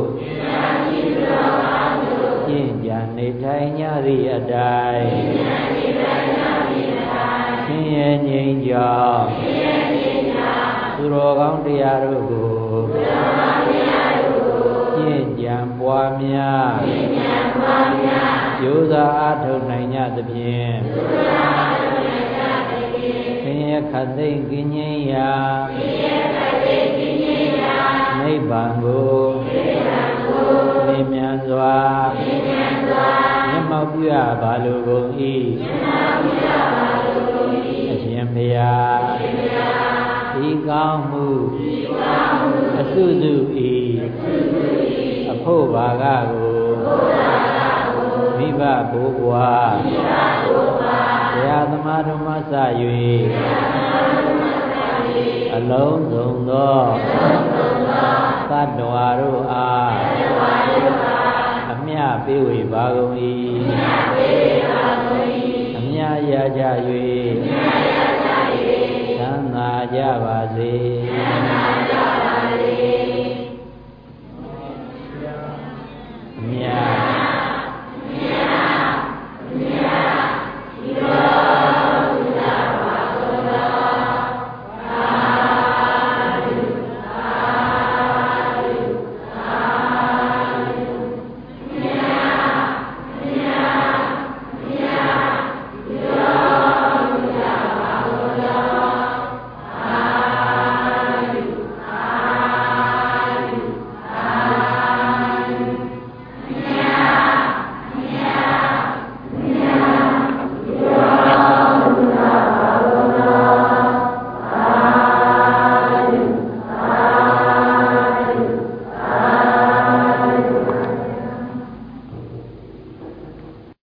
ကျင့်ကြံနေထိုင်ကြသည့်အတိုင်းဆင်းရဲငြိမ်းချမ်းသူတော်ကောင်းတရားတို့ကိုကျင့်ကြံပွားများကြိုးစားအားထုတ်နိုင်ကြသဖြင့်ဆင်းရဲခတ်သိမ်းကင်းငြိမ်းရာနိဗ္ဗာန်ကိုမြင်မြန်စွာမျက်မှောက်ပြုရပါလိုကုန်၏အရှင်ဘုရားဤကောင်းမှုအစုစု၏အဖို့ဘာကကိုမိဘဘိုးဘွားဘုရားသမားတို့မှစ၍အလုံးစုံသောသတ္တဝါတို့အားအမြပေးဝေပါကုန်၏အမြရကြ၍ချမ်းသာကြပါစေ